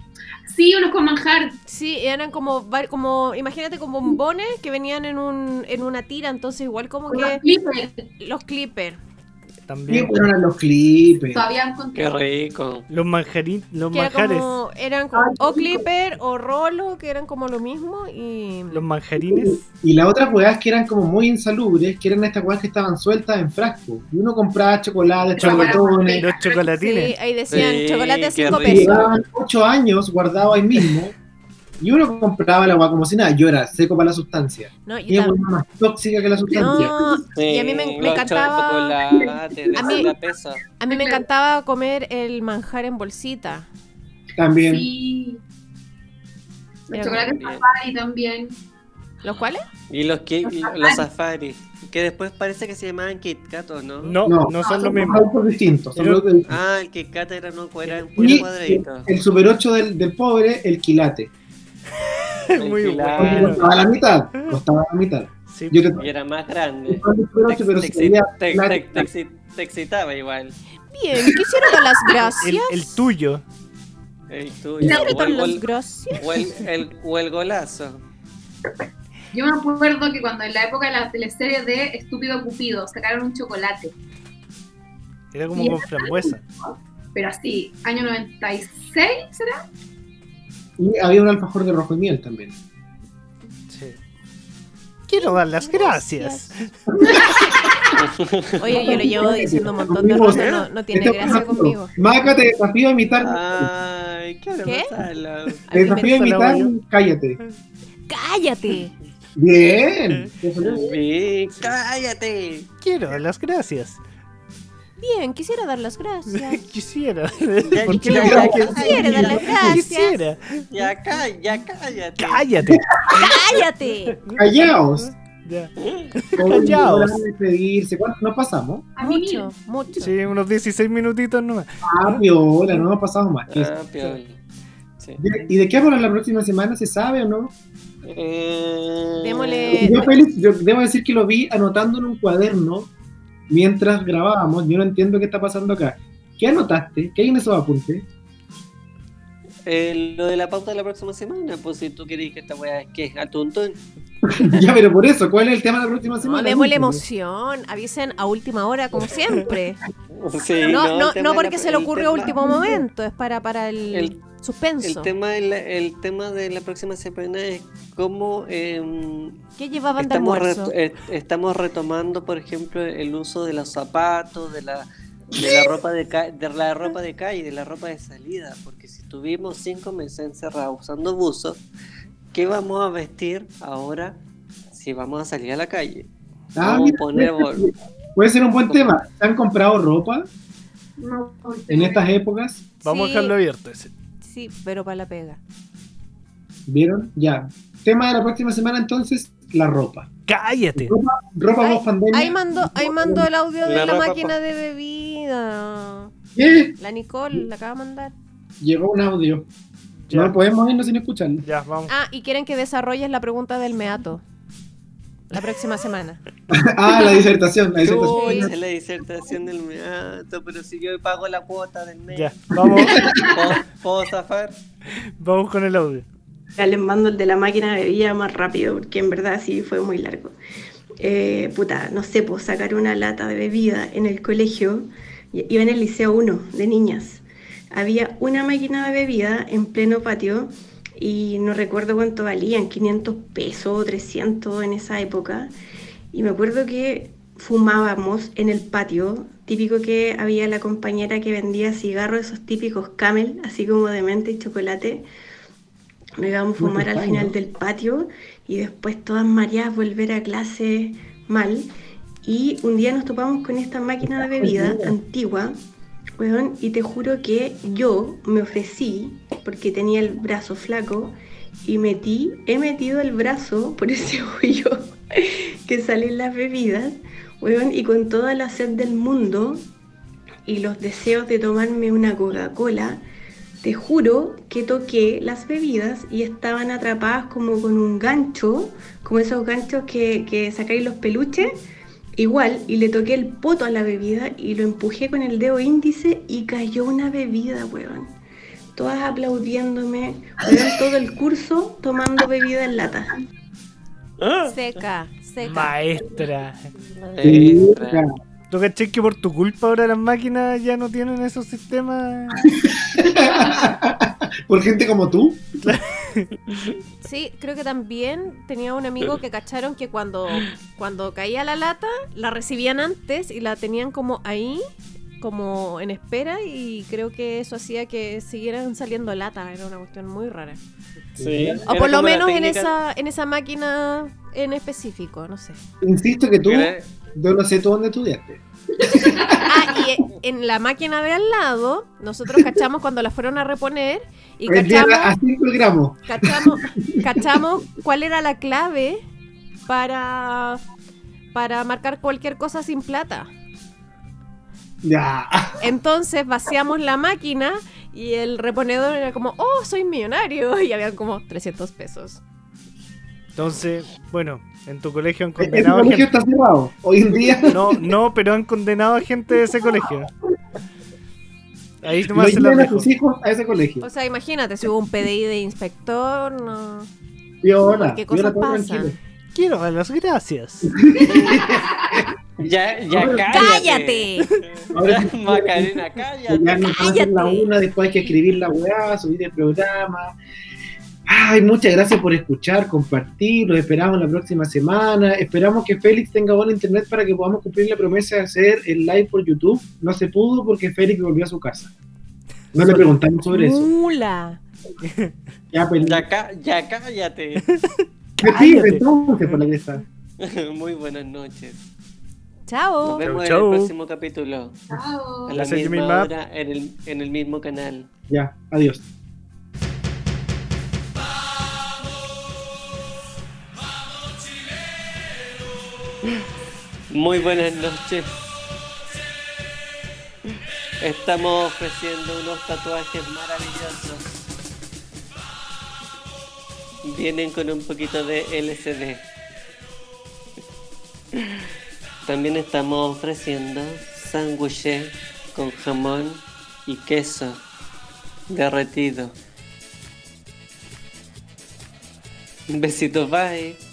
Speaker 5: Sí, unos con manjar.
Speaker 4: Sí, eran como, var- como imagínate como bombones que venían en un en una tira, entonces igual como
Speaker 5: Los
Speaker 4: que
Speaker 5: clippers.
Speaker 4: los clippers.
Speaker 2: Sí,
Speaker 1: También.
Speaker 2: pero eran los clipes.
Speaker 5: Todavía encontré.
Speaker 3: Qué rico.
Speaker 1: Los manjarín, los
Speaker 4: Que era
Speaker 1: manjares.
Speaker 4: como, eran como, o clipper o rolo, que eran como lo mismo y
Speaker 1: Los manjarines.
Speaker 2: Y las otras weas que eran como muy insalubres, que eran estas weas que estaban sueltas en frasco. Y uno compraba chocolate, chocolatones.
Speaker 1: Los chocolatines.
Speaker 4: sí, ahí decían
Speaker 3: Sí,
Speaker 4: chocolate a
Speaker 3: qué
Speaker 4: cinco
Speaker 3: rico.
Speaker 4: pesos.
Speaker 2: Llevaban ocho años guardados ahí mismo. Y uno compraba la agua como si nada. Yo era seco para la sustancia.
Speaker 4: No,
Speaker 2: Y
Speaker 4: yo
Speaker 2: es
Speaker 4: tam-
Speaker 2: más tóxica que la sustancia.
Speaker 4: no, y a mí me, me encantaba
Speaker 3: De
Speaker 4: A mí-
Speaker 3: la pesa.
Speaker 4: a mí me encantaba comer el manjar en bolsita.
Speaker 2: También.
Speaker 5: Sí. Los
Speaker 4: Era
Speaker 5: chocolates
Speaker 3: bien.
Speaker 5: safari también.
Speaker 4: ¿Los cuales?
Speaker 3: Y los, que, y los safari. Que después parece que se llamaban Kit Kat, ¿o no?
Speaker 1: No,
Speaker 2: No,
Speaker 1: no son lo
Speaker 2: Son
Speaker 1: mismo.
Speaker 2: productos distintos. Son
Speaker 1: Pero-
Speaker 2: productos distintos.
Speaker 3: Ah, el Kit Kat era no, era un puro
Speaker 2: Y
Speaker 3: cuadradito.
Speaker 2: el Super ocho del, del pobre, el quilate.
Speaker 1: Muy
Speaker 3: El pilar.
Speaker 2: Porque
Speaker 1: bueno.
Speaker 2: costaba la mitad. Costaba la mitad.
Speaker 1: Sí.
Speaker 2: Yo te
Speaker 3: Y era más grande.
Speaker 2: compraba el Super ocho, pero
Speaker 3: Te,
Speaker 2: se
Speaker 3: te,
Speaker 2: veía
Speaker 3: te,
Speaker 2: claro.
Speaker 3: te, te exci- te excitaba igual.
Speaker 4: Bien, quisiera dar las
Speaker 1: El,
Speaker 4: gracias.
Speaker 1: el tuyo.
Speaker 3: El tuyo.
Speaker 4: Quisiera
Speaker 3: O
Speaker 4: dar
Speaker 3: el,
Speaker 4: las
Speaker 3: gol-
Speaker 4: gracias.
Speaker 3: o el, el- o el golazo.
Speaker 5: Yo me acuerdo que cuando en la época de la teleserie de Estúpido Cupido sacaron un chocolate,
Speaker 1: Era como con frambuesa.
Speaker 5: pero así, año noventa y seis, ¿será?
Speaker 2: Y había un alfajor de rojo y miel también.
Speaker 1: Sí. Quiero dar las gracias.
Speaker 4: Oye, yo lo llevo diciendo un montón de rato, no, no tiene
Speaker 2: Esto-
Speaker 4: gracia conmigo.
Speaker 2: Maca, te desafío a imitar.
Speaker 3: Ay, qué
Speaker 4: ¿Qué?
Speaker 3: pasarla.
Speaker 2: te desafío a
Speaker 1: me-
Speaker 2: imitar.
Speaker 1: yo.
Speaker 2: Cállate.
Speaker 4: ¡Cállate!
Speaker 2: Bien.
Speaker 3: Sí, cállate.
Speaker 1: Quiero dar las gracias.
Speaker 4: Bien, quisiera dar las gracias.
Speaker 1: Quisiera.
Speaker 3: Ya,
Speaker 1: ¿Por qué
Speaker 3: ya,
Speaker 1: no
Speaker 3: ya,
Speaker 1: creo
Speaker 3: ya,
Speaker 1: que-
Speaker 4: Quisiera dar las gracias.
Speaker 1: Quisiera.
Speaker 3: Ya, ca- ya cállate.
Speaker 1: Cállate.
Speaker 4: ¡Cállate!
Speaker 2: Callaos.
Speaker 1: Ya.
Speaker 2: Callaos.
Speaker 1: Callaos.
Speaker 2: Despedirse. ¿Cuánto nos pasamos?
Speaker 5: A mí
Speaker 4: Mucho, mucho.
Speaker 1: Sí, unos dieciséis minutitos nomás.
Speaker 2: Ah, piola, no nos pasamos más. que eso.
Speaker 3: Ah, piola. Sí.
Speaker 2: ¿Y de qué vamos a hablar la próxima semana? ¿Se sabe o no?
Speaker 3: Eh,
Speaker 4: Démosle-
Speaker 2: Yo, Félix, yo debo decir que lo vi anotando en un cuaderno mientras grabábamos. Yo no entiendo qué está pasando acá. ¿Qué anotaste? ¿Qué hay en esos apuntes?
Speaker 3: eh, lo de la pauta de la próxima semana, pues si tú querés que esta weá es que al tuntún.
Speaker 2: Ya, pero por eso, ¿cuál es el tema de la próxima
Speaker 4: No,
Speaker 2: semana?
Speaker 4: démosle emoción. Avisen a última hora, como siempre.
Speaker 3: Sí,
Speaker 4: No, no,
Speaker 3: el tema
Speaker 4: no
Speaker 3: de
Speaker 4: porque
Speaker 3: la-
Speaker 4: se le
Speaker 3: el
Speaker 4: ocurrió a
Speaker 3: tema-
Speaker 4: último momento. Es para, para el,
Speaker 3: El-
Speaker 4: suspenso.
Speaker 3: El tema, de la- el tema de la próxima semana es cómo em,
Speaker 4: ¿Qué llevaban de
Speaker 3: estamos,
Speaker 4: almuerzo?
Speaker 3: reto- eh, estamos retomando, por ejemplo, el uso de los zapatos, de la, de la ropa de, ca- de la ropa de calle, de la ropa de salida, porque si tuvimos cinco meses encerrados usando buzos, ¿qué vamos a vestir ahora si vamos a salir a la calle?
Speaker 2: Ah,
Speaker 3: Vamos a
Speaker 2: mira,
Speaker 3: poner
Speaker 2: puede, puede ser un buen tema. ¿Se han comprado ropa
Speaker 5: no,
Speaker 2: en estas épocas?
Speaker 1: Vamos
Speaker 4: Sí.
Speaker 1: a dejarlo abierto ese.
Speaker 4: Sí, pero para la pega.
Speaker 2: ¿Vieron? Ya. Tema de la próxima semana entonces, la ropa.
Speaker 1: Cállate.
Speaker 2: Ropa, ropa
Speaker 4: Ahí,
Speaker 2: post pandemia.
Speaker 4: ahí mandó, ahí mandó el audio de
Speaker 3: La
Speaker 4: la,
Speaker 3: ropa
Speaker 4: máquina
Speaker 3: pa-
Speaker 4: de bebida.
Speaker 2: ¿Qué?
Speaker 4: La Nicole la acaba de mandar.
Speaker 2: Llegó un audio.
Speaker 1: Ya.
Speaker 2: No podemos irnos sin escucharlo.
Speaker 1: Ya, vamos.
Speaker 4: Ah, y quieren que desarrolles la pregunta del meato. La próxima semana.
Speaker 2: Ah, la disertación. La
Speaker 3: Uy,
Speaker 2: disertación.
Speaker 3: esa es la disertación del meato, pero si yo pago la cuota del mes,
Speaker 1: Ya, vamos,
Speaker 3: ¿puedo, puedo zafar?
Speaker 1: vamos con el audio.
Speaker 13: Ya les mando el de la máquina de bebida más rápido, porque en verdad sí fue muy largo. Eh, puta, no sé, pues sacar una lata de bebida en el colegio. y- Iba en el liceo uno de niñas. Había una máquina de bebida en pleno patio y no recuerdo cuánto valían, quinientos pesos, trescientos en esa época. Y me acuerdo que fumábamos en el patio, típico que había la compañera que vendía cigarros, esos típicos Camel, así como de menta y chocolate. Nos íbamos a fumar al final del patio y después todas mareadas volver a clase mal. Y un día nos topamos con esta máquina de bebida antigua, weón, y te juro que yo me ofrecí, porque tenía el brazo flaco, y metí, he metido el brazo por ese hoyo que salen las bebidas, weón, y con toda la sed del mundo y los deseos de tomarme una Coca-Cola, te juro que toqué las bebidas y estaban atrapadas como con un gancho, como esos ganchos que, que sacáis los peluches, igual, y le toqué el poto a la bebida y lo empujé con el dedo índice y cayó una bebida, weón. todas aplaudiéndome, weón, todo el curso tomando bebida en lata.
Speaker 4: Seca, seca.
Speaker 1: Maestra.
Speaker 3: Maestra.
Speaker 1: ¿Tú caché que por tu culpa ahora las máquinas ya no tienen esos sistemas?
Speaker 2: ¿Por gente como tú?
Speaker 4: Sí, creo que también tenía un amigo que cacharon que cuando, cuando caía la lata, la recibían antes y la tenían como ahí, como en espera, y creo que eso hacía que siguieran saliendo lata. Era una cuestión muy rara.
Speaker 3: Sí,
Speaker 4: O
Speaker 3: era
Speaker 4: por lo
Speaker 3: como la
Speaker 4: menos en
Speaker 3: técnica-
Speaker 4: esa, en esa máquina en específico, no sé.
Speaker 2: Insisto que tú,
Speaker 3: Era-
Speaker 2: yo no sé tú dónde estudiaste.
Speaker 4: Ah, y en la máquina de al lado, nosotros cachamos cuando la fueron a reponer y
Speaker 2: Vendía
Speaker 4: cachamos,
Speaker 2: a cinco gramos.
Speaker 4: cachamos, cachamos cuál era la clave para, para marcar cualquier cosa sin plata.
Speaker 2: Ya.
Speaker 4: Entonces vaciamos la máquina y el reponedor era como, oh, soy millonario. Y habían como trescientos pesos.
Speaker 1: Entonces, bueno, en tu colegio han
Speaker 2: El
Speaker 1: condenado a
Speaker 2: colegio
Speaker 1: gente.
Speaker 2: está cerrado. Hoy en día
Speaker 1: No, no, pero han condenado a gente de ese colegio. Ahí
Speaker 2: lo
Speaker 1: nomás se la
Speaker 2: llevan a
Speaker 1: dejo.
Speaker 2: sus hijos a ese colegio.
Speaker 4: O sea, imagínate, si hubo un P D I de inspector, no.
Speaker 2: Viola,
Speaker 4: ¿Qué
Speaker 2: viola
Speaker 4: cosas
Speaker 2: todo
Speaker 4: pasan?
Speaker 2: tranquilo.
Speaker 1: Quiero dar las gracias.
Speaker 3: Ya, ya
Speaker 4: ¡Cállate!
Speaker 2: Ahora sí,
Speaker 3: Macarena,
Speaker 2: ya
Speaker 3: cállate.
Speaker 2: nos van a hacer la una, después hay que escribir la weá, subir el programa. Ay, muchas gracias por escuchar, compartir, los esperamos la próxima semana. Esperamos que Félix tenga buen internet para que podamos cumplir la promesa de hacer el live por YouTube. No se pudo porque Félix volvió a su casa. No le preguntamos sobre eso.
Speaker 4: Mula.
Speaker 2: Ya, pues,
Speaker 3: Ya, ca- ya cállate.
Speaker 2: despide, entonces, por la que está.
Speaker 3: Muy buenas noches.
Speaker 4: Chao.
Speaker 3: Nos vemos
Speaker 1: Chau, chau.
Speaker 3: en el próximo capítulo.
Speaker 5: Chao.
Speaker 3: A la
Speaker 1: Gracias,
Speaker 3: misma
Speaker 1: Jimmy Map.
Speaker 3: hora, en el, en el mismo canal.
Speaker 2: Ya, adiós.
Speaker 3: Muy buenas noches. Estamos ofreciendo unos tatuajes maravillosos. Vienen con un poquito de L S D. También estamos ofreciendo sándwiches con jamón y queso derretido. Un besito, bye.